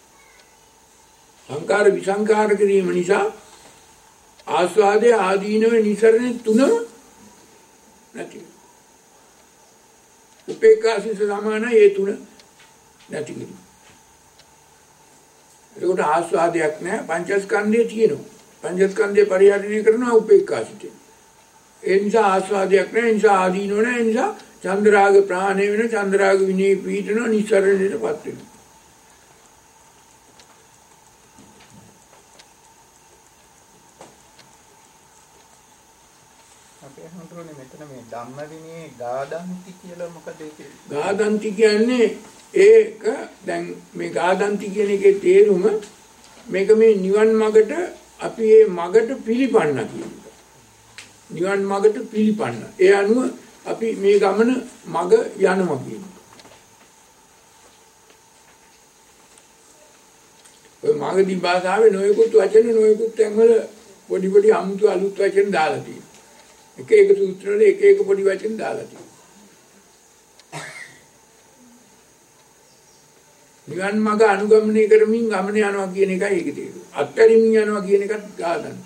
සංකාර විසංකාර කිරීම නිසා ආස්වාදයේ ආදීනව නිස්සරණේ තුනම නැති වෙනවා. උපේක්ඛාසිත සමාන ඒ තුන නැති වෙනවා. ඒකට ආස්වාදයක් නැහැ පංචස්කන්ධය තියෙනවා. පංචස්කන්ධය පරිහරණය කරනවා උපේක්ඛාසිතේ. ඒ නිසා ආස්වාදයක් නැහැ. ඒ නිසා ආදීනව නැහැ. ඒ නිසා චන්ද්‍රාග ප්‍රාණය වෙන චන්ද්‍රාග විනී පීඨන නිස්සරණයටපත් වෙනවා. අපේ හඳුනන්නේ මෙතන මේ ධම්ම විනී ගාදන්ති කියලා මොකද ඒකේ? ගාදන්ති කියන්නේ ඒක දැන් මේ ගාදන්ති කියන එකේ තේරුම මේක මේ නිවන් මගට අපි මේ මගට පිළිපන්න කියන එක. නිවන් මගට පිළිපන්න. ඒ අනුව අපි මේ ගමන මග යනවා කියන එක. ඔය මගදී භාෂාවේ නොයෙකුත් වචන නොයෙකුත් තැන්වල පොඩි පොඩි අමුතු අලුත් වචන දාලා තියෙනවා. එක එක සූත්‍රවල එක එක පොඩි වචන දාලා තියෙනවා. නිවන් මඟ අනුගමනය කරමින් ගමන යනවා කියන එකයි ඒකේ තේරුම. අත්හැරීමින් යනවා කියන එකත් ගාදන්න.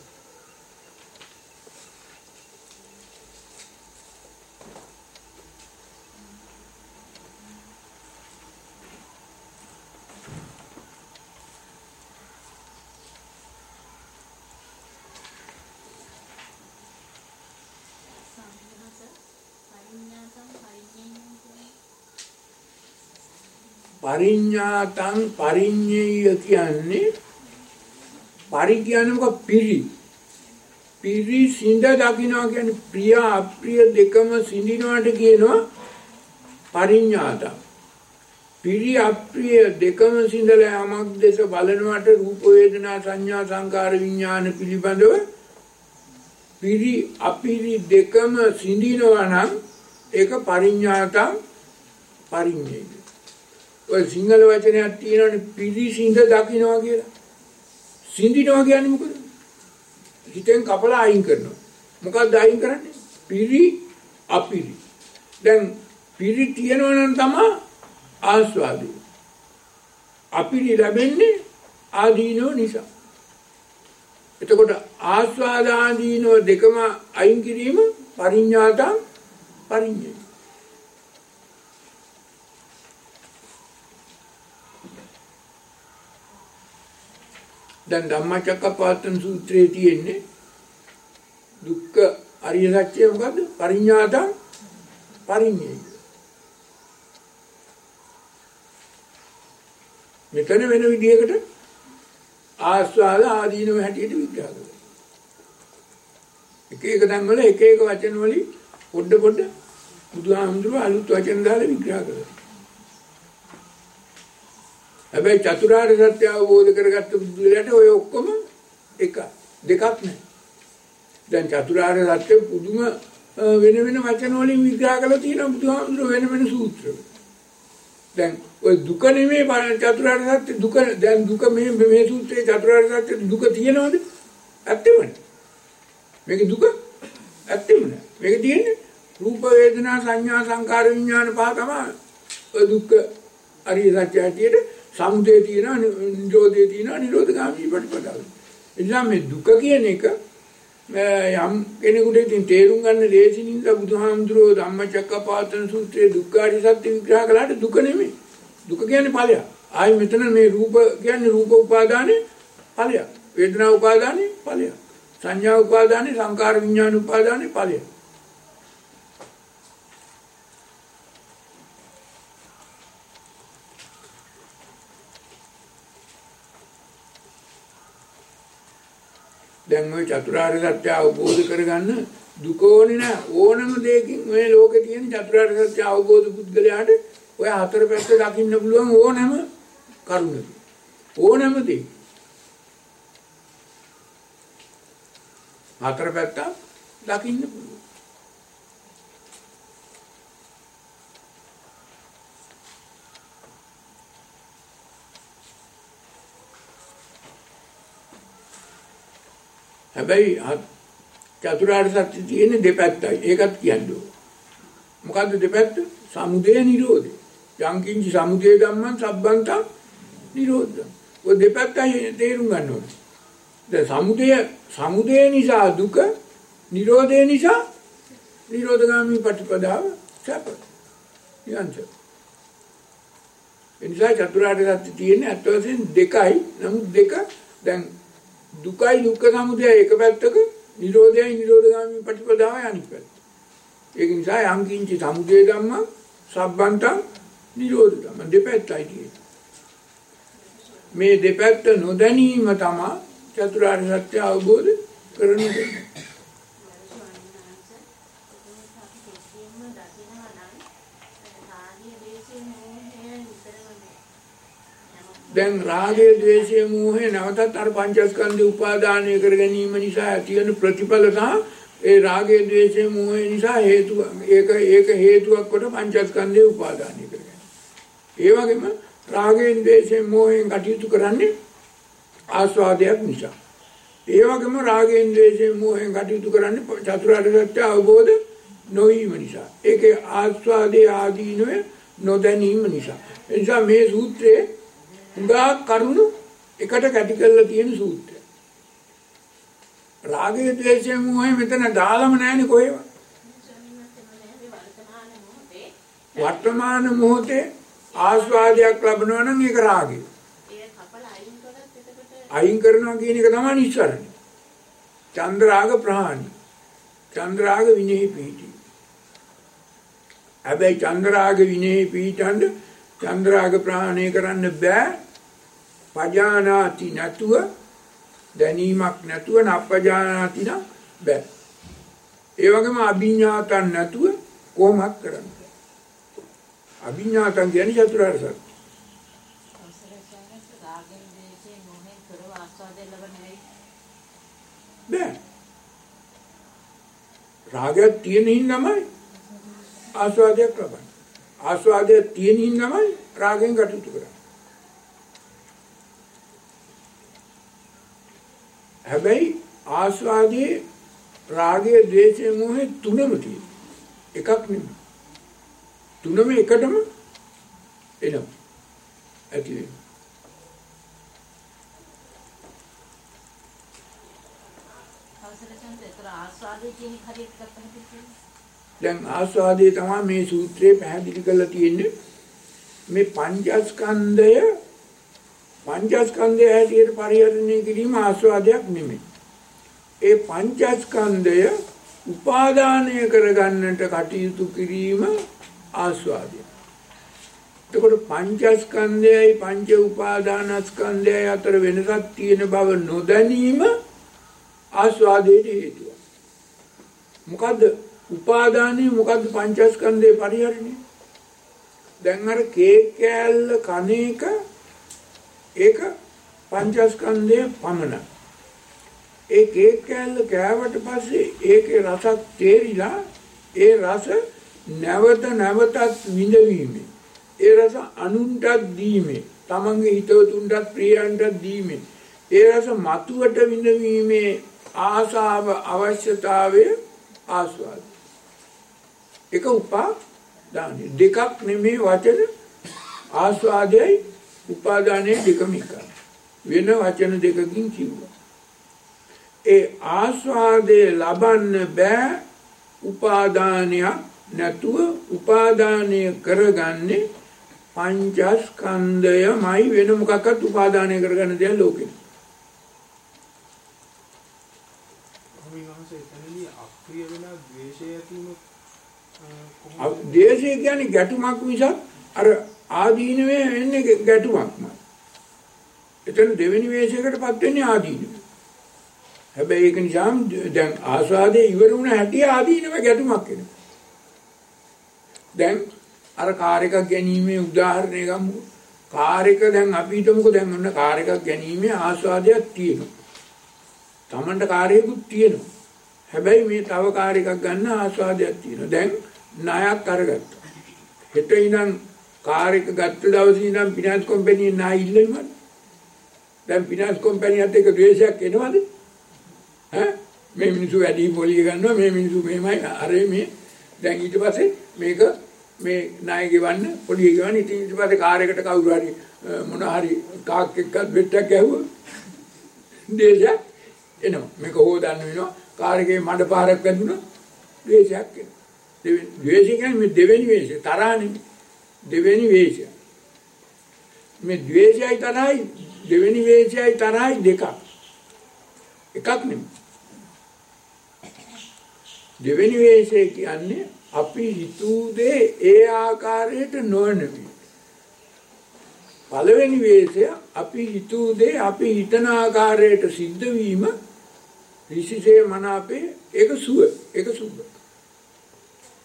පරිඤ්ඤාතං පරිඤ්ඤය කියන්නේ පරි කියන්නේ මොකක් පිරි සිඳ දකින්නවා කියන්නේ ප්‍රිය අප්‍රිය දෙකම සිඳිනවාට කියනවා පරිඤ්ඤාතං. පිරි අප්‍රිය දෙකම සිඳලා යමක් දැස බලනවාට රූප වේදනා සංඥා සංකාර විඥාන පිළිබඳව පිරි අපිරි දෙකම සිඳිනවා නම් ඒක පරිඤ්ඤාතං පරිඤ්ඤය. ඔය සිංහල වචනයක් තියෙනවනේ පිරිසිඳ දකින්නවා කියලා. සිඳිනවා කියන්නේ මොකද? හිතෙන් කපලා අයින් කරනවා. මොකක්ද අයින් කරන්නේ? පිරි අපිරි. දැන් පිරි තියෙනවා නම් තමයි ආස්වාදය. අපිරි ලැබෙන්නේ ආදීනෝ නිසා. එතකොට ආස්වාද ආදීනෝ දෙකම අයින් කිරීම පරිඤ්ඤාතං පරිඤ්ඤය. දැන් ධම්මචක්කප්පවත්තන සූත්‍රයේ තියෙන්නේ දුක්ඛ අරිය සත්‍ය මොකද්ද? පරිඤ්ඤාතං පරිඤ්ඤය. මෙතන වෙන විදිහකට ආස්වාද ආදීනව හැටියට විග්‍රහ කරනවා. එක එක තැන්වල එක එක වචන වලින් පොඩ බුදුහාමුදුරුවෝ අලුත් වචන දාලා විග්‍රහ කරනවා. හැබැයි චතුරාර්ය සත්‍ය අවබෝධ කරගත්ත බුදුලට ඔය ඔක්කොම එක දෙකක් නැහැ. දැන් චතුරාර්ය සත්‍ය පුදුම වෙන වෙන වචන වලින් විග්‍රහ කරලා තියෙනවා බුදුහාමුදුරුවෝ වෙන වෙන සූත්‍රවල. දැන් ඔය දුක නෙමෙයි චතුරාර්ය සත්‍ය දුක දැන් දුක මේ සූත්‍රයේ චතුරාර්ය සත්‍ය දුක තියෙනවද? ඇත්තෙම නෑ. මේක දුක ඇත්තෙම නෑ. මේක තියෙන්නේ රූප වේදනා සංඥා සංකාර විඥාන පහ තමයි. ඔය දුක්ඛ අරිය සත්‍ය හැටියට සමුදය තියෙනවා නිරෝධය තියෙනවා නිරෝධගාමී ප්‍රතිපදාව. එනිසා මේ දුක කියන එක යම් කෙනෙකුට ඉතින් තේරුම් ගන්න ලේසි නිසා බුදුහාමුදුරුවෝ ධම්මචක්කප්පවත්තන සූත්‍රයේ දුක්ඛාරිය සත්‍ය විග්‍රහ කළාට දුක නෙමෙයි. දුක කියන්නේ ඵලයක්. ආයි මෙතන මේ රූප කියන්නේ රූප උපාදානේ ඵලයක්. වේදනා උපාදානේ ඵලයක්. සංඥා උපාදානේ සංකාර විඥාන උපාදානේ ඵලයක්. දැන් ওই චතුරාර්ය සත්‍ය අවබෝධ කරගන්න දුක ඕනේ නෑ. ඕනම දෙයකින් මේ ලෝකේ තියෙන චතුරාර්ය සත්‍ය අවබෝධ පුද්ගලයාට ඔය හතර පැත්ත දකින්න පුළුවන් ඕනම කරුණක. ඕනම දෙයක්. හතර පැත්ත දකින්න පුළුවන්. හැබැයි චතුරාර්ය සත්‍ය තියෙන්නේ දෙපැත්තයි. ඒකත් කියන්නේ. මොකද්ද දෙපැත්ත? සමුදය නිරෝධය. යංකින්ච සමුදය ධම්මං සබ්බන්තං නිරෝධං. ඔය දෙපැත්තයි තේරුම් ගන්න ඕනේ. දැන් සමුදය නිසා දුක, නිරෝධය නිසා නිරෝධගාමී ප්‍රතිපදාව සැප. යන්ත. එනිසා චතුරාර්ය සත්‍ය තියෙන්නේ අත් වශයෙන් දෙකයි. නමුත් දෙක දැන් දුකයි දුක්ඛ සමුදය එක පැත්තක, නිරෝධයයි නිරෝධගාමී ප්‍රතිපදාවයි අනිත් පැත්ත. ඒක නිසා යංකින්ච සමුදය ධම්මං සබ්බන්තං නිරෝධ ධම්ම දෙපැත්තයි තියෙන්නේ. මේ දෙපැත්ත නොදැනීම තමයි චතුරාර්ය සත්‍ය අවබෝධ කරගන්න. දැන් රාගය, ද්වේෂය, මෝහය නැවතත් අර පංචස්කන්ධය උපාදානය කර ගැනීම නිසා තියෙන ප්‍රතිඵල සහ ඒ රාගය, ද්වේෂය, මෝහය නිසා හේතු ඒක හේතුවක් කොට පංචස්කන්ධය උපාදානය කරගන්න. ඒ වගේම රාගයෙන්, ද්වේෂයෙන්, මෝහයෙන් කටයුතු කරන්නේ ආස්වාදයක් නිසා. ඒ වගේම රාගයෙන්, ද්වේෂයෙන්, මෝහයෙන් කටයුතු කරන්නේ චතුරාර්ය සත්‍ය අවබෝධ නොවීම නිසා. ඒකේ ආස්වාදයේ ආදීනවේ නොදැනීම නිසා. ඒ නිසා මේ සූත්‍රයේ උගා කරුණු එකට කැටි කරලා තියෙන සූත්‍රය. රාගය, ද්වේෂය, මෝහය මෙතන දාලම නැහැනේ කොහෙවත්. වර්තමාන මොහොතේ ආස්වාදයක් ලැබනවා නම් ඒක රාගය. අයින් කරනවා කියන එක තමයි නිස්සරණ. චන්ද්‍රාග ප්‍රහාණි. චන්ද්‍රාග විනේහි පීටි. හැබැයි චන්ද්‍රාග විනේහි පීටන්න චන්ද්‍රාග ප්‍රහාණය කරන්න බෑ. පජානාති නැතුව, දැනීමක් නැතුව, නප්පජානාති නම් බෑ. ඒ වගේම අභිඥාතන් නැතුව කොහොමත් කරන්න බෑ. අභිඥාතන් කියන්නේ චතුරාර්ය සත්‍ය. බෑ. රාගයක් තියෙන හින්දාමයි ආස්වාදයක් ලබන්නේ. ආස්වාදයක් තියෙන හින්දාමයි රාගයෙන් කටයුතු කරන්නේ. හැබැයි ආස්වාදයේ රාගය, ද්වේෂය, මෝහය තුනම තියෙනවා. එකක් නෙමෙයි. තුනම එකටම එනවා. ඇති වෙනවා. දැන් ආස්වාදයේ තමයි මේ සූත්‍රයේ පැහැදිලි කරලා තියෙන්නේ. මේ පංචස්කන්ධය හැටියට පරිහරණය කිරීම ආස්වාදයක් නෙමෙයි. ඒ පංචස්කන්ධය උපාදානය කරගන්නට කටයුතු කිරීම ආස්වාදය. එතකොට පංචස්කන්ධයයි පංච උපාදානස්කන්ධයයි අතර වෙනසක් තියෙන බව නොදැනීම ආස්වාදයට හේතුව. මොකද්ද උපාදානය, මොකද්ද පංචස්කන්ධේ පරිහරණය? දැන් අර කේක් කෑල්ල කන එක ඒක පංචස්කන්ධයේ පමණයි. ඒ කේක් කෑල්ල කෑවට පස්සේ ඒකේ රසක් තේරිලා ඒ රස නැවතත් විඳවීමේ, ඒ රස අනුන්ටත් දීමේ, තමන්ගේ හිතවතුන්ටත් ප්‍රියයන්ටත් දීමේ, ඒ රස මතුවට විඳවීමේ ආසාව, අවශ්‍යතාවය ආස්වාද. එක උපාදානයි. දෙකක් නෙමේ වචන. ආස්වාදයයි උපාදානයයි දෙකම එකයි. වෙන වචන දෙකකින් කිව්වා. ඒ ආස්වාදයේ ලබන්න බෑ උපාදානයක් නැතුව. උපාදානය කරගන්නේ පංචස්කන්ධයමයි. වෙන මොකක්වත් උපාදානය කරගන්න දෙයක් ලෝකෙ. ද්වේෂය කියන්නේ ගැටුමක් මිසක් අර ආදීනවේ එන්නේ ගැටුමක්ම. එතන දෙවෙනි වේශයකටපත් වෙන්නේ ආදීනව. හැබැයි ඒක නිසා දැන් ආස්වාදයේ ඉවර වුණ හැටි ආදීනව ගැටුමක් එනවා. දැන් අර කාර් එකක් ගැනීමේ උදාහරණයක් ගමු. කාර් එක දැන් අපි හිතමුකෝ දැන් ඔන්න කාර් එකක් ගැනීමේ ආස්වාදයක් තියෙනවා. Tamanට කාර් එකකුත් තියෙනවා. හැබැයි මේ තව කාර් එකක් ගන්න ආස්වාදයක් තියෙනවා. දැන් ණයක් අරගත්තා. හෙට ඉඳන් කාර් එක ගත්ත දවසේ ඉඳන් ෆිනන්ස් කම්පැනියෙන් ණය ඉල්ලෙන්නවද? දැන් ෆිනන්ස් කම්පැනියත් එක්ක ද්වේෂයක් එනවද? මේ මිනිස්සු වැඩි පොලිය ගන්නවා, මේ මිනිස්සු මෙහෙමයි අරේ මේ. දැන් ඊට පස්සේ මේක මේ ණය ගෙවන්න පොලිය ගෙවන්න. ඉතින් ඊට පස්සේ කාර් එකට කවුරු හරි මොන හරි කාක් එක්ක බෙට්ටක් ගැහුවා. ද්වේෂයක් එනවා. මේක හොදන්න වෙනවා. කාර් එකේ මඩ පාරක් වැදුණා. ද්වේෂයක් එනවා. ද්වේෂය කියන්නේ මේ දෙවෙනි වේශය. තරහ නෙමෙයි. දෙවෙනි වේශය. මේ ද්වේෂයයි තරහයි දෙවෙනි වේශයයි තරහයි දෙකක්. එකක් නෙමෙයි. දෙවෙනි වේශය කියන්නේ අපි හිතූ දේ ඒ ආකාරයට නොවනවි. පළවෙනි වේශය අපි හිතූ දේ අපි හිතන ආකාරයට සිද්ධ වීම ඍෂිසේ මනාපේ ඒක සුව. ඒක සුබ.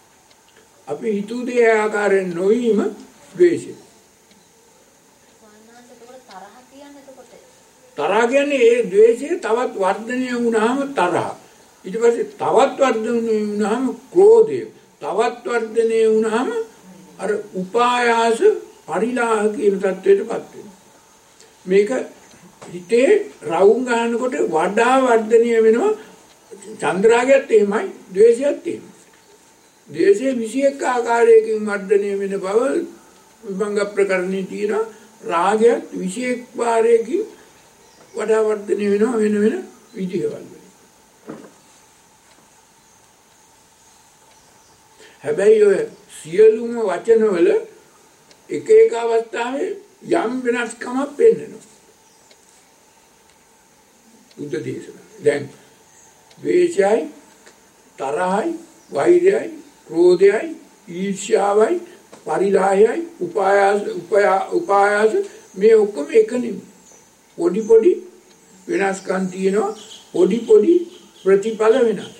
අපි හිතූ දේ ආකාරයෙන් නොවීම ද්වේෂය. එතකොට තරහ කියන්නේ එතකොට තරහ කියන්නේ ඒ ද්වේෂය තවත් වර්ධනය වුණාම තරහ. ඊට පස්සේ තවත් වර්ධනය වුණාම ක්‍රෝධය. තවත් වර්ධනය වුණාම අර උපායාස පරිලාහ කියන තත්ත්වයටපත් වෙනවා. මේක හිතේ රවුම් ගන්නකොට වඩා වර්ධනය වෙනවා. චන්ද්‍රාගයත් එහෙමයි, ද්වේෂයත් එහෙමයි. ද්වේෂය 21 ආකාරයකින් වර්ධනය වෙන බව විභංග ප්‍රකරණේ තියෙනවා. රාගයත් 21 වාරයකින් වඩා වර්ධනය වෙනවා වෙන විදිහවල. හැබැයි ඔය සියලුම වචනවල එක එක අවස්ථාවේ යම් වෙනස්කමක් පෙන්වනවා. බුද්ධ දේශනා. දැන් ද්වේෂයයි, තරහයි, වෛරයයි, ක්‍රෝධයයි, ඊර්ෂ්‍යාවයි, පරිලාහයයි, උපායාස මේ ඔක්කොම එක නෙමෙයි. පොඩි වෙනස්කම් තියෙනවා. පොඩි ප්‍රතිඵල වෙනස්.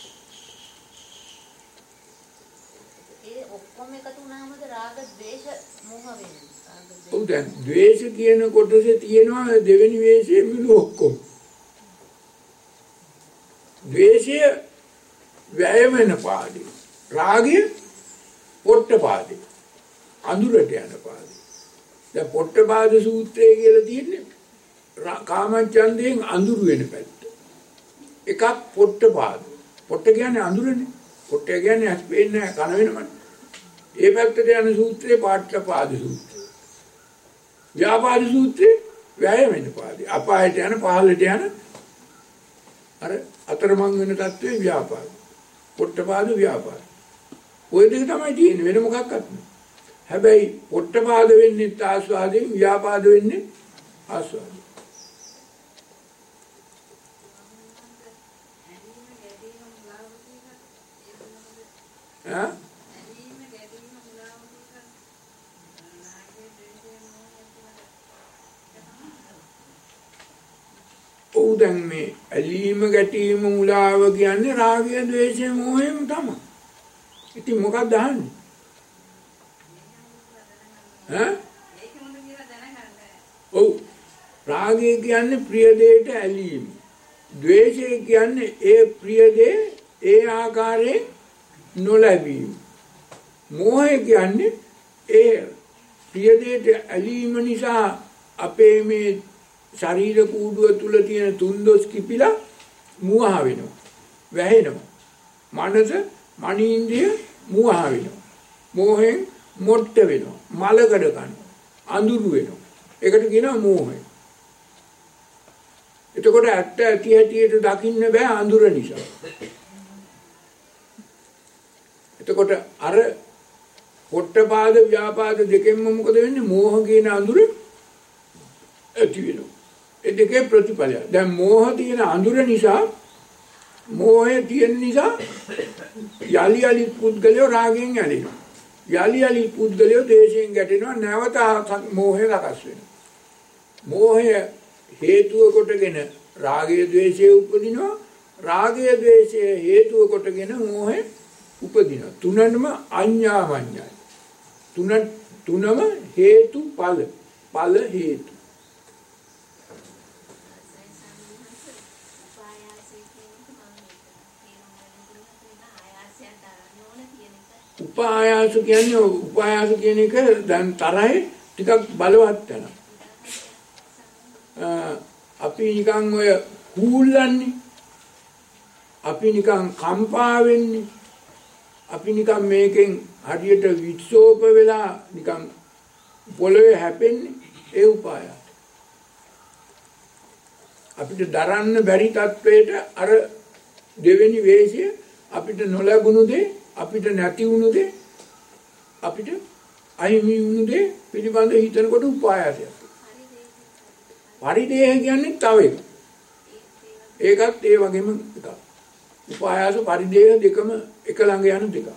දැන් ද්වේෂ කියන කොටසේ තියෙනවා දෙවෙනි වේශයේ මිලු ඔක්කොම. ද්වේෂය වැය වෙන පාදේ. රාගය පොට්ටපාදේ. අඳුරට යන පාදේ. දැන් පොට්ටපාද සූත්‍රය කියලා තියෙන්නේ කාමච්ඡන්දයෙන් අඳුර වෙන පැත්ත. එකක් පොට්ටපාද. පොට්ට කියන්නේ අඳුරනේ. පොට්ට කියන්නේ ඇස් පේන්නේ කන වෙනමනේ. ඒ පැත්තට යන සූත්‍රේ පාට්ටපාද සූත්‍රය. ව්‍යාපාද සූත්‍රේ වැය වෙන පාදේ. අපායට යන පහළට යන අර අතරමං වෙන තත්ත්වේ ව්‍යාපාද. පොට්ටපාද ව්‍යාපාද. ওই දෙක තමයි තියෙන්නේ වෙන මොකක්වත් නෑ. හැබැයි පොට්ටපාද වෙන්නේ ආස්වාදයෙන්, ව්‍යාපාද වෙන්නේ ආස්වාදයෙන්. ඈ දැන් මේ ඇලීම ගැටීම මුලාව කියන්නේ රාගය ද්වේෂය මොහෙම තමයි. ඉතින් මොකක්ද අහන්නේ? ඈ? ඔව්. රාගය කියන්නේ ප්‍රිය දෙයට ඇලීම. ද්වේෂය කියන්නේ ඒ ප්‍රිය දේ ඒ ආකාරයෙන් නොලැබීම. මෝහය කියන්නේ ඒ ප්‍රිය දෙයට ඇලීම නිසා අපේ මේ ශරීර කූඩුව තුල තියෙන තුන්දොස් කිපිලා මුවහ වෙනවා. වැහෙනවා. මනස මනීන්ද්‍රිය මුවහ වෙනවා. මෝහෙන් මොට්ට වෙනවා. මලකඩ කනවා. අඳුරු වෙනවා. ඒකට කියනවා මෝහය. එතකොට ඇත්ත ඇති හැටියට දකින්න බෑ අඳුර නිසා. එතකොට අර පොට්ටපාද ව්‍යාපාද දෙකෙන්ම මොකද වෙන්නේ? මෝහ කියන අඳුර ඇති වෙනවා. ඒ දෙකේ ප්‍රතිඵලය. දැන් මෝහ තියෙන අඳුර නිසා, මෝහය තියෙන නිසා යලි පුද්ගලයෝ රාගයෙන් ඇලෙනවා. යලි පුද්ගලයෝ ද්වේෂයෙන් ගැටෙනවා. නැවත මෝහය සකස් වෙනවා. මෝහය හේතුව කොටගෙන රාගය ද්වේෂය උපදිනවා. රාගය ද්වේෂය හේතුව කොටගෙන මෝහය උපදිනවා. තුනම අඤ්ඤාමඤ්ඤයි. තුනම හේතු ඵල හේතු. උපායාස කියන එක දැන් තරහේ ටිකක් බලවත් වෙනවා. අපි නිකන් ඔය හූල්ලන්නේ. අපි නිකන් කම්පා වෙන්නේ. අපි නිකන් මේකෙන් හරියට වික්ෂෝප වෙලා නිකන් පොළවේ හැපෙන්නේ. ඒ උපායාස. අපිට දරන්න බැරි තත්වයට අර දෙවෙනි වේශය අපිට නොලැබුණු දේ, අපිට නැති වුණු දේ, අපිට අහිමි වුණු දේ පිළිබඳ හිතනකොට උපායාසයක්. පරිදේහ කියන්නේ තව එකක්. ඒකත් ඒ වගේම එකක්. උපායාස පරිදේහ දෙකම එක ළඟ යන දෙකක්.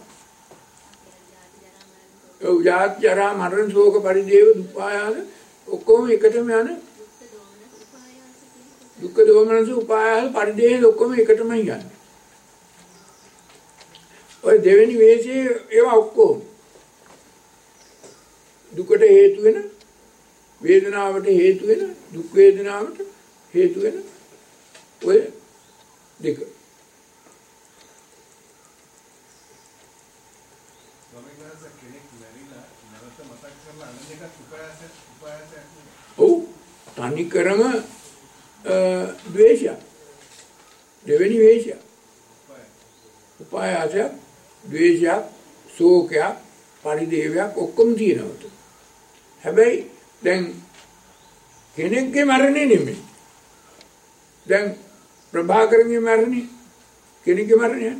ඔව් ජාති ජරා මරණ ශෝක පරිදේව උපායාස ඔක්කොම එකටම යන දුක්ඛ දෝමනස උපායාස පරිදේහ ඔක්කොම එකටම යන්නේ. ඔය දෙවෙනි වේශයේ ඒවා ඔක්කොම දුකට හේතු වෙන වේදනාවට හේතු වෙන දුක් වේදනාවට හේතු වෙන ඔය දෙක. ඔව් තනි කරම ද්වේෂය දෙවෙනි වේශය උපායාසයක් ද්වේෂයක් ශෝකයක් පරිදේවයක් ඔක්කොම තියෙනවා. හැබැයි දැන් කෙනෙක්ගේ මරණය නෙමෙයි. දැන් ප්‍රභාකරන්ගේ මරණය කෙනෙක්ගේ මරණය.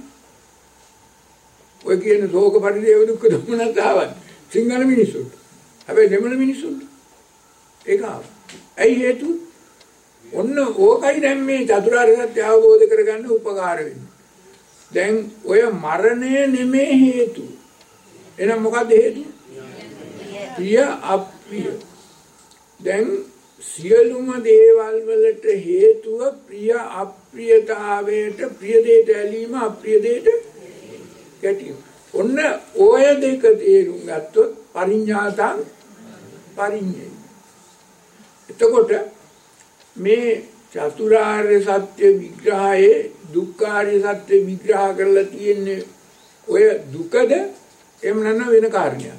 ඔය කියන ශෝක පරිදේව දුක්ඛ දොමනස් ආවත් සිංහල මිනිස්සුන්ට. හැබැයි දෙමළ මිනිස්සුන්ට ඒක ආවා. ඇයි හේතුව? ඔන්න ඕකයි දැන් මේ චතුරාර්ය සත්‍ය අවබෝධ කරගන්න උපකාර වෙන්නේ. දැන් ඔය මරණය නෙමේ හේතුව. එහෙනම් මොකද්ද හේතුව? ප්‍රිය අප්‍රිය. දැන් සියලුම දේවල් වලට හේතුව ප්‍රිය අප්‍රියතාවයට ප්‍රිය දෙයට ඇලීම අප්‍රිය දෙයට ගැටීම. ඔන්න ඔය දෙක තේරුම් ගත්තොත් පරිඤ්ඤාතං පරිඤ්ඤය. එතකොට මේ චතුරාර්ය සත්‍ය විග්‍රහයේ දුක්ඛාර්ය සත්‍ය විග්‍රහ කරලා තියෙන්නේ ඔය දුකද එහෙම නැත්නම් වෙන කාරණයක්.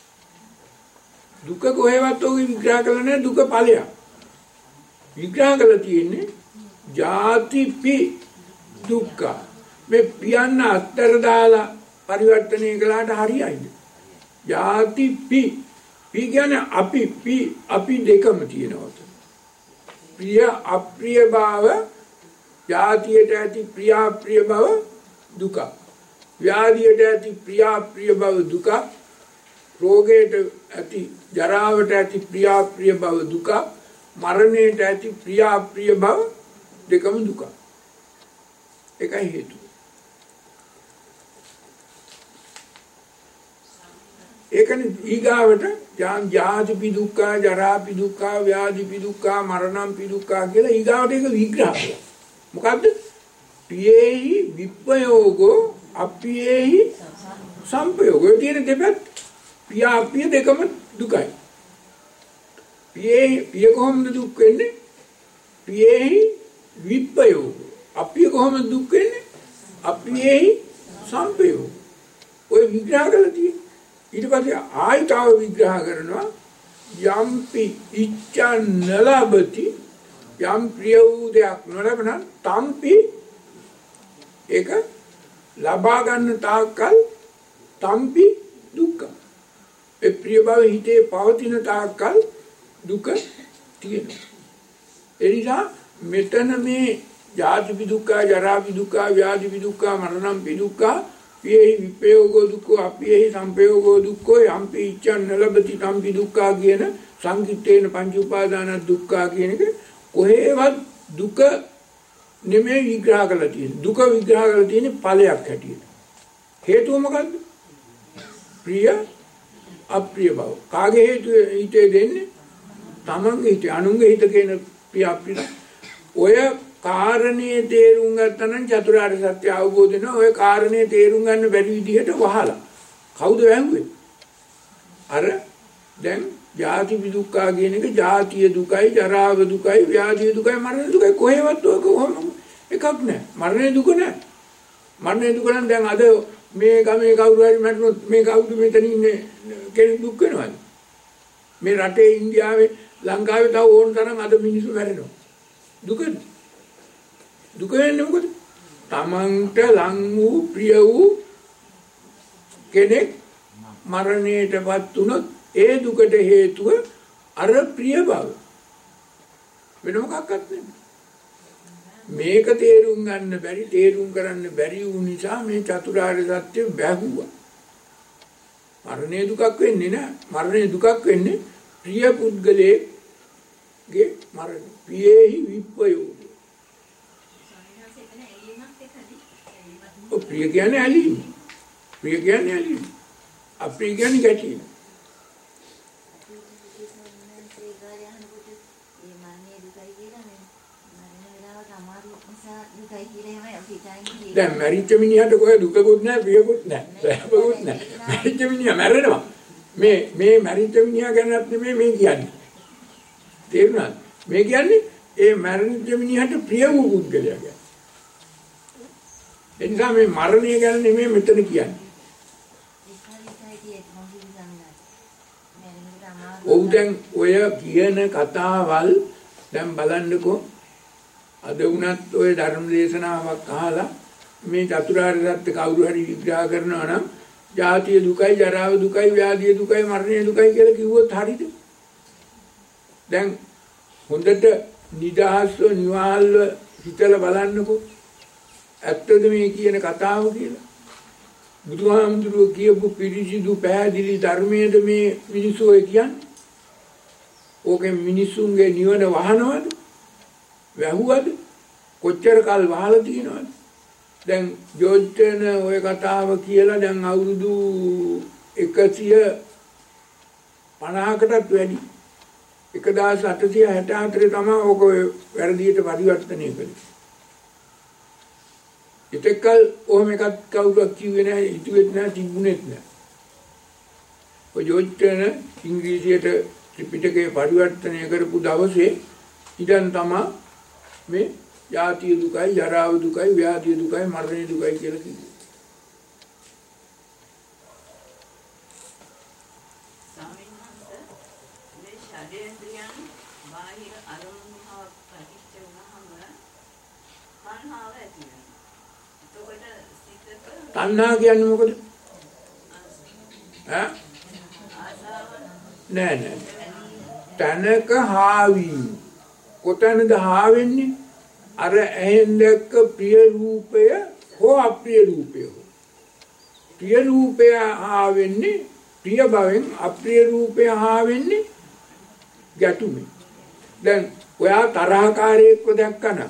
දුක කොහෙවත් ඔය විග්‍රහ කරලා නැහැ දුක ඵලයක්. විග්‍රහ කරලා තියෙන්නේ ජාතිපි දුක්ඛ. මේ පියන්න අත්තර දාලා පරිවර්තනය කළාට හරියයිද? ජාතිපි පි කියන්නේ අපි දෙකම තියෙනවා. ප්‍රිය අප්‍රිය භාව ජාතියට ඇති ප්‍රිය අප්‍රිය භව දුක. ව්‍යාධියට ඇති ප්‍රිය අප්‍රිය භව දුක. රෝගයට ඇති ජරාවට ඇති ප්‍රිය අප්‍රිය භව දුක. මරණයට ඇති ප්‍රිය අප්‍රිය භව දෙකම දුක. ඒකයි හේතුව. ඒකනේ ඊගාවට ජාතිපි දුක්ඛ ජරාපි දුක්ඛ ව්‍යාධිපි දුක්ඛ මරණම්පි දුක්ඛ කියලා ඊගාවට ඒක විග්‍රහ කරනවා. මොකද්ද? පියේහි විප්පයෝගෝ අප්පියේහි සම්පයෝගෝ කියන දෙපැත්ත පිය අප්පිය දෙකම දුකයි. පිය කොහොමද දුක් වෙන්නේ? පියේහි විප්පයෝගෝ අප්පිය කොහොමද දුක් වෙන්නේ? අප්පියේහි සම්පයෝගෝ. ඔය විග්‍රහ කරලා තියෙන්නේ. ඊට පස්සේ ආයතාව විග්‍රහ කරනවා යම්පි ඉච්ඡා නලබති යම් ප්‍රිය වූ දෙයක් නොලබන තම්පි ඒක ලබා ගන්න තාක්කල් තම්පි දුක්ඛ. ඒ ප්‍රිය බව හිතේ පවතින තාක්කල් දුක තියෙනවා. ඒ නිසා මෙතන මේ ජාතිපි දුක්ඛ ජරාපි දුක්ඛ ව්‍යාධිපි දුක්ඛ මරණම්පි දුක්ඛ පියේහි විපයෝගෝ දුක්ඛෝ අප්පියේහි සම්පයෝගෝ දුක්ඛෝ යම්පි ඉච්ඡන් නලබති තම්පි දුක්ඛ කියන සංකිට්ඨේන පංච උපාදාන දුක්ඛ කියන එක කොහේවත් දුක නෙමෙයි විග්‍රහ කරලා තියෙන්නේ. දුක විග්‍රහ කරලා තියෙන්නේ ඵලයක් හැටියට. හේතුව මොකද්ද? ප්‍රිය අප්‍රිය බව. කාගේ හේතුව හිතේ දෙන්නේ? තමන්ගේ හිතේ අනුන්ගේ හිත කියන ප්‍රිය අප්‍රිය. ඔය කාරණේ තේරුම් ගත්තනම් චතුරාර්ය සත්‍ය අවබෝධ වෙනවා. ඔය කාරණේ තේරුම් ගන්න බැරි විදිහට වහලා. කවුද වැහුවේ? අර දැන් ජාති දුක්ඛ කියන එක ජාතිය දුකයි, ජරාව දුකයි, ව්‍යාධි දුකයි, මරණ දුකයි කොහෙවත් ඔක එකක් නැහැ. මරණේ දුක නැහැ. මරණේ දුක නම් දැන් අද මේ ගමේ කවුරු හරි මැරුණොත් මේ කවුද මෙතන ඉන්නේ කෙනෙක් දුක් වෙනවද? මේ රටේ ඉන්දියාවේ ලංකාවේ තව ඕන තරම් අද මිනිස්සු මැරෙනවා. දුකද? දුක වෙන්නේ මොකද? තමන්ට ලං වූ ප්‍රිය වූ කෙනෙක් මරණයටපත් වුණොත් ඒ දුකට හේතුව අර ප්‍රිය බව. වෙන මොකක්වත් නෙමෙයි. මේක තේරුම් ගන්න බැරි, තේරුම් කරන්න බැරි වූ නිසා මේ චතුරාර්ය සත්‍ය බැහැුවා. මරණය දුකක් වෙන්නේ නැහැ. මරණය දුකක් වෙන්නේ ප්‍රිය පුද්ගලයේ මරණය. පියේහි විප්පයෝ. ප්‍රිය කියන්නේ ඇලීම. ප්‍රිය කියන්නේ ඇලීම. අප්‍රිය කියන්නේ ගැටීම. දැන් මැරිච්ච මිනිහට කොහෙද දුකකුත් නැහැ ප්‍රියකුත් නැහැ සැපකුත් නැහැ. මැරිච්ච මිනිහා මැරෙනවා. මේ මැරිච්ච මිනිහා ගැනත් නෙමෙයි මේ කියන්නේ. තේරුණාද? මේ කියන්නේ ඒ මරණ මිනිහට ප්‍රිය වූ පුද්ගලයා ගැන. එනිසා මේ මරණය ගැන නෙමෙයි මෙතන කියන්නේ. ඔව් දැන් ඔය කියන කතාවල් දැන් බලන්නකෝ අද වුණත් ඔය ධර්ම දේශනාවක් අහලා මේ චතුරාර්ය සත්‍ය කවුරු හරි විග්‍රහ කරනවා නම් ජාතිය දුකයි ජරාව දුකයි ව්‍යාධිය දුකයි මරණය දුකයි කියලා කිව්වොත් හරිද? දැන් හොඳට නිදහස්ව නිවාල්ව හිතලා බලන්නකෝ ඇත්තද මේ කියන කතාව කියලා? බුදුහාමුදුරුවෝ කියපු පිරිසිදු පැහැදිලි ධර්මයේද මේ මිනිස්සු ඔය කියන්නේ? ඕකෙන් මිනිසුන්ගේ නිවන වහනවද? වැහුවද? කොච්චර කල් වහලා තියෙනවද? දැන් ජෝර්ජ්ටන් ඔය කතාව කියලා දැන් අවුරුදු 150කටත් වැඩි 1864 තමයි ඕක වැරදියට පරිවර්තනය කළේ. ඉතකල් ඔහොම එකක් කවුරුත් කිව්වේ නැහැ, හිතුවෙත් නැහැ, තිබුණෙත් නැහැ. ඔය ජෝර්ජ්ටන් ඉංග්‍රීසියට ත්‍රිපිටකේ පරිවර්තනය කරපු දවසේ ඉඳන් තමයි මේ ජාතිය දුකයි, ජරාව දුකයි, ව්‍යාධිය දුකයි, මරණය දුකයි කියලා කිව්වේ. ස්වාමීන් වහන්සේ මේ ෂඩේන්ද්‍රයන් බාහිර අරමුණු හා ප්‍රතිච්ඡ වුණාම තණ්හාව ඇති වෙනවා. එතකොට සිතක තණ්හා කියන්නේ මොකද? ඈ? නෑ නෑ. තනක හාවීම. කොතනද හා වෙන්නේ? අර ඇහෙන් දැක්ක ප්‍රිය රූපය හෝ අප්‍රිය රූපය. ප්‍රිය රූපය හා වෙන්නේ ප්‍රිය භවෙන්, අප්‍රිය රූපය හා වෙන්නේ ගැටුමෙන්. දැන් ඔයා තරහකාරයෙක්ව දැක්කනම්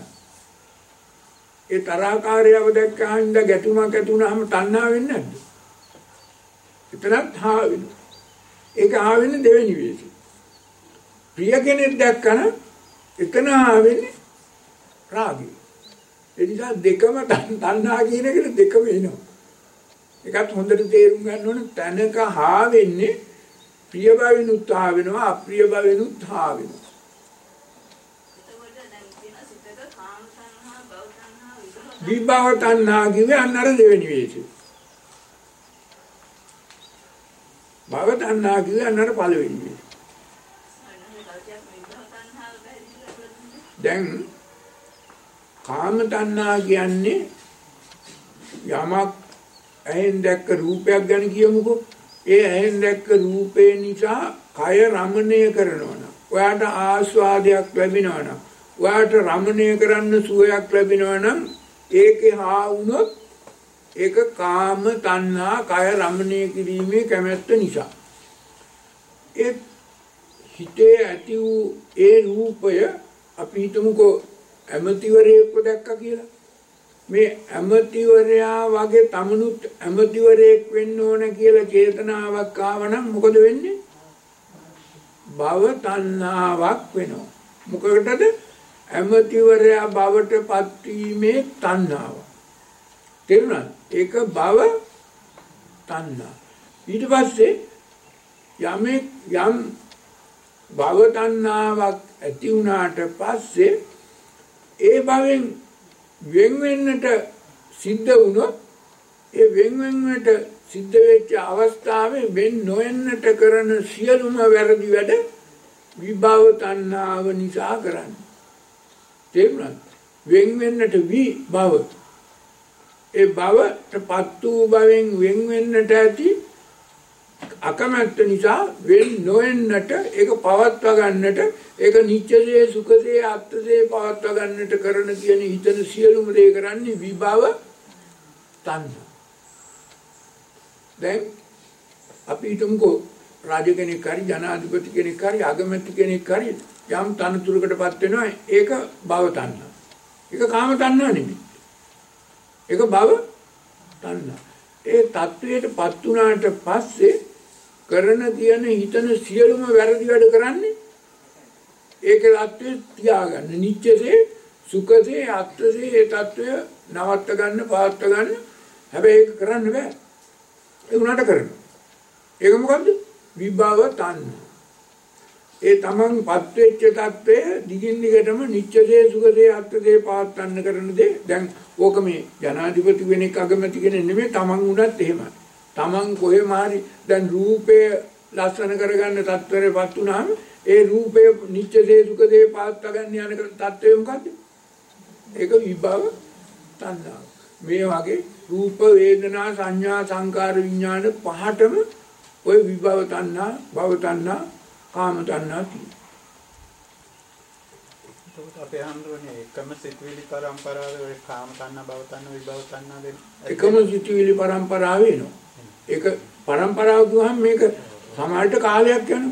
ඒ තරහකාරයව දැක්කහම ගැටුමක් ඇති වුණාම තණ්හා වෙන්නේ නැද්ද? එතනත් හා වෙනවා. ඒක හා වෙන්නේ දෙවෙනි වේසෙ. ප්‍රිය කෙනෙක් දැක්කම එතන හා වෙන්නේ රාගය. ඒ නිසා දෙකම තණ්හා කියන එකට දෙකම එනවා. ඒකත් හොඳට තේරුම් ගන්න ඕනේ. තනක හා වෙන්නේ ප්‍රිය භවෙනුත් හා වෙනවා, අප්‍රිය භවෙනුත් හා වෙනවා. එතකොට දැන් කියන සිතක කාම තණ්හා, භව තණ්හා, විභව තණ්හා කිව්වේ අන්නර දෙවෙනි වේසෙ. භව තණ්හා කිව්වේ අන්නර පළවෙනි වේසෙ. දැන් කාම තණ්හා කියන්නේ යමක් ඇහෙන් දැක්ක රූපයක් ගැන කියමුකෝ. ඒ ඇහෙන් දැක්ක රූපේ නිසා කය රමණය කරනවා නම්, ඔයාට ආස්වාදයක් ලැබෙනවා නම්, ඔයාට රමණය කරන්න සුවයක් ලැබෙනවා නම් ඒකේ හා වුණොත් ඒක කාම තණ්හා, කය රමණය කිරීමේ කැමැත්ත නිසා. ඒ හිතේ ඇති වූ ඒ රූපය අපි හිතමුකෝ ඇමතිවරයෙක්ව දැක්කා කියලා. මේ ඇමතිවරයා වගේ තමනුත් ඇමතිවරයෙක් වෙන්න ඕන කියලා චේතනාවක් ආවනම් මොකද වෙන්නේ? භව තණ්හාවක් වෙනවා. මොකකටද? ඇමතිවරයා භවට පත්වීමේ තණ්හාව. තේරුණාද? ඒක භව තණ්හා. ඊට පස්සේ යම් භව තණ්හාවක් ඇති වුණාට පස්සේ ඒ භවෙන් වෙන් වෙන්නට සිද්ධ වුණොත් ඒ වෙන් වෙන්නට සිද්ධ වෙච්ච අවස්ථාවේ වෙන් නොවෙන්නට කරන සියලුම වැරදි වැඩ විභව තණ්හාව නිසා කරන්නේ. තේරුණාද? වෙන් වෙන්නට විභව. ඒ භවටපත් වූ භවෙන් වෙන් වෙන්නට ඇති අකමැත්ත නිසා වෙන් නොවෙන්නට, ඒක පවත්වා ගන්නට, ඒක නිත්‍යසේ සුඛසේ අත්ථසේ පවත්වා ගන්නට කරන කියන හිතන සියලුම දේ කරන්නේ විභව තණ්හා. දැන් අපි හිතමුකෝ රාජ කෙනෙක් හරි, ජනාධිපති කෙනෙක් හරි, අගමැති කෙනෙක් හරි යම් තනතුරකටපත් වෙනවා. ඒක භව තණ්හා. ඒක කාම තණ්හා නෙමෙයි. ඒක භව තණ්හා. ඒ තත්වයටපත් වුණාට පස්සේ කරන කියන හිතන සියලුම වැරදි වැඩ කරන්නේ ඒකේ தත්ත්වය තියාගන්න. නිත්‍යසේ සුඛසේ අත්ථසේ ඒ தත්ත්වය නවත්ත ගන්න, පවත්ව ගන්න. හැබැයි ඒක කරන්න බෑ. ඒ උනාට කරනවා. ඒක මොකද්ද? විභව තණ්හා. ඒ තමන්පත් වෙච්ච தත්ත්වය දිගින් දිගටම නිච්චසේ සුඛසේ අත්ථසේ පාත්තන්න කරන දේ. දැන් ඕක මේ ජනාධිපති කෙනෙක් අගමැති කෙනෙක් නෙමෙයි, තමන් උනත් එහෙමයි. තමන් කොහෙම හරි දැන් රූපය ලස්සන කරගන්න තත්ත්වයටපත් වුණාම ඒ රූපය නිච්චසේ සුඛසේ පාත්ත ගන්න යන තත්ත්වය මොකද්ද? ඒක විභව තණ්හා. මේ වගේ රූප වේදනා සංඥා සංකාර විඥාන පහටම ඔය විභව තණ්හා, භව තණ්හා, කාම තණ්හා තියෙනවා. එතකොට අපේ හඳුනන්නේ එකම සිතුවිලි පරම්පරාවේ ඔය කාම තණ්හා, භව තණ්හා, විභව තණ්හා දෙක එකම සිතුවිලි පරම්පරාව වෙනවා. ඒක පරම්පරාව දුවහම මේක සමහරට කාලයක් යනවා.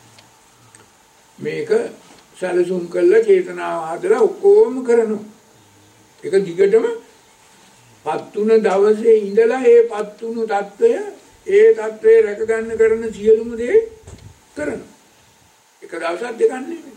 මේක සැලසුම් කළා චේතනාව හදලා ඔක්කොම කරනවා. ඒක දිගටම පත්තුන දවසේ ඉඳලා ඒ පත්තුණු தত্ত্বය ඒ தত্ত্বය රැක ගන්න කරන සියලුම දේ කරනවා. එක දවසක් දෙකක් නෙමෙයි.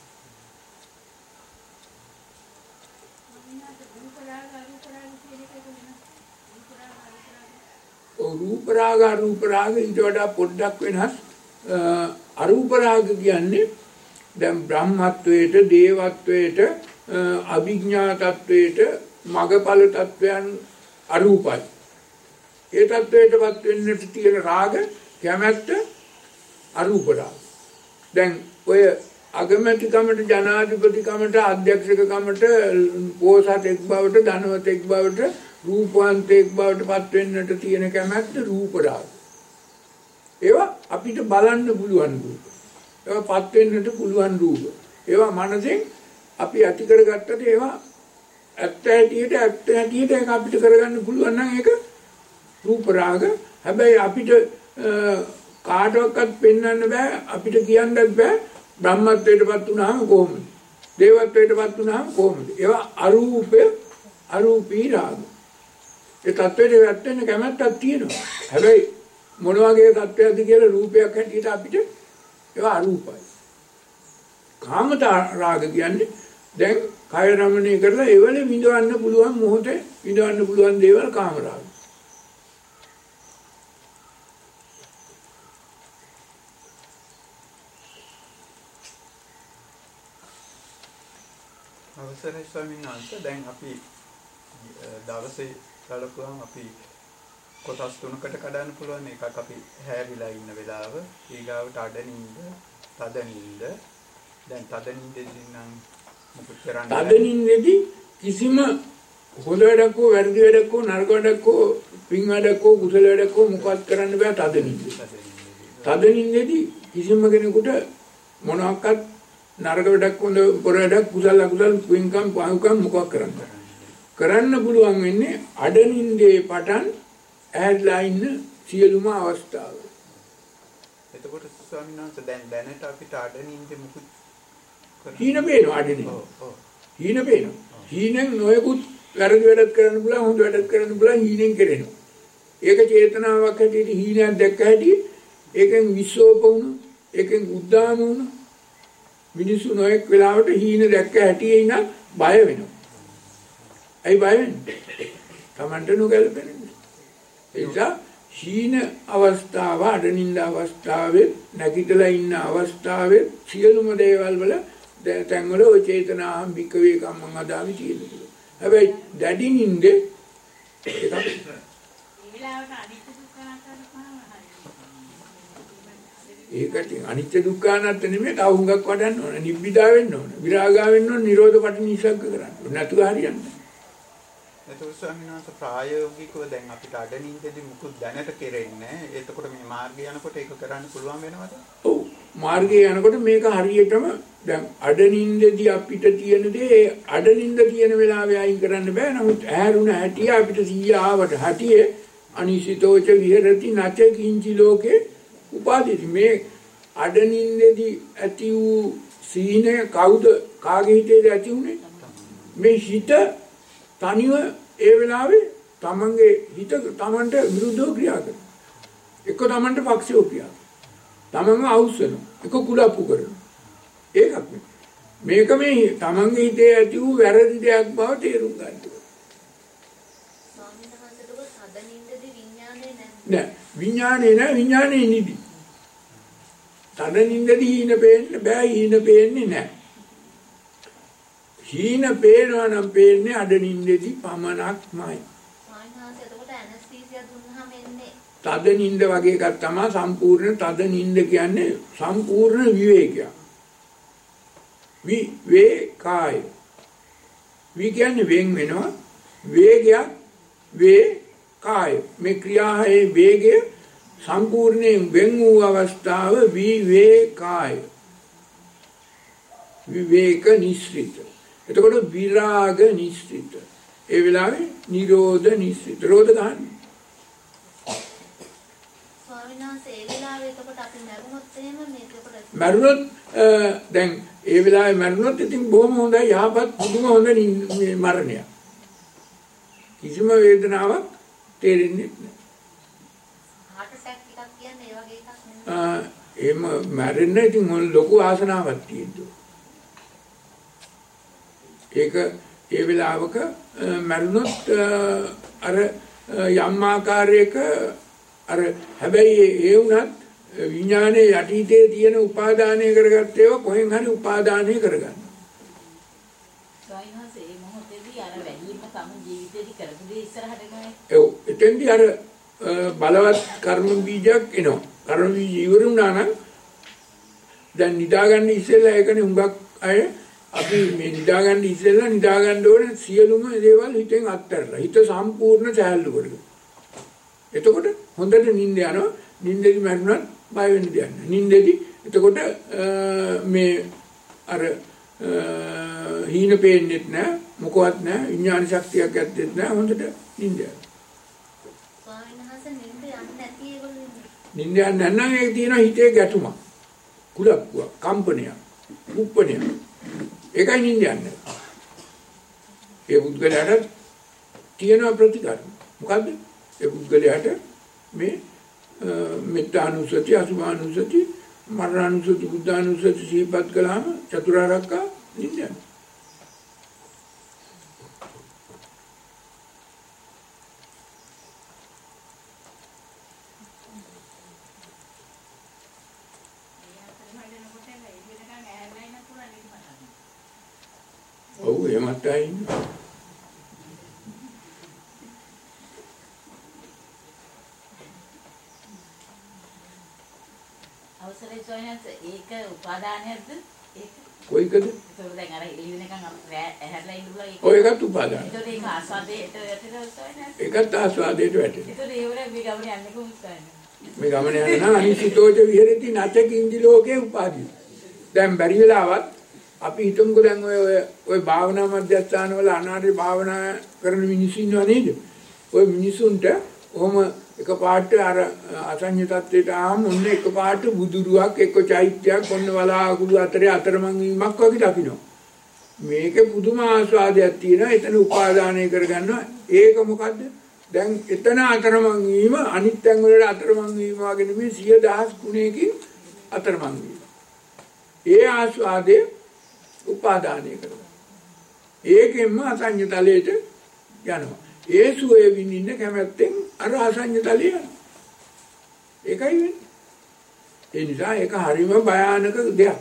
රූප රාග ඊට වඩා පොඩ්ඩක් වෙනස්. අරූප රාග කියන්නේ දැන් බ්‍රහ්මත්වයට, දේවත්වයට, අභිඥා තත්වයට, මගඵල තත්වයන් අරූපයි. ඒ තත්වයටපත් වෙන්නට තියෙන රාග කැමැත්ත අරූප රාග. දැන් ඔය අගමැතිකමට, ජනාධිපතිකමට, අධ්‍යක්ෂකකමට, පෝසතෙක් බවට, ධනවතෙක් බවට, රූපවන්තෙක් බවට පත් වෙන්නට තියෙන කැමැත්ත රූප රාග. ඒවා අපිට බලන්න පුළුවන් රූප. ඒවා පත් වෙන්නට පුළුවන් රූප. ඒවා මනසෙන් අපි ඇති කරගත්තට ඒවා ඇත්ත ඇටියට ඒක අපිට කරගන්න පුළුවන් නම් ඒක රූප රාග. හැබැයි අපිට කාටවත් පෙන්වන්න බෑ, අපිට කියන්නත් බෑ බ්‍රහ්මත්වයටපත් වුණාම කොහොමද, දේවත්වයටපත් වුණාම කොහොමද. ඒවා අරූපී රාග. ඒ තත්ත්වයට වැටෙන්න කැමැත්තක් තියෙනවා. හැබැයි මොන වගේ තත්ත්වයක්ද කියලා රූපයක් හැටියට අපිට ඒවා අරූපයි. කාම රාග කියන්නේ දැන් කය රමණය කරලා ඒවල විඳවන්න පුළුවන් මොහොතේ විඳවන්න පුළුවන් දේවල් කාම රාග. අවසරයි ස්වාමීන් වහන්සේ, දැන් අපි දවසේ බලපුවම අපි කොටස් තුනකට කඩන්න පුළුවන්. එකක් අපි හැරිලා ඉන්න වෙලාව, ඊගාවට අඩනින්ද, තදනින්ද. දැන් තදනින්දෙදී නම් මොකද කරන්නේ? තදනින්දෙදී කිසිම හොඳ වැඩක් හෝ වැරදි වැඩක් හෝ නරක වැඩක් හෝ පින් වැඩක් හෝ කුසල වැඩක් හෝ මොකවත් කරන්න බෑ තදනින්දෙදී. තදනින්දෙදී කිසිම කෙනෙකුට මොනවාක්වත් නරක වැඩක් හොඳ පොර වැඩක් කුසල අකුසල පින්කම් පහුකම් මොකක් කරන්න පුළුවන් වෙන්නේ අඩනින්දේ පටන් ඇහැරිලා ඉන්න සියලුම අවස්ථාව. එතකොට ස්වාමීන් වහන්සේ දැන් දැනට අපිට අඩනින්දේ මුකුත් හීන පේනවා. අඩනින් හීන පේනවා. හීනෙන් නොයෙකුත් වැරදි වැඩක් කරන්න පුළුවන්, හොඳ වැඩක් කරන්න පුළුවන් හීනෙන් කරනවා. ඒක චේතනාවක් හැටියට හීනයක් දැක්ක හැටි ඒකෙන් විශ්ෝප වුණා, ඒකෙන් උද්දාම වුණා. මිනිස්සු නොයෙක් වෙලාවට හීන දැක්ක හැටි ඉන්න බය වෙනවා. ඇයි බය වෙන්නේ? Tamanට නොගැලපෙන්නේ. ඒ නිසා හීන අවස්ථාව, අඩනින්ද අවස්ථාවේ, නැගිටලා ඉන්න අවස්ථාවේ සියලුම දේවල් වල තැන්වල ඔය චේතනාහම් විකවේ කම්මං අදාමි තියෙනවා. හැබැයි දැඩි නින්දේ ඒකට අනිත්‍ය දුක්ඛ අනාත්ම නෙමෙයි, තව හුඟක් වඩන්න ඕන. නිබ්බිදා වෙන්න ඕන, විරාගා වෙන්න ඕන, නිරෝධ පටිනිසග්ග කරන්න ඕන. නැතුව හරියන්නේ. එතකොට ස්වාමීන් වහන්සේ ප්‍රායෝගිකව දැන් අපිට අඩනින්දෙදී මුකුත් දැනට කෙරෙන්නේ නැහැ. එතකොට මේ මාර්ගය යනකොට ඒක කරන්න පුළුවන් වෙනවද? ඔව්. මාර්ගය යනකොට මේක හරියටම දැන් අඩනින්දෙදී අපිට තියෙන දේ අඩනින්ද තියෙන වෙලාවේ අයින් කරන්න බෑ. නමුත් ඈරුණ හැටිය අපිට 100 ආවට හැටියේ අනිසිතෝච විහෙරති නච කිංචි ලෝකේ උපාදීති. මේ අඩනින්දෙදී ඇති වූ සීනය කවුද කාගේ හිතේද ඇති උනේ? මේ හිත තනිව ඒ වෙලාවේ තමන්ගේ හිත තමන්ට විරුද්ධව ක්‍රියා කරනවා. එක්ක තමන්ට පක්ෂව ක්‍රියා කරනවා. තමන්ව අවුස්සනවා. එක්ක කුලප්පු කරනවා. ඒකක් මේක මේ තමන්ගේ හිතේ ඇති වූ වැරදි දෙයක් බව තේරුම් ගන්න ඕනේ. ස්වාමීන් වහන්සේට සදනින්දදී විඥානේ නැහැ. නෑ විඥානේ නෑ, විඥානේ නිදි. තද නින්දදී හීන පේන්න බෑ, හීන පේන්නේ නැහැ. හීන පේනවා නම් පේන්නේ අඩ නින්දදී පමණක්මයි. සාමාන්‍යයෙන් එතකොට ඇනස්තීසියා දුන්නාම එන්නේ තද නින්ද වගේ එකක් තමයි සම්පූර්ණ තද නින්ද කියන්නේ සම්පූර්ණ විවේකයක්. විවේකාය. වි කියන්නේ වෙන් වෙනවා, වේගයක් වේකාය. මේ ක්‍රියාවේ වේගය සම්පූර්ණයෙන් වෙන් වූ අවස්ථාව විවේකාය. විවේක නිස්සිත. එතකොට විරාග නිස්සිත. ඒ වෙලාවේ නිරෝධ නිස්සිත. රෝධ ගන්න. ස්වාමීන් වහන්සේ ඒ වෙලාවේ එතකොට අපි මරුණොත් එහෙම මේක එතකොට මරුණොත් දැන් ඒ වෙලාවේ මරුණොත් ඉතින් බොහොම හොඳයි, යහපත් පුදුම හොඳ මරණයක්. කිසිම වේදනාවක් තේරෙන්නේ නැහැ. heart attack එකක් කියන්නේ ඒ වගේ එකක් නෙමෙයි. එහෙම මැරෙන්න ඉතින් ලොකු ආසනාවක් තියෙනවා. ඒක ඒ වෙලාවක මරුණොත් අර යම් ආකාරයක අර හැබැයි ඒ වුණත් විඥානයේ යටිහිතේ තියෙන උපාදානය කරගත්ත ඒවා කොහෙන් හරි උපාදානය කරගන්න. සයින්හසේ මේ මොහොතේදී අර වැඩිම තම ජීවිතේදී කරපු දේ ඉස්සරහට ගන්නේ. එතෙන්දී අර බලවත් කර්ම බීජයක් එනවා. කර්ම බීජ ඉවර වුණා නම් දැන් නිදාගන්න ඉස්සෙල්ලා ඒකනේ හුඟක් අය අපි මේ නිදාගන්න ඉස්සෙල්ලා නිදාගන්න ඕනේ සියලුම දේවල් හිතෙන් අත්හැරලා. හිත සම්පූර්ණ සැහැල්ලු කරගන්න. එතකොට හොඳට නිින්ද යනවා. නිින්දෙදි මරුණත් බය වෙන්න දෙයක් නැහැ. නිින්දෙදි එතකොට මේ අර හීන පේන්නෙත් නැහැ, මොකවත් නැහැ, විඥාන ශක්තියක් ඇත්තෙත් නැහැ. හොඳට නිින්ද යනවා. ස්වාමීන් වහන්සේ නිින්ද යන්නේ නැති ඒගොල්ලෝ නිින්ද යන්නේ නැත්නම් ඒක තියෙන හිතේ ගැටුමක්, කුලප්පුවක්, කම්පනයක්, කුප්පනයක්. ඒකයි නිින්ද යන්නේ. ඒ පුද්ගලයාට තියෙන ප්‍රතිකර්ම මොකද්ද? ඒ පුද්ගලයාට මේ මෙත්තානුසති, අසුභානුසති, මරණානුසති, බුද්ධානුසති සිහිපත් කළාම චතුරාර්යක නිින්ද යනවා. ඔව් එහෙමත් අය ඉන්නවා. අවසරයි සොයනත් ඒක උපාදානයක්ද? ඒක කොයිකද? ඒක දැන් අර එළි වෙනකන් ඇහැරලා ඉඳලා ඒක ඔය එකත් උපාදාන. ඒතකොට ඒක ආස්වාදයට වැටෙනවා සොයනත්. ඒකත් ආස්වාදයට වැටෙනවා. ඒතකොට ඒ වගේ මේ ගමන යන්නේ කොහොමද සොයනත්? මේ ගමන යන නම් අනිසිතෝච විහෙරති නචකින්දි ලෝකේ උපාදී. දැන් බැරි වෙලාවත් අපි හිතමුකෝ දැන් ඔය භාවනා මධ්‍යස්ථාන වල අනාදී භාවනා කරන මිනිස්සු ඉන්නවා නේද? ඔය මිනිසුන්ට ඔහම එකපාරට අර අසඤ්ඤ තත්ත්වයට ආවම ඔන්න එකපාරට බුදුරුවක් එක්ක චෛත්‍යයක් ඔන්න වලාකුළු අතරේ අතරමං වීමක් වගේ දකින්න. මේක පුදුම ආස්වාදයක් තියෙනවා. එතන උපාදානය කරගන්නවා. ඒක මොකද්ද? දැන් එතන අතරමං වීම අනිත් තැන් වල අතරමං වීම වගේ නෙමෙයි 10000 ගුණයකින් අතරමං වීම. ඒ ආස්වාදයේ උපාදානය කරනවා. ඒකෙන්ම අසඤ්ඤ තලයට යනවා. ඒ සුවේ විඳින්න කැමැත්තෙන් අර අසඤ්ඤ තලය යනවා. ඒකයි වෙන්නේ. ඒ නිසා ඒක හරිම භයානක දෙයක්.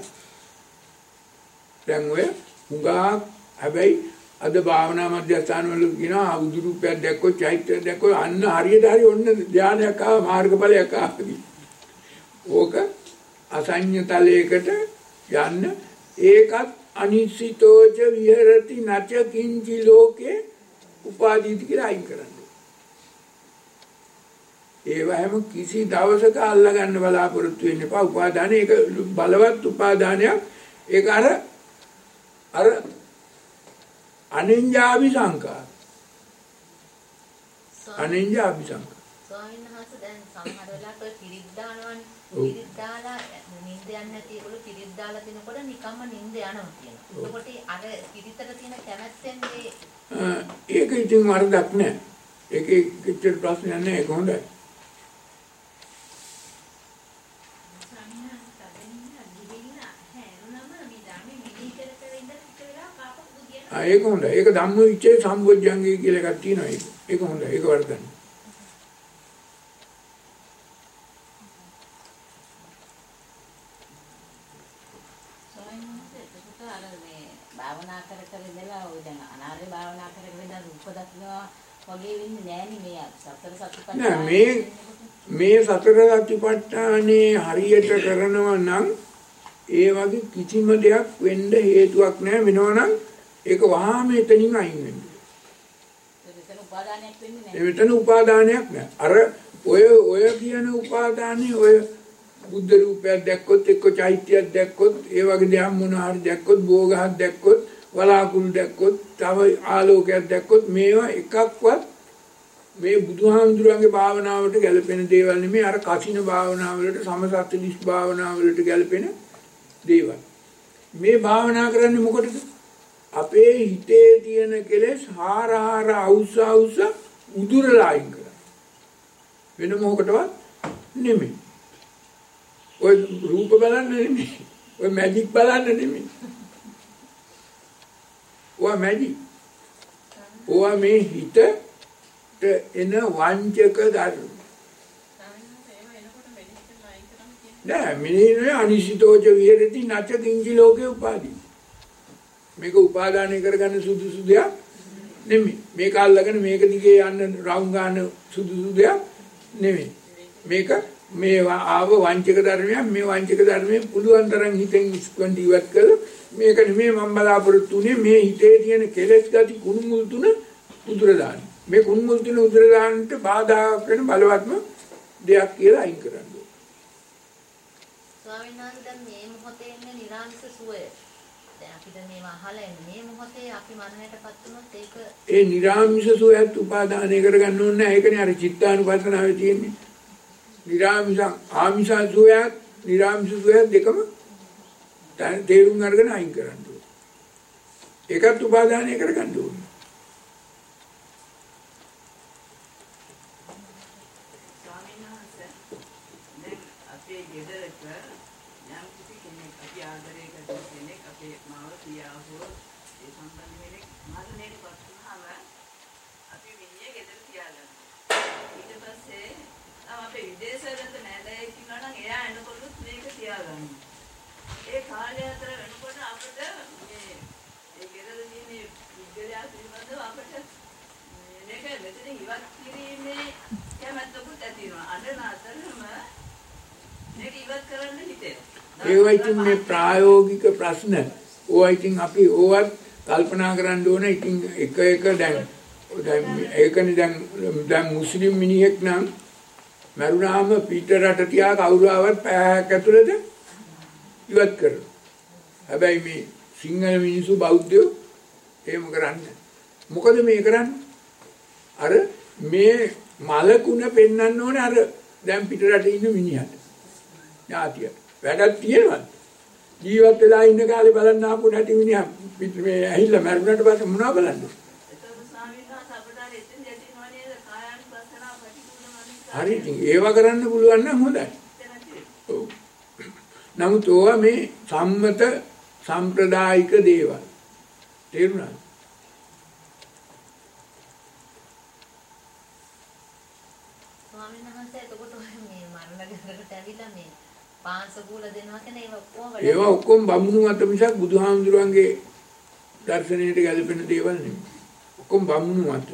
දැන් ඔය හුඟා හැබැයි අද භාවනා මධ්‍යස්ථාන වල කියනවා උදුරුපයක් දැක්කොත් චෛත්‍යයක් දැක්කොත් අන්න හරියට හරි ඔන්න ධානයක් ආවා මාර්ගඵලයක් ආවා. ඕක අසඤ්ඤ තලයකට යන්න ඒකත් අනිසිතෝච විහෙරති නච කිංචි ලෝකේ උපාදීති කියලා අයින් කරන්න. ඒවැම කිසි දවසක අල්ලා ගන්න බලාපොරොත්තු වෙන්න එපා. උපාදානය ඒක බලවත් උපාදානයක්. ඒක අර අනින්ජාභි සංකාර. අනින්ජාභි සංකාර. ස්වාමීන් වහන්සේ දැන් සමහර වෙලාවට ඔය පිරිත් දානවනේ. පිරිත් දාලා නිින්ද යන්නේ නැති ඒගොල්ලෝ පිරිත් දාලා දිනකොට නිකම්ම නිින්ද යනවා කියනවා. එතකොට අර පිරිතට තියෙන කැමැත්තෙන් ඒක ඉතින් වරදක් නෑ. ඒකේ කිච්චර ප්‍රශ්නයක් නෑ. ඒක හොඳයි. ඒක හොඳයි. ඒක ධම්ම විචේ සම්බොජ්ජංගේ කියලා එකක් තියෙනවා. ඒක හොඳයි. ඒක වරදක් නෑ. භාවනා කර කර ඉඳලා ඔය දැන් අනාර්ය භාවනා කර කර ඉඳලා රූප දකින්නවා වගේ වෙන්නේ නෑනේ මේ සතර සතිපට්ඨාන. නෑ මේ සතර සතිපට්ඨානේ හරියට කරනවා නම් ඒ වගේ කිසිම දෙයක් වෙන්න හේතුවක් නෑ. වෙනවනම් ඒක වහාම එතනින් අයින් වෙන්න. එතන උපාදානයක් නෑ. අර ඔය කියන උපාදානේ ඔය බුද්ධ රූපයක් දැක්කොත් එක්ක චෛත්‍යයක් දැක්කොත් ඒ වගේ දෙයක් මොනවා හරි දැක්කොත් භෝගහක් දැක්කොත් වලාකුළු දැක්කොත් තව ආලෝකයක් දැක්කොත් මේවා එකක්වත් මේ බුදුහාමුදුරන්ගේ භාවනාවට ගැලපෙන දේවල් නෙමෙයි. අර කසින භාවනාවලට සමසත්ලිස් භාවනාවලට ගැලපෙන දේවල්. මේ භාවනා කරන්නේ මොකටද? අපේ හිතේ තියෙන කෙලෙස් හාර අවුස්ස උදුරලා අයින් කරා. වෙන මොකටවත් නෙමෙයි. ඔය රූප බලන්න නෙමෙයි. ඔය මැජික් බලන්න නෙමෙයි. ඔය මැජික්. ඔය මේ හිතට එන වංචක ධර්ම. නෑ මිනිහේ අනිසිතෝච විහෙරති නැච කිංචි ලෝකේ උපාදී. මේක උපාදානය කරගන්න සුදුසු දෙයක් නෙමෙයි. මේක අල්ලගෙන මේක දිගේ යන්න රවුම් ගන්න සුදුසු දෙයක් නෙමෙයි. මේක මේවා ආව වංචක ධර්මයක්. මේ වංචක ධර්මයේ පුළුවන් තරම් හිතෙන් ඉස්කොන්ඩ ඉවත් කළා. මේක නෙමෙයි මම බලාපොරොත්තු වෙන්නේ. මේ හිතේ තියෙන කෙලෙස් ගති කුණුමුල් තුන උදුර දාන්න. මේ කුණුමුල් තුන උදුර දාන්නට බාධාක් වෙන බලවත්ම දෙයක් කියලා අයින් කරන්න. ස්වාමීන් වහන්සේ දැන් මේ මොහොතේ ඉන්නේ නිරාමිස සුවය. දැන් අපි දැන් මේවා අහලා ඉන්නේ මේ මොහොතේ අපි මනහයටපත් වුණොත් ඒක ඒ නිරාමිස සුවයත් උපාදානය කරගන්න ඕනේ නැහැ. ඒකනේ අර චිත්තානුපස්සනාවේ තියෙන්නේ. නිරාමිස ආමිස සුවයත් නිරාමිස සුවයත් දෙකම තේරුම් අරගෙන අයින් කරන්න ඕනේ. ඒකත් උපාදානය කරගන්න ඕනේ. ස්වාමීන් වහන්සේ දැන් අපේ ගෙදරක යම් කිසි කෙනෙක් අපි ආදරය කරන කෙනෙක් අපේ මාව පියාවෝ ඒ සම්බන්ධ කෙනෙක් මරණයට පත් වුණාම අපි මිනිහ ගෙදර තියාගන්නවා. ඊට පස්සේ අපේ විදේශවලට නැදයි කියනවා නම් එයා එනකොටත් මේක තියාගන්නවා. ඒ කාලය අතර වෙනකොට අපිට මේ ඒ ගෙදර තියෙන විද්‍යාලය පිළිබඳව අපිට මේක මෙතන ඉවත් කිරීමේ කැමැත්තකුත් ඇති වෙනවා. අඬන අතරම මේක ඉවත් කරන්න හිතෙනවා. ඒවා ඉතින් මේ ප්‍රායෝගික ප්‍රශ්න. ඕවා ඉතින් අපි ඕවත් කල්පනා කරන්න ඕනේ. ඉතින් එක දැන් ඒකනේ දැන් මුස්ලිම් මිනිහෙක් නම් මරුණාම පිට රට තියා කවුරු ආවත් පැයක් ඇතුළත ඉවත් කරනවා. හැබැයි මේ සිංහල මිනිස්සු බෞද්ධයෝ එහෙම කරන්නේ. මොකද මේ කරන්නේ? අර මේ මලකුණ පෙන්වන්න ඕනේ අර දැන් පිට රටේ ඉන්න මිනිහට. ඥාතිය. වැඩක් තියෙනවද? ජීවත් වෙලා ඉන්න කාලේ බලන්න ආපු නැති මිනිහා මේ ඇහිල්ලා මරුණාට පස්සේ මොනවද බලන්නේ? හරි ඉතින් ඒවා කරන්න පුළුවන් නම් හොඳයි. ඔව්. නමුත් ඕවා මේ සම්මත සම්ප්‍රදායික දේවල්. තේරුණාද? ස්වාමීන් වහන්සේ එතකොට මේ මරණ ගෙදරකට ඇවිල්ලා මේ පාංශකූල දෙනවා කියන ඒවා ඔක්කොම බමුණු අත මිසක් බුදුහාමුදුරන්ගේ දර්ශනයට ගැලපෙන දේවල් නෙමෙයි. ඔක්කොම බමුණු අත.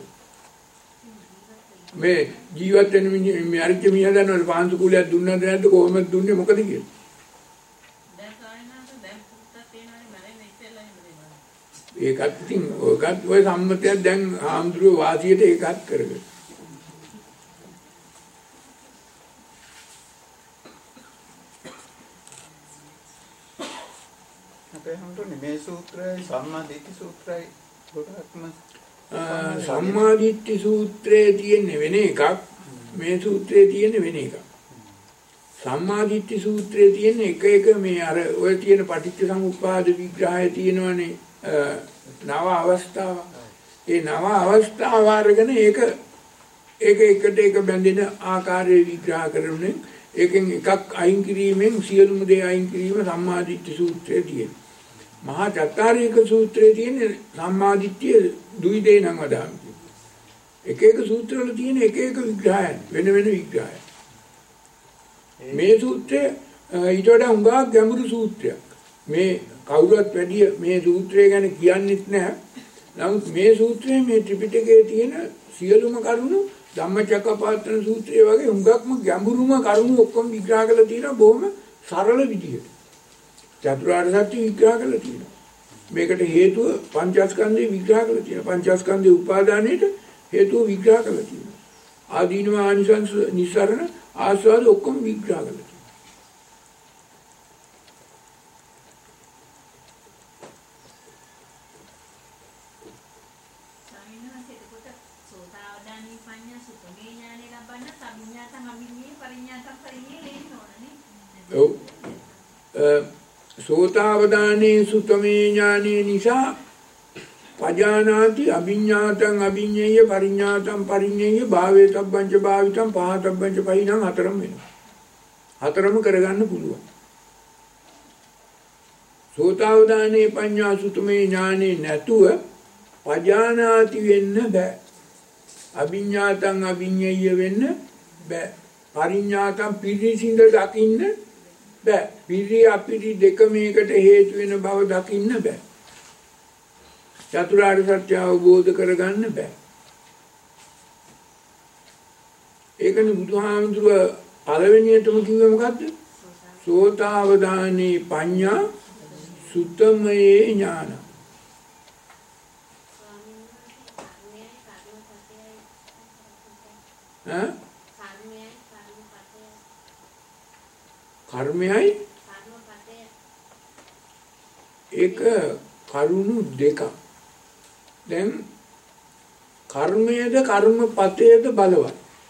මේ ජීවත් වෙන මේ අරිච්ච මියා දන්නවද පාංශකූලයක් දුන්නද නැද්ද කොහොමද දුන්නේ මොකද කියලා? දැන් කායනාත දැන් පුත්තක් තියෙනවානේ මරන්නේ ඉස්සෙල්ලා එහෙම දෙනවා. ඒකත් ඉතින් ඔයකත් ඔය සම්මතයක් දැන් ආම්දුරුව වාසියට ඒකත් කරගන්න. අපේ හැමෝටම මේ සූත්‍රයයි සම්මා දිට්ඨි සූත්‍රයයි ගොඩක්ම සම්මාදිට්ඨි සූත්‍රයේ තියෙන වෙන එකක් මේ සූත්‍රයේ තියෙන වෙන එකක්. සම්මාදිට්ඨි සූත්‍රයේ තියෙන එක මේ අර ඔය තියෙන පටිච්ච සමුප්පාද විග්‍රහය තියෙනවනේ නව අවස්ථාව. ඒ නව අවස්ථාව අරගෙන ඒක එකට බැඳෙන ආකාරයේ විග්‍රහ කරන්නේ ඒකෙන් එකක් අයින් කිරීමෙන් සියලුම දේ අයින් කිරීම සම්මාදිට්ඨි සූත්‍රයේ තියෙනවා. මහා චත්තාරීක සූත්‍රයේ තියෙන සම්මාදිට්ඨිය දුයි දේ නම් වදාම්. එක සූත්‍රවල තියෙන එක විග්‍රහයන් වෙන විග්‍රහයන්. මේ සූත්‍රය ඊට වඩා හුඟක් ගැඹුරු සූත්‍රයක්. මේ කවුරුත් වැඩි මේ සූත්‍රය ගැන කියන්නෙත් නැහැ. නමුත් මේ සූත්‍රයේ මේ ත්‍රිපිටකයේ තියෙන සියලුම කරුණු ධම්මචක්කපවත්තන සූත්‍රය වගේ හුඟක්ම ගැඹුරුම කරුණු ඔක්කොම විග්‍රහ කරලා තියෙනවා බොහොම සරල විදිහට. චතුරාර්ය සත්‍ය විග්‍රහ කරලා තියෙනවා. මේකට හේතුව පංචස්කන්ධේ විග්‍රහ කරලා තියෙනවා. පංචස්කන්ධේ උපාදානයේට හේතුව විග්‍රහ කරලා තියෙනවා. ආදීනව ආනිසංස නිස්සරණ ආස්වාද ඔක්කොම විග්‍රහ කරලා තියෙනවා. සෝතාවදානේ සුතමේ ඥානේ නිසා පජානාති අභිඤ්ඤාතං අභිඤ්ඤේය පරිඤ්ඤාතං පරිඤ්ඤේය භාවේතබ්බංච භාවිතං පහතබ්බංච පහිනං හතරම වෙනවා. හතරම කරගන්න පුළුවන්. සෝතාවදානේ පඤ්ඤා සුතමේ ඥානේ නැතුව පජානාති වෙන්න බෑ. අභිඤ්ඤාතං අභිඤ්ඤේය වෙන්න බෑ. පරිඤ්ඤාතං පිරිසිඳ දකින්න බෑ. පිරි අපිරි දෙක මේකට හේතු වෙන බව දකින්න බෑ. චතුරාර්ය සත්‍ය අවබෝධ කරගන්න බෑ. ඒකනේ බුදුහාමුදුරුව පළවෙනියටම කිව්වේ මොකද්ද? සෝතාවදානේ පඤ්ඤා සුත්තමයේ ඥාන. කර්මයයි ඒක කරුණු දෙකක්. දැන් කර්මයේද කර්මපතයේද බලවත්.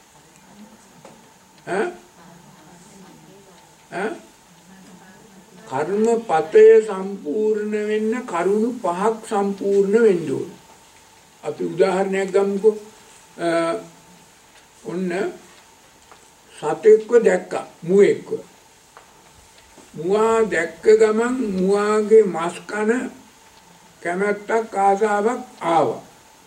කර්මපතය සම්පූර්ණ වෙන්න කරුණු පහක් සම්පූර්ණ වෙන්න ඕන. අපි උදාහරණයක් ගමුකෝ. ඔන්න සතෙක්ව දැක්කා මුවෙක්ව. මුවා දැක්ක ගමන් මුවාගේ මස් කන කැමැත්තක් ආසාවක් ආවා.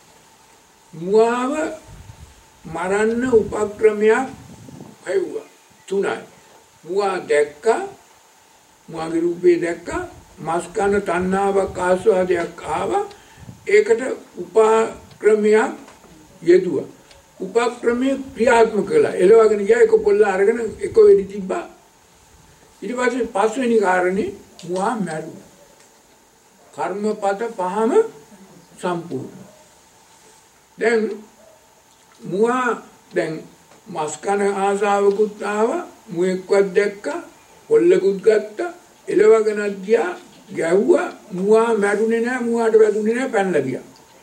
මුවාව මරන්න උපක්‍රමයක් හයුවා. තුනයි. මුවා දැක්කා, මුවාගේ රූපේ දැක්කා, මස් කන තණ්හාවක් ආස්වාදයක් ආවා. ඒකට උපක්‍රමයක් යෙදුවා. උපක්‍රමයේ ක්‍රියාත්මක කළා. එළවගෙන ගියා එක පොල්ල අරගෙන එක වෙඩි තිබ්බා. ඊට පස්සේ පස්වෙනි කාරණේ මුවා මැරුණා. කර්මපත පහම සම්පූර්ණ. දැන් මුවා දැන් මස් කන ආසාවකුත් ආවා, මුවෙක්වත් දැක්කා, පොල්ලකුත් ගත්තා, එළවගෙනත් ගියා, ගැහුවා. මුවා මැරුණේ නැහැ, මුවාට වැදුනේ නැහැ, පැනලා ගියා.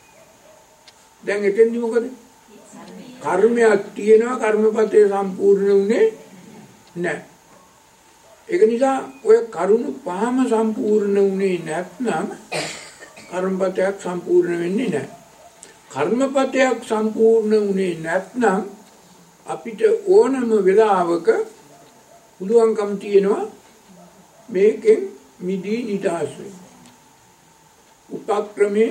දැන් එතෙන්දි මොකද? කර්මයක් තියෙනවා, කර්මපතේ සම්පූර්ණ වුණේ නැහැ. ඒක නිසා ඔය කරුණු පහම සම්පූර්ණ වුණේ නැත්නම් කර්මපතයක් සම්පූර්ණ වෙන්නේ නැහැ. කර්මපතයක් සම්පූර්ණ වුණේ නැත්නම් අපිට ඕනම වෙලාවක පුළුවන්කම තියෙනවා මේකෙන් මිදී නිදහස් වෙන්න. උපක්‍රමයෙන්,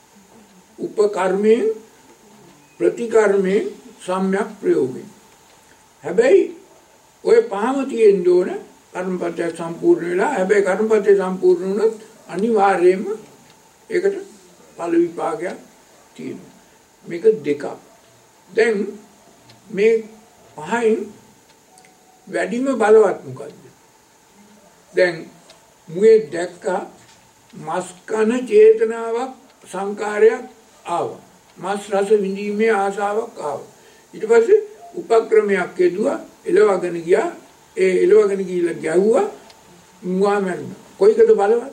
උපකර්මයෙන්, ප්‍රතිකර්මයෙන්, සම්‍යක් ප්‍රයෝගයෙන්. හැබැයි ඔය පහම තියෙන්න ඕන කර්මපතය සම්පූර්ණ වෙලා. හැබැයි කර්මපතය සම්පූර්ණ වුණොත් අනිවාර්යයෙන්ම ඒකට ඵල විපාකයක් තියෙනවා. මේක දෙකක්. දැන් මේ පහෙන් වැඩිම බලවත් මොකද්ද? දැන් මුවේ දැක්කා, මස් කන චේතනාවක් සංකාරයක් ආවා. මස් රස විඳීමේ ආසාවක් ආවා. ඊට පස්සේ උපක්‍රමයක් යෙදුවා, එළවගෙන ගියා. ඒ එළවගෙන ගිහිල්ලා ගැහුවා, මුවා මැරුණා. කොයිකද බලවත්?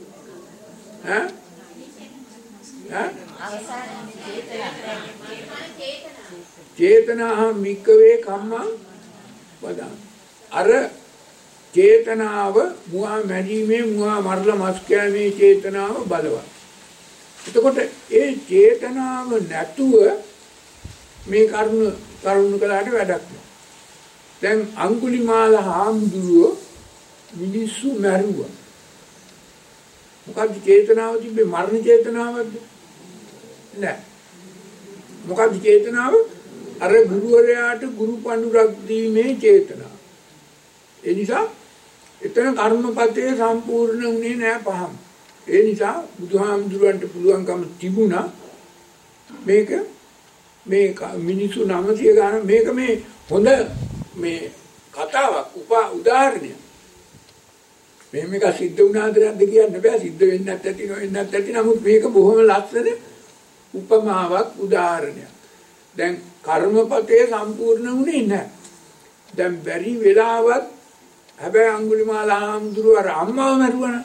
චේතනාහං වික්කවේ කම්මං වදං. අර චේතනාව මුවා මැරීමේ, මුවා මරලා මස් කෑමේ චේතනාව බලවත්. එතකොට ඒ චේතනාව නැතුව මේ කරුණු කළාට වැඩක් නෑ. දැන් අඟුලිමාල හාමුදුරුවෝ මිනිස්සු මැරුවා. මොකද්ද චේතනාව තිබ්බේ? මරණ චේතනාවක්ද? නෑ. මොකද්ද චේතනාව? අර ගුරුවරයාට ගුරු පඬුරක් දීමේ චේතනාව. ඒ නිසා එතන කර්මපතේ සම්පූර්ණ වුණේ නෑ පහම. ඒ නිසා බුදුහාමුදුරන්ට පුළුවන්කම තිබුණා මේක මේ මිනිසු 900 ගාන මේක මේ හොඳ මේ කතාවක් උදාහරණයක්. මේක සිද්ධ වුණාද නැද්ද කියන්න බෑ. සිද්ධ වෙන්නත් ඇති නොවෙන්නත් ඇති. නමුත් මේක බොහොම ලස්සන උපමාවක් උදාහරණයක්. දැන් කර්මපතේ සම්පූර්ණ වුණේ නැහැ. දැන් බැරි වෙලාවත් හැබැයි අඟුලිමාල හාමුදුරුවෝ අර අම්මව මරුවන.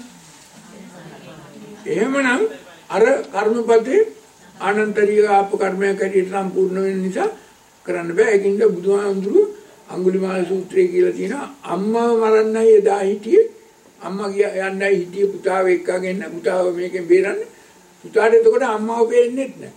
එහෙමනම් අර කර්මපතේ ආනන්තරිය ආප කර්මයක් හැටියට සම්පූර්ණ වෙන නිසා කරන්න බෑ. ඒකින්ද බුදුහාමුදුරුවෝ අඟුලිමාල සූත්‍රයේ කියලා තියෙනවා අම්මව මරන්නයි එදා හිටියේ. අම්මා යන්නයි හිටියේ පුතාව එක්කගෙන පුතාව මේකෙන් බේරන්න. පුතාට එතකොට අම්මව පේන්නේ නැහැ.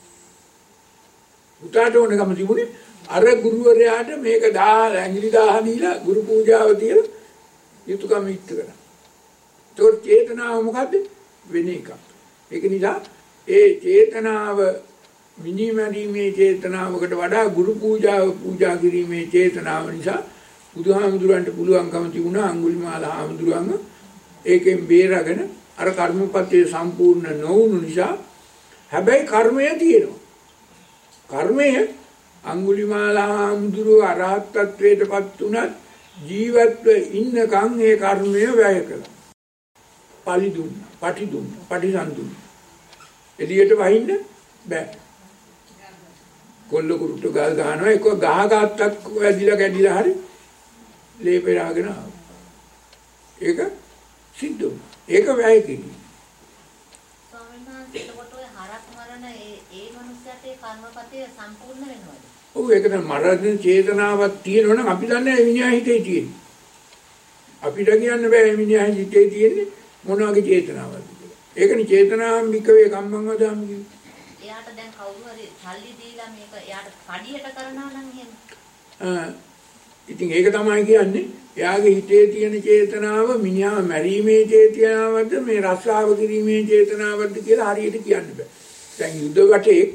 පුතාට ඕනකම තිබුණේ අර ගුරුවරයාට මේක 1000 ඇඟිලි 1000 දීලා ගුරු පූජාව තියලා යුතුයකම ඉෂ්ට කරා. ඒතකොට චේතනාව මොකද්ද? වෙන එකක්. ඒක නිසා ඒ චේතනාව මිනිමැරීමේ චේතනාවකට වඩා ගුරු පූජාව පූජා කිරීමේ චේතනාව නිසා බුදුහාමුදුරන්ට පුළුවන්කම තිබුණා අඟුලිමාල හාමුදුරුවන්ව ඒකෙන් බේරගෙන අර කර්මපතේ සම්පූර්ණ නොවුණු නිසා හැබැයි කර්මය තියෙනවා. කර්මය අඟුලිමාල හාමුදුරුව අරහත් ත්වයටපත් උනත් ජීවත්ව ඉන්නකන් ඒ කර්මය වැය කළා. පලි දුන්නා, පටි දුන්නා, පටිසන් දුන්නා. එළියට වහින්න බෑ. කොල්ල කුරුට්ට ගල් ගන්නවා ඒක ගහ ගත්තක් වැදිලා කැඩිලා හරි ලේ පෙරාගෙන ආවා. ඒක සිද්ධ වුණා. ඒක වැය කිරීම. ස්වාමීන් වහන්සේ එතකොට ඔය හරක් මරණ ඒ මනුස්සයාට ඒ කර්මපතේ සම්පූර්ණ වෙනවද? ඔව් ඒක තමයි මරණ චේතනාවක් තියෙනවනම් අපි දන්නේ ඒ මිනිහා හිතේ තියෙන්නේ. අපිට කියන්න බෑ මේ මිනිහා හිතේ තියෙන්නේ මොන වගේ චේතනාවක්ද කියලා. ඒකනේ චේතනාම්බිකවේ කම්මං වදාමි කියන්නේ. එයාට දැන් කවුරු හරි සල්ලි දීලා මේක එයාට කඩියට කරනවා නම් එහෙම. ඉතින් ඒක තමයි කියන්නේ එයාගේ හිතේ තියෙන චේතනාව මිනිහා මැරීමේ චේතනාවක්ද මේ රස්සාව කිරීමේ චේතනාවක්ද කියලා හරියට කියන්න බෑ. දැන් යුද්ධ වටේ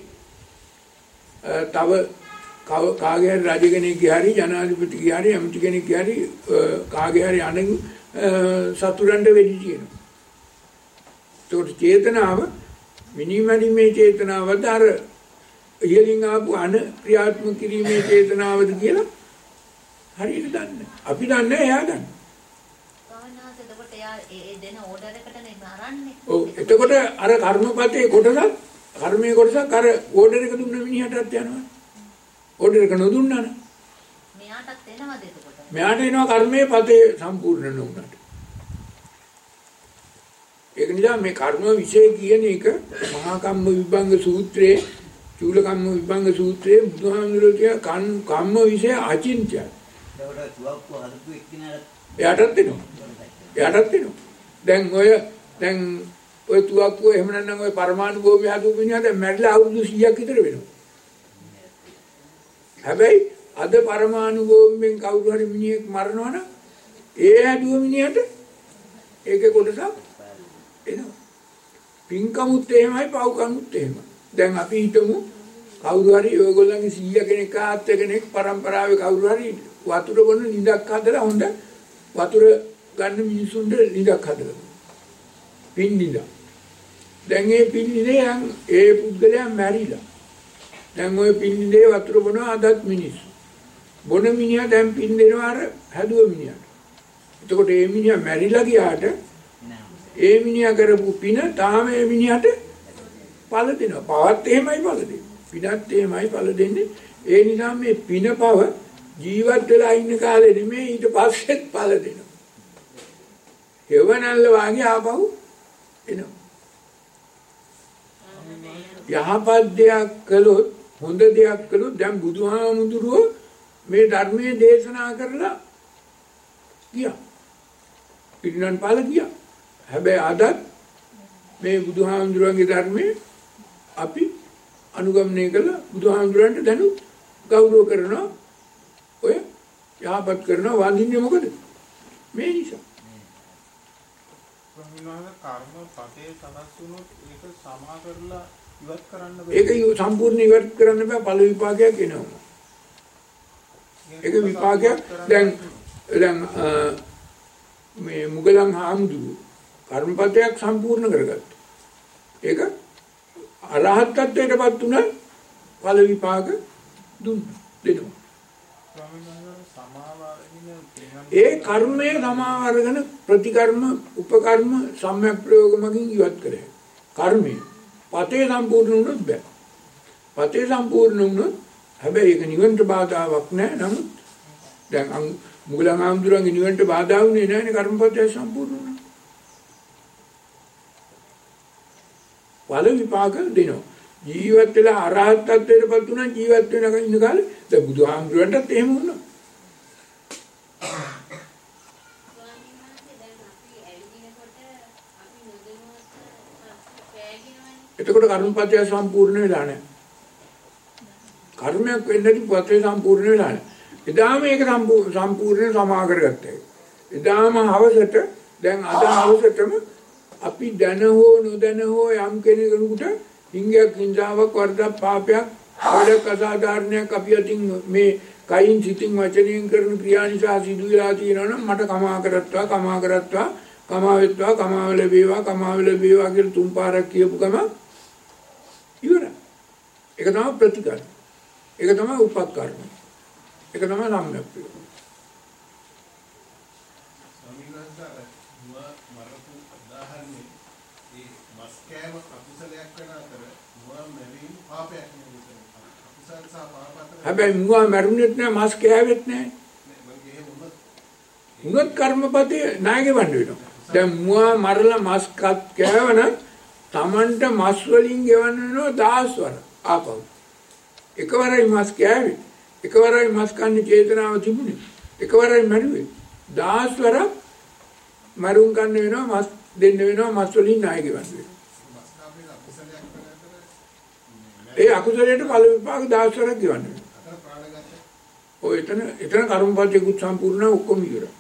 තව කාගේ හරි රජ කෙනෙක්ගේ හරි ජනාධිපතිගේ හරි ඇමති කෙනෙක්ගේ හරි කාගේ හරි අනෙක් සතුරන්ට වෙඩි තියෙනවා. ඒකට චේතනාව මිනිමැරීමේ චේතනාවද අර ඉහලින් ආපු අන ක්‍රියාත්මක කිරීමේ චේතනාවද කියලා හරියට දන්නේ. අපි දන්නේ එයා දන්නේ. ස්වාමීන් එතකොට එයා ඒ දෙන ඕඩර් එකට නේ අරන්නේ. ඔව් එතකොට අර කර්මපතේ කොටසක් කර්මයේ කොටසක් අර ඕඩර් එක දුන්න මිනිහටත් යනවා. ඕඩර් එක නොදුන්නා නම් මෙයාටත් එනවද එතකොට? මෙයාට එනවා කර්මයේ පතේ සම්පූර්ණ නොවුනට. ඒක නිසා මේ කර්ම විශේෂ කියන එක මහා කම්ම විභංග සූත්‍රයේ චූල කම්ම විභංග සූත්‍රයේ බුදුහාමුදුරුවෝ කියන කම්ම විශේෂ අචින්ත්‍යයි. ඒකට තුවක්කු හදපු එක්කිනාට එයාටත් එනවා. දැන් ඔය තුවක්කුව එහෙම නැත්නම් ඔය පරමාණු බෝම්බය හදපු මිනිහා දැන් මැරිලා අවුරුදු 100ක් විතර වෙනවා. හැබැයි අද පරමාණු බෝම්බෙන් කවුරු හරි මිනිහෙක් මරනවනම් ඒ හැදුව මිනිහට ඒකේ කොටසක් එනවා. පින්කමුත් එහෙමයි පව්කමුත් එහෙමයි. දැන් අපි හිතමු කවුරු හරි ඔයගොල්ලන්ගේ 100 කෙනෙක් ආත් කෙනෙක් පරම්පරාවේ කවුරු හරි වතුර බොන නිදක් හදලා හොඳ වතුර ගන්න මිනිසුන්ට නිදක් හදලා. පින් නිදක්. දැන් මේ පින් නිදේ ඒ පුද්ගලයා මැරිලා. දැන් ওই පින් නිදේ වතුර බොනවා අදත් මිනිස්සු. බොන මිනිහා දැන් පින් දෙනවා අර හැදුව මිනිහට. එතකොට මේ මිනිහා මැරිලා ගියාට ඒ මිනිහා කරපු පින තාම ඒ මිනිහට පළ දෙනවා. පවත් එහෙමයි පළ දෙන්නේ. පිනත් එහෙමයි පළ දෙන්නේ. ඒ නිසා මේ පින පව ජීවත් වෙලා ඉන්න කාලේ නෙමෙයි ඊට පස්සෙත් පළ දෙනවා. හේවනල්ල වාගේ ආපහු එනවා. යහපත් දෙයක් කළොත් හොඳ දෙයක් කළොත් දැන් බුදුහාමුදුරුවෝ මේ ධර්මයේ දේශනා කරලා ගියා. පිරිනන් පාල ගියා. හැබැයි අදත් මේ බුදුහාමුදුරුවන්ගේ ධර්මයේ අපි අනුගමනය කළා බුදුහාමුදුරන්ට දැනුත් ගෞරව කරනවා ඔය යහපත් කරනවා වඳින්නේ මොකද මේ නිසා ප්‍රමිනවල කර්ම පතේ සකස් වුණොත් ඒක සමා කරලා ඉවත් කරන්න බෑ ඒක සම්පූර්ණ ඉවත් කරන්න බෑ ඵල විපාකයක් එනවා ඒක විපාකයක් දැන් මේ මුගලන් හාමුදුරුවෝ කර්මපතයක් සම්පූර්ණ කරගත්තා. ඒක අරහත් ත්වයටපත් උන ඵල විපාක දෙනවා. ඒ කර්මය සමාව අරගෙන ප්‍රතිකර්ම උපකර්ම සම්‍යක් ප්‍රයෝගමකින් ඉවත් කරේ. කර්මය පතේ සම්පූර්ණ වුණොත් බෑ. පතේ සම්පූර්ණ වුණොත් හැබැයි ඒක නිවන්ට බාධාවක් නෑ. නමුත් දැන් මුගලන් ආම්දුරන්ගේ නිවන්ට බාධා වුණේ නෑනේ කර්මපතය සම්පූර්ණ වුණා. ඵල විපාක දෙනවා. ජීවත් වෙලා අරහත් ත්වයටපත් උනා ජීවත් වෙන ඉන්න කාලේ දැන් බුදුහාමුදුරන්ටත් එහෙම වුණා. එතකොට කර්මපතය සම්පූර්ණ වෙලා නැහැ. කර්මයක් වෙන්නදී පතේ සම්පූර්ණ වෙලා නැහැ. එදාම මේක සම්පූර්ණ සමා කරගත්තා. එදාම හවසට දැන් අද හවසටම අපි දැන හෝ නොදැන හෝ යම් කෙනෙකුට හිංගයක් හිංසාවක් වර්ධක් පාපයක් වැඩක් අසාධාරණයක් අපි අතින් මේ කයින් සිතින් වචනයෙන් කරන ක්‍රියා නිසා සිදු වෙලා තියෙනවා නම් මට කමා කරත්වා කමාවෙත්වා කමාවල වේවා කියලා තුන් පාරක් කියපු ගම ඉවරයි. ඒක තමයි ප්‍රතිකර්ම. ඒක තමයි උපකර්ම. ඒක තමයි සම්‍යක් ප්‍රයෝග. ස්වාමීන් වහන්සේ මරපු උදාහරණේ මේ මස් කෑම අකුසලයක් වෙන අතර මුවා මැරීම පාපයක් නෙවෙයි. අකුසල සහ පාප අතර හැබැයි මුවා මැරුණෙත් නෑ මස් කෑවෙත් නෑ. මගේ එහෙම උනත් කර්මපතේ නායක වන්න වෙනවා. දැන් මුවා මරලා මස් කෑවනම් Tamanට මස් වලින් ගෙවන්න වෙනවා 10 වර ආපහු. එකවරයි මස් කෑවේ. එකවරයි මස් කන්නේ චේතනාව තිබුණේ. එකවරයි මැරුවේ. 10 වර මරුන් කන්න වෙනවා මස් දෙන්න වෙනවා මස් වලින් ණය ගෙවන්න වෙනවා. ඒ අකුසලයට ඵල විපාක 10 වරක් ගෙවන්න වෙනවා. ඔය එතන කර්මපතේකුත් සම්පූර්ණ ඔක්කොම ඉවරයි.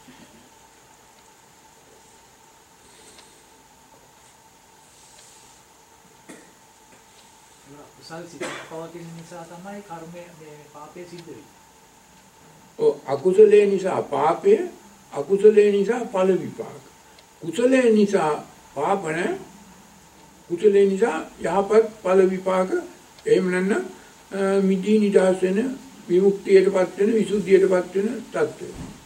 කුසල් සිතක් පවතින නිසා තමයි කර්මය මේ පාපය සිද්ධ වෙන්නේ. ඔව් අකුසලේ නිසා පාපය, අකුසලේ නිසා ඵල විපාක. කුසලේ නිසා පාප නැහැ. කුසලේ නිසා යහපත් ඵල විපාක. එහෙම නැත්නම් මිදී නිදහස් වෙන විමුක්තියටපත් වෙන විසුද්ධියටපත් වෙන තත්ත්වය.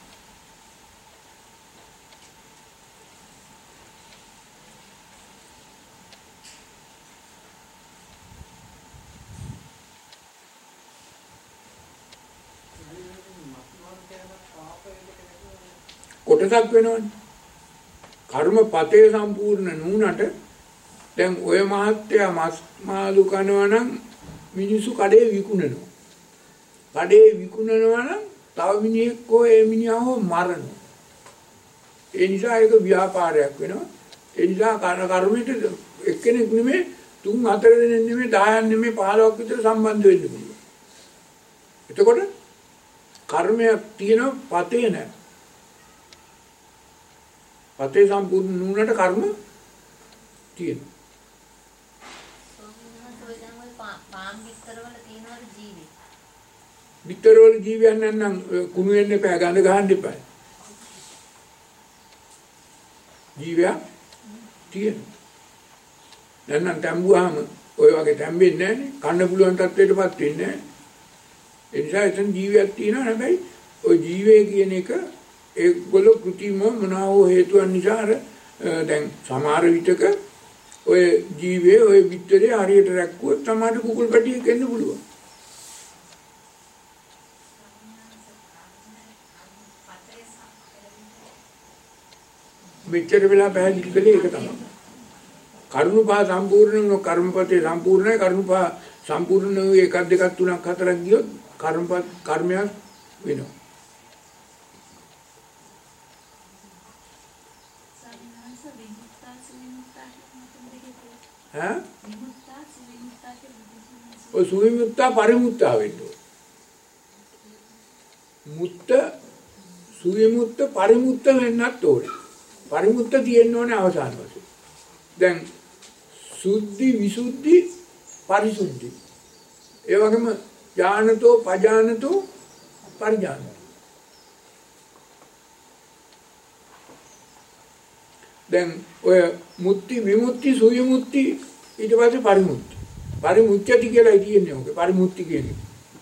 කොටසක් වෙනවනේ. කර්මපතේ සම්පූර්ණ නුනට දැන් ඔය මහත්ය මස් මාළු කනවා නම් මිනිසු කඩේ විකුණනවා. කඩේ විකුණනවා නම් තව මිනිහෙක් හෝ ඒ මිනිහා හෝ මරනවා. ඒ නිසා ඒක ව්‍යාපාරයක් වෙනවා. ඒ නිසා කර්මයට එක්කෙනෙක් නෙමෙයි 3-4 දෙනෙක් නෙමෙයි 10ක් නෙමෙයි 15ක් විතර සම්බන්ධ වෙන්න පුළුවන්. එතකොට කර්මයක් තියෙනවා පතේ නැහැ. පතේ සම්පූර්ණ නුනට කර්ම තියෙනවා. පාම් විතරවල තියෙනවද ජීවි? විතරවල ජීවියන් නැත්නම් කුණු වෙන්න එපා ගඳ ගහන්න එපා. ජීවියා තියෙනවා. නැත්නම් තැඹුවාම ඔය වගේ තැඹෙන්නේ නැහනේ. කන්න පුළුවන් තත්ත්වයටපත් වෙන්නේ නැහැ. ඒ නිසා එතන ජීවියක් තියෙනවා. හැබැයි ඔය ජීවේ කියන එක ඒගොල්ලෝ කෘතිම මොනවා හේතුන් නිසා දැන් සමහර විටක ඔය ජීවේ ඔය පිටරේ හරියට රැක්කුවොත් තමයි කුකුල් පැටියෙක් එන්න පුළුවන්. මෙච්චර වෙලා පැහැදිලි කළේ ඒක තමයි. කර්මපා සම්පූර්ණ වුණ කර්මපතේ සම්පූර්ණයි කර්මපා සම්පූර්ණ වූ 1 2 3 4ක් ගියොත් කර්මයක් වෙනවා. हाँ और सुविमुक्ता परिमुक्ता वेंडो मुक्त सुविमुक्त परिमुक्त වෙන්නත් ඕනේ පරිමුක්ත තියෙන්න ඕනේ අවසාන වශයෙන් දැන් සුද්ධි විසුද්ධි පරිසුද්ධි ඒ වගේම ඥානතෝ පජානතෝ පරිඥානතෝ දැන් ඔය මුත්‍ති විමුක්ති සුවිමුක්ති ඊට පස්සේ පරිමුක්ති. පරිමුච්ඡති කියලා කියන්නේ ඔක. පරිමුක්ති කියන්නේ.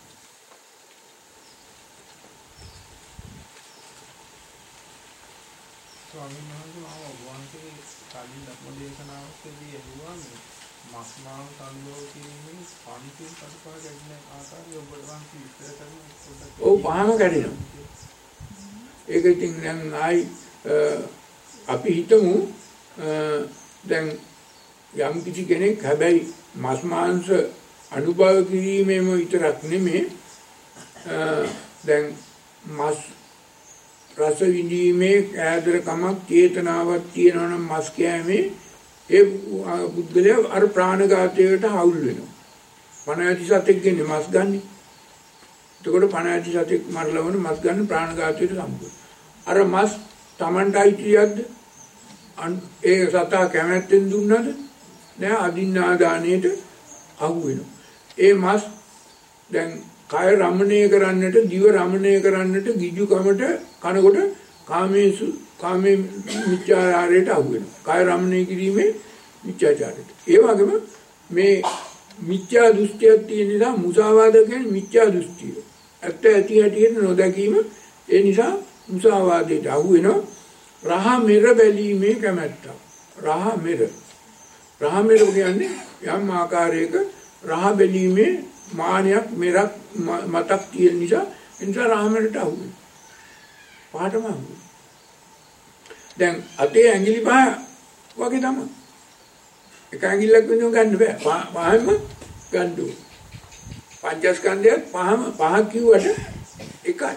ස්වාමීන් වහන්සේ වහන්සේ කලින් ධර්මදේශනාවකදී එළුවා මස්මාව සංයෝග කිරීමේ පන්ති පරිපාක ගැටෙන ආකාරය ඔබ වහන්සේ විස්තර කරන පොඩ්ඩක්. ඔව් පහම කැඩෙනවා. ඒක ඉතින් දැන් ආයි අපි හිතමු දැන් යම් කිසි කෙනෙක් හැබැයි මස් මාංශ අනුභව කිරීමේම විතරක් නෙමෙයි දැන් මස් රස විඳීමේ ආදරකමක් චේතනාවක් තියෙනවා නම් මස් කෑමේ ඒ බුද්ධලයා අර ප්‍රාණඝාතයට හවුල් වෙනවා. පණ ඇති සතෙක් ගෙන්නේ මස් ගන්න. එතකොට පණ ඇති සතෙක් මරලවන මස් ගන්න ප්‍රාණඝාතයට සම්බන්ධ. අර මස් Tamanට අයිතියක්ද? ඒ සතා කැමැත්තෙන් දුන්නද? නෑ අදින්නා දාණයට අහු වෙනවා. ඒ මස් දැන් කය රමණය කරන්නට, දිව රමණය කරන්නට, ගිජුකමට කනකොට කාමේ මිත්‍යාචාරයට අහු වෙනවා. කය රමණය කිරීමේ මිත්‍යාචාරයට. ඒ වගේම මේ මිත්‍යා දෘෂ්ටියක් තියෙන නිසා මුසාවාද කියන්නේ මිත්‍යා දෘෂ්ටිය. ඇත්ත ඇති හැටියට නොදැකීම ඒ නිසා මුසාවාදයට අහු වෙනවා. රහ මෙර බැලීමේ කැමැත්ත. රහ මෙර කියන්නේ යම් ආකාරයක රහ බැලීමේ මානයක් මෙරක් මතක් තියෙන නිසා ඒ නිසා රහ මෙරට අහු වෙනවා. පාටම අහු වෙනවා. දැන් අතේ ඇඟිලි පහ වගේ තමයි. එක ඇඟිල්ලක් වෙනුව ගන්න බෑ. පහෙන්ම ගන්න ඕනේ. පංචස්කන්ධයත් පහ කිව්වට එකයි.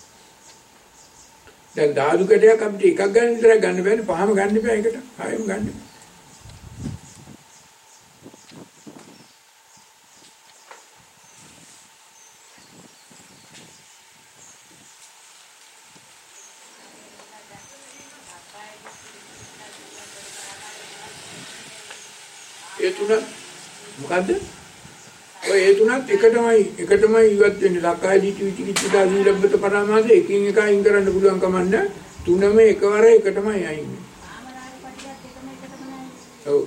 දැන් ධාතු කඩයක් අපිට එකක් ගන්න විතර ගන්න බෑනේ. පහම ගන්න බෑ එකට. හයම ගන්න බෑ. ඒ තුන මොකද්ද? ඔය ඒ තුනත් එකටමයි ඉවත් වෙන්නේ. ලක්කාය දිටි විචිකිච්ඡා සීලබ්බත පරාමාස එකින් එක අයින් කරන්න පුළුවන් කමක් නැහැ. තුනම එකවර එකටමයි අයින් වෙන්නේ. ඔව්.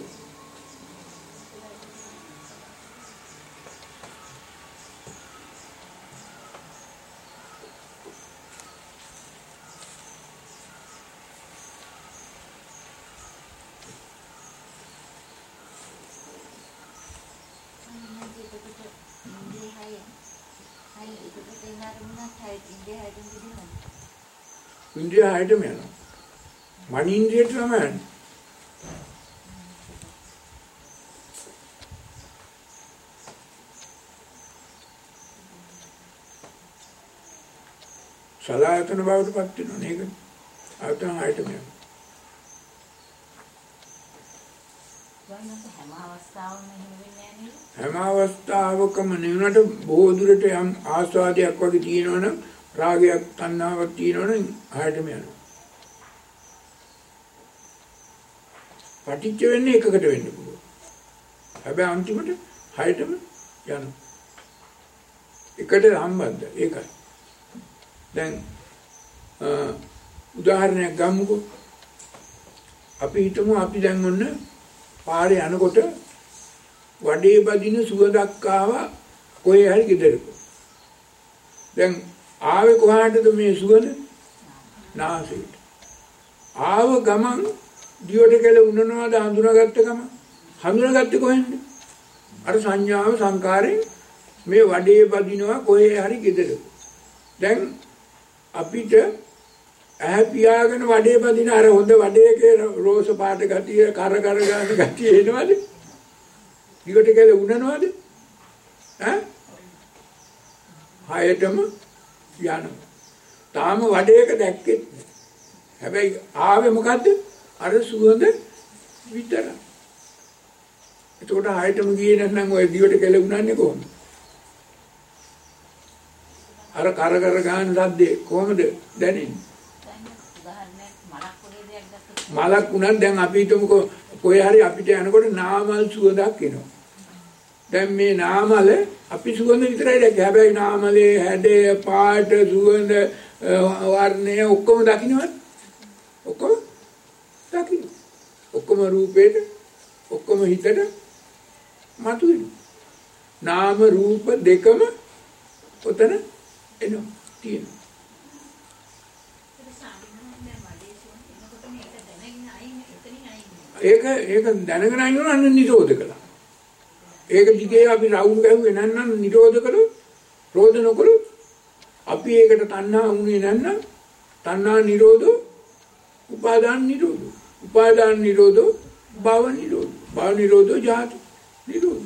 ඉන්ද්‍රිය හයටම යනවා. මන ඉන්ද්‍රියට තමයි යන්නේ. සලආයතන බවට පත් වෙනවා නේද? ආයතන හයටම යනවා. හැම අවස්ථාවකම නෙවෙනට බොහෝ දුරට යම් ආස්වාදයක් වගේ තියෙනවනම් රාගයක් තණ්හාවක් තියෙනවනම් හයටම යනවා. පටිච්ච වෙන්නේ එකකට වෙන්න පුළුවන්. හැබැයි අන්තිමට හයටම යනවා. එකට සම්බන්ධයි ඒකයි. දැන් උදාහරණයක් ගමුකෝ. අපි හිතමු අපි දැන් ඔන්න පාරේ යනකොට වඩේ බදින සුවඳක් ආවා කොහේ හරි ගෙදරක. දැන් ආවේ කොහාටද මේ සුවඳ? නාසයට. ආව ගමන් දිවට කෙල උනනවාද හඳුනාගත්ත ගමන්? හඳුනාගත්තේ කොහෙන්ද? අර සංඥාව සංකාරයෙන් මේ වඩේ බදිනවා කොහේ හරි ගෙදරක. දැන් අපිට ඇහැ පියාගෙන වඩේ බදින අර හොඳ වඩේකේ රෝස පාට ගතිය කර ගන්න ගතිය එනවද? දිවට කෙල උනනවාද? හයටම යනවා. තාම වඩේක දැක්කෙත් නෑ. හැබැයි ආවේ මොකද්ද? අර සුවඳ විතරයි. එතකොට හයටම ගියේ නැත්නම් ඔය දිවට කෙල උනන්නේ කොහොමද? අර කර ගන්න සද්දේ කොහොමද දැනෙන්නේ? මලක් උනන් දැන් අපි හිතමුකෝ කොහේ හරි අපිට යනකොට නාමල් සුවඳක් එනවා. දැන් මේ නාමල අපි සුවඳ විතරයි දැක්කේ. හැබැයි නාමලේ හැඩය, පාට, සුවඳ, වර්ණය ඔක්කොම දකින්නවත් ඔක්කොම දකින්න. ඔක්කොම රූපේට ඔක්කොම හිතට මතුවෙනවා. නාම රූප දෙකම ඔතන එනවා තියෙනවා. ඒක දැනගෙන අයිනෝ අන්න නිරෝධ කළා. ඒක දිගේ අපි රවුම් ගැහුවේ නැත්නම් නිරෝධ කළොත් රෝධ නොකළොත් අපි ඒකට තණ්හා වුණේ නැත්නම් තණ්හා නිරෝධෝ උපාදාන නිරෝධෝ උපාදාන නිරෝධෝ භව නිරෝධෝ භව නිරෝධෝ ජාති නිරෝධෝ.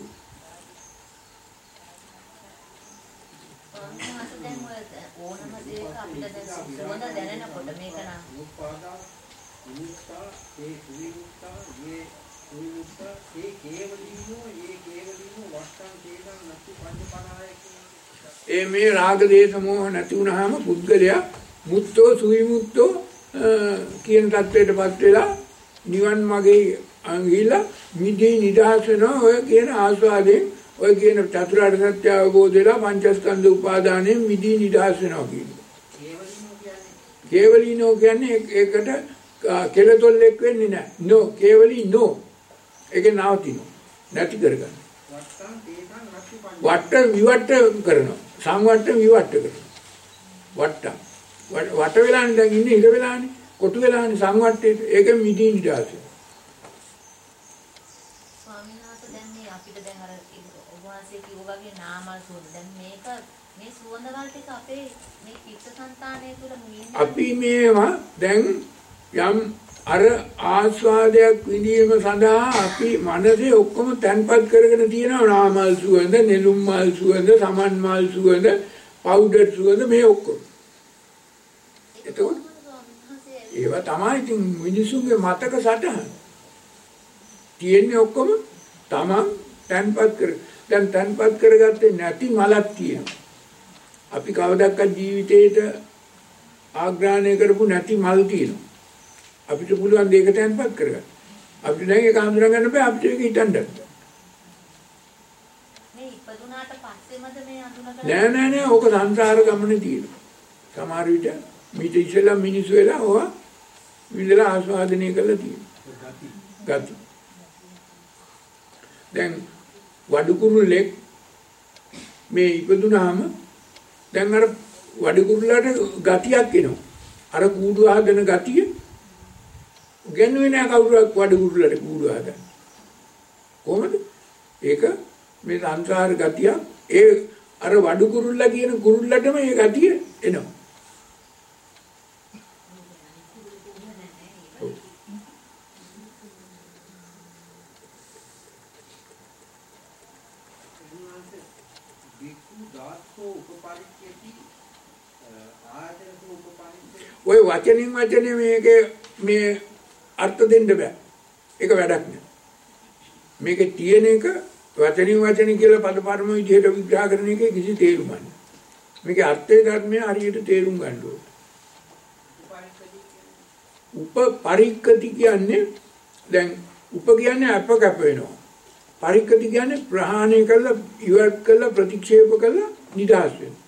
ඕනම දෙයක අපිට දැන් සුවඳ දැනෙනකොට මේක නම් විමුක්තා ඒ විමුක්තා ඒ විමුක්තා ඒ කේවලිනෝ වස්තං තේසං නැති පංචපනාය ඒ මේ රාග දේශ මොහ නැති වුනහම පුද්ගලයා මුත්තෝ සුවිමුත්තෝ කියන தත්වයටපත් වෙලා නිවන් මාගේ අංගිලා මිදී නිදහස් වෙනවා. ඔය කියන ආස්වාදයෙන් ඔය කියන චතුරාර්ය සත්‍ය අවබෝධ වෙලා පංචස්කන්ධ උපාදානයෙන් මිදී නිදහස් වෙනවා කියන්නේ. කේවලිනෝ කියන්නේ ඒකට කෙලතොල්ලෙක් වෙන්නේ නැහැ. නෝ කේවලී නෝ. ඒකේ නවතිනවා. නැති කරගන්න. වට විවට කරනවා. සංවට විවට කරනවා. වට වෙලානේ දැන් ඉන්නේ ඉර වෙලානේ. කොටු වෙලානේ සංවට්ටේට. ඒක මිදී නිදහස. ස්වාමීන් වහන්සේ දැන් මේ අපිට දැන් අර ඔබ වහන්සේ කිව්වා වගේ නාමල් සුවඳ දැන් මේක මේ සුවඳ වල ටික අපේ මේ චිත්තසංතානය තුළ අපි මේවා දැන් යම් අර ආස්වාදයක් විඳීම සඳහා අපි මනසේ ඔක්කොම තැන්පත් කරගෙන තියෙනවා. නාමල් සුවඳ, නෙළුම් මල් සුවඳ, සමන් මල් සුවඳ, පවුඩර් සුවඳ මේ ඔක්කොම. එතකොට ඒවා තමයි ඉතින් මිනිසුන්ගේ මතක සටහන. තියෙන්නේ ඔක්කොම තමන් තැන්පත් කර. දැන් තැන්පත් කරගත්තේ නැති මලක් තියෙනවා. අපි කවදාවත් ජීවිතේට ආග්‍රහණය කරපු නැති මල් තියෙනවා. අපිට පුළුවන් දෙයක තැන්පත් කරගන්න. අපිට දැන් ඒක හඳුනා ගන්න බෑ. අපිට ඒක හිතන්න බෑ. මේ ඉපදුනාට පස්සේමද මේ අඳුනගන්නේ? නෑ. ඕක සංසාර ගමනේ තියෙනවා. සමහර විට මිට ඉස්සෙල්ලා මිනිස්සු වෙලා ඕවා විඳලා ආස්වාදනය කරලා තියෙනවා. ගති. දැන් වඩුකුරුල්ලෙක් මේ ඉපදුනාම දැන් අර වඩුකුරුල්ලට ගතියක් එනවා. අර කූඩු හදන ගතිය ගෙන්වෙන්නේ නැහැ කවුරුවක් වඩුකුරුල්ලට කූඩු හදන්න. කොහොමද? ඒක මේ සංසාර ගතිය ඒ අර වඩුකුරුල්ලා කියන කුරුල්ලටම ඒ ගතිය එනවා. ඔය වචනින් වචනේ මේකේ මේ අර්ථ දෙන්න බෑ. ඒක වැඩක් නෑ. මේකේ තියෙන එක වචනින් වචනේ කියලා පදපරම විදිහට විග්‍රහ කරන එකේ කිසි තේරුමක් නෑ. මේකේ අර්ථය ධර්මය හරියට තේරුම් ගන්න ඕනේ. උපපරික්කති කියන්නේ දැන් උප කියන්නේ අප කැප වෙනවා. පරික්කති කියන්නේ ප්‍රහාණය කරලා ඉවත් කරලා ප්‍රතික්ෂේප කරලා නිදහස් වෙනවා.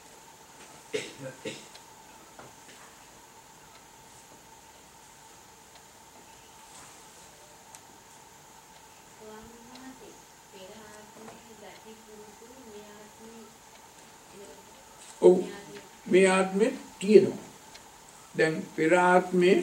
ඔව් මේ ආත්මේ තියෙනවා. දැන් පෙර ආත්මේ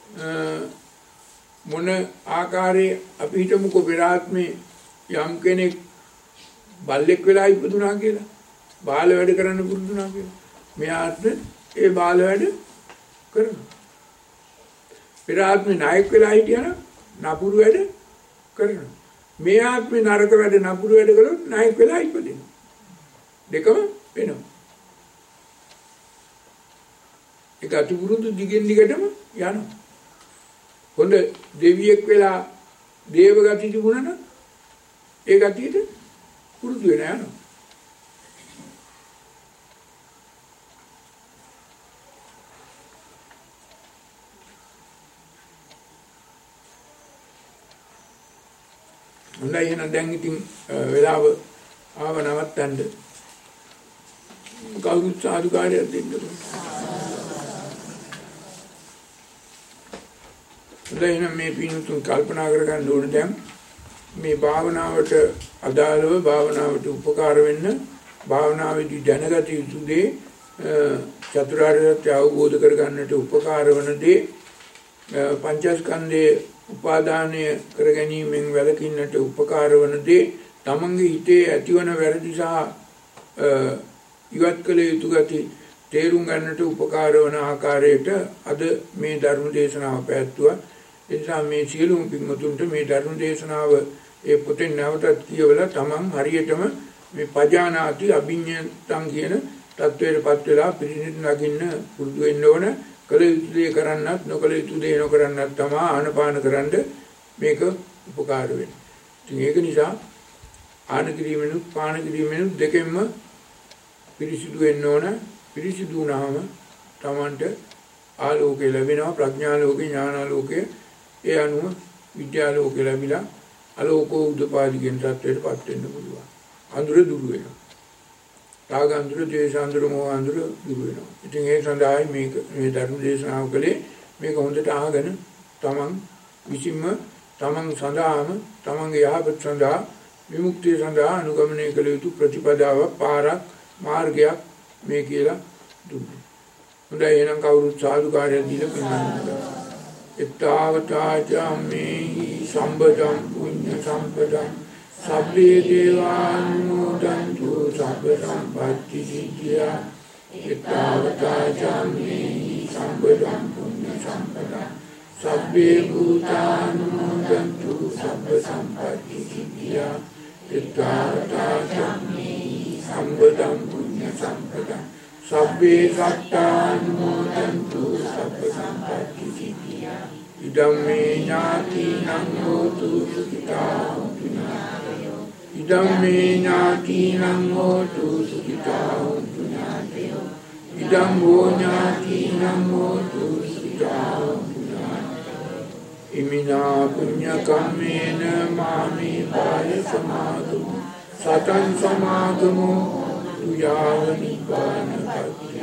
මොන ආකාරයේ අපි හිතමුකෝ පෙර ආත්මේ යම් කෙනෙක් බල්ලෙක් වෙලා ඉපදුනා කියලා. බාල වැඩ කරන්න පුරුදුනා කියලා. මේ ආත්මේ ඒ බාල වැඩ කරනවා. පෙර ආත්මේ නායක වෙලා හිටියනම් නපුරු වැඩ කරනවා. මේ ආත්මේ නරක වැඩ නපුරු වැඩ කළොත් නායක වෙලා ඉපදිනවා. දෙකම වෙනවා. ඒක අතුරුදු දිගින් දිගටම යනවා. හොඳ දෙවියෙක් වෙලා දේව ගති තිබුණා නම් ඒ ගතියට පුරුදු වෙන යනවා. හොඳයි එහෙනම් දැන් ඉතින් වෙලාව ආව නවත්තන්න කවුරුත් සාදුකාරයක් දෙන්න. එහෙනම් මේ පින්තුන් කල්පනා කරගන්න ඕනේ දැන් මේ භාවනාවට අදාළව භාවනාවට උපකාර වෙන්න භාවනාවේදී දැනගත යුතු දේ චතුරාර්ය සත්‍ය අවබෝධ කරගන්නට උපකාර වන දේ පංචස්කන්ධයේ උපාදානය කර ගැනීමෙන් වැළකීමට උපකාර වන දේ තමන්ගේ හිතේ ඇතිවන වැරදි සහ ඉවත් කළ යුතු ගති තේරුම් ගන්නට උපකාර වන ආකාරයට අද මේ ධර්ම දේශනාව පැවැත්වුවා. ඒ නිසා මේ සියලුම පින්වතුන්ට මේ ධර්ම දේශනාව ඒ පොතෙන් නැවතත් කියවලා තමන් හරියටම මේ පජානාති අභිඤ්ඤතං කියන තත්වයටපත් වෙලා පිරිනිවන් නගින්න පුරුදු වෙන්න ඕන. කළ යුතු දේ කරන්නත් නොකළ යුතු දේ නොකරන්නත් තමයි ආනපාන කරන්න මේක උපකාර වෙන්නේ. ඉතින් ඒක නිසා ආන කිරීමෙනුත් පාන කිරීමෙනුත් දෙකෙන්ම පිරිසිදු වෙන්න ඕන. පිරිසිදු වුණාම තමන්ට ආලෝකය ලැබෙනවා ප්‍රඥා ලෝකේ ඥාන ලෝකේ ඒ අනුව විද්‍යා ලෝකේ ලැබිලා අලෝකෝ උදපාදිකෙන් තත්ත්වයටපත් වෙන්න පුළුවන්. අඳුර දුරු වෙනවා. රාග අඳුර, ද්වේෂ අඳුර, මෝහ අඳුර දුරු වෙනවා. ඉතින් ඒ සඳහායි මේ ධර්ම දේශනාව කළේ මේක හොඳට අහගෙන තමන් විසින්ම තමන් සඳහාම තමන්ගේ යහපත සඳහා විමුක්තිය සඳහා අනුගමනය කළ යුතු ප්‍රතිපදාවක් පාරක් මාර්ගයක් මේ කියලා දුන්නේ. හොඳයි එහෙනම් කවුරුත් සාදුකාරයක් දීලා පින්නන්න. එත්තාවතාචාම්මේ සම්බදම් පුඤ්ඤ සම්පදම් සබ්බේ දේවානුමෝදන්තු සබ්බ සම්පත්ති සිද්ධියා. එත්තාවතාචාම්මේ සම්බදම් පුඤ්ඤ සම්පදම් සබ්බේ භූතානුමෝදන්තු සබ්බ සම්පත්ති සිද්ධියා. එත්තාවතාචාම්මේ සම්බදම් පුඤ්ඤ සම්පදම් සබ්බේ සත්තානුමෝදන්තු සබ්බ සම්පත්ති සිද්ධියා. ඉදම්මේ ඥාතිනං හෝතු සුඛිතා හොන්තු ඥාතයෝ. ඉදම්මේ ඥාතිනං හෝතු සුඛිතා හොන්තු ඥාතයෝ. ඉදම් වූ ඥාතිනං හෝතු සුඛිතා හොන්තු ඥාතයෝ. ඉමිනා පුඤ්ඤ කම්මේන මාමේ බාල සමාගමු සතං සමාගමු යාව නිපාන පත්‍ය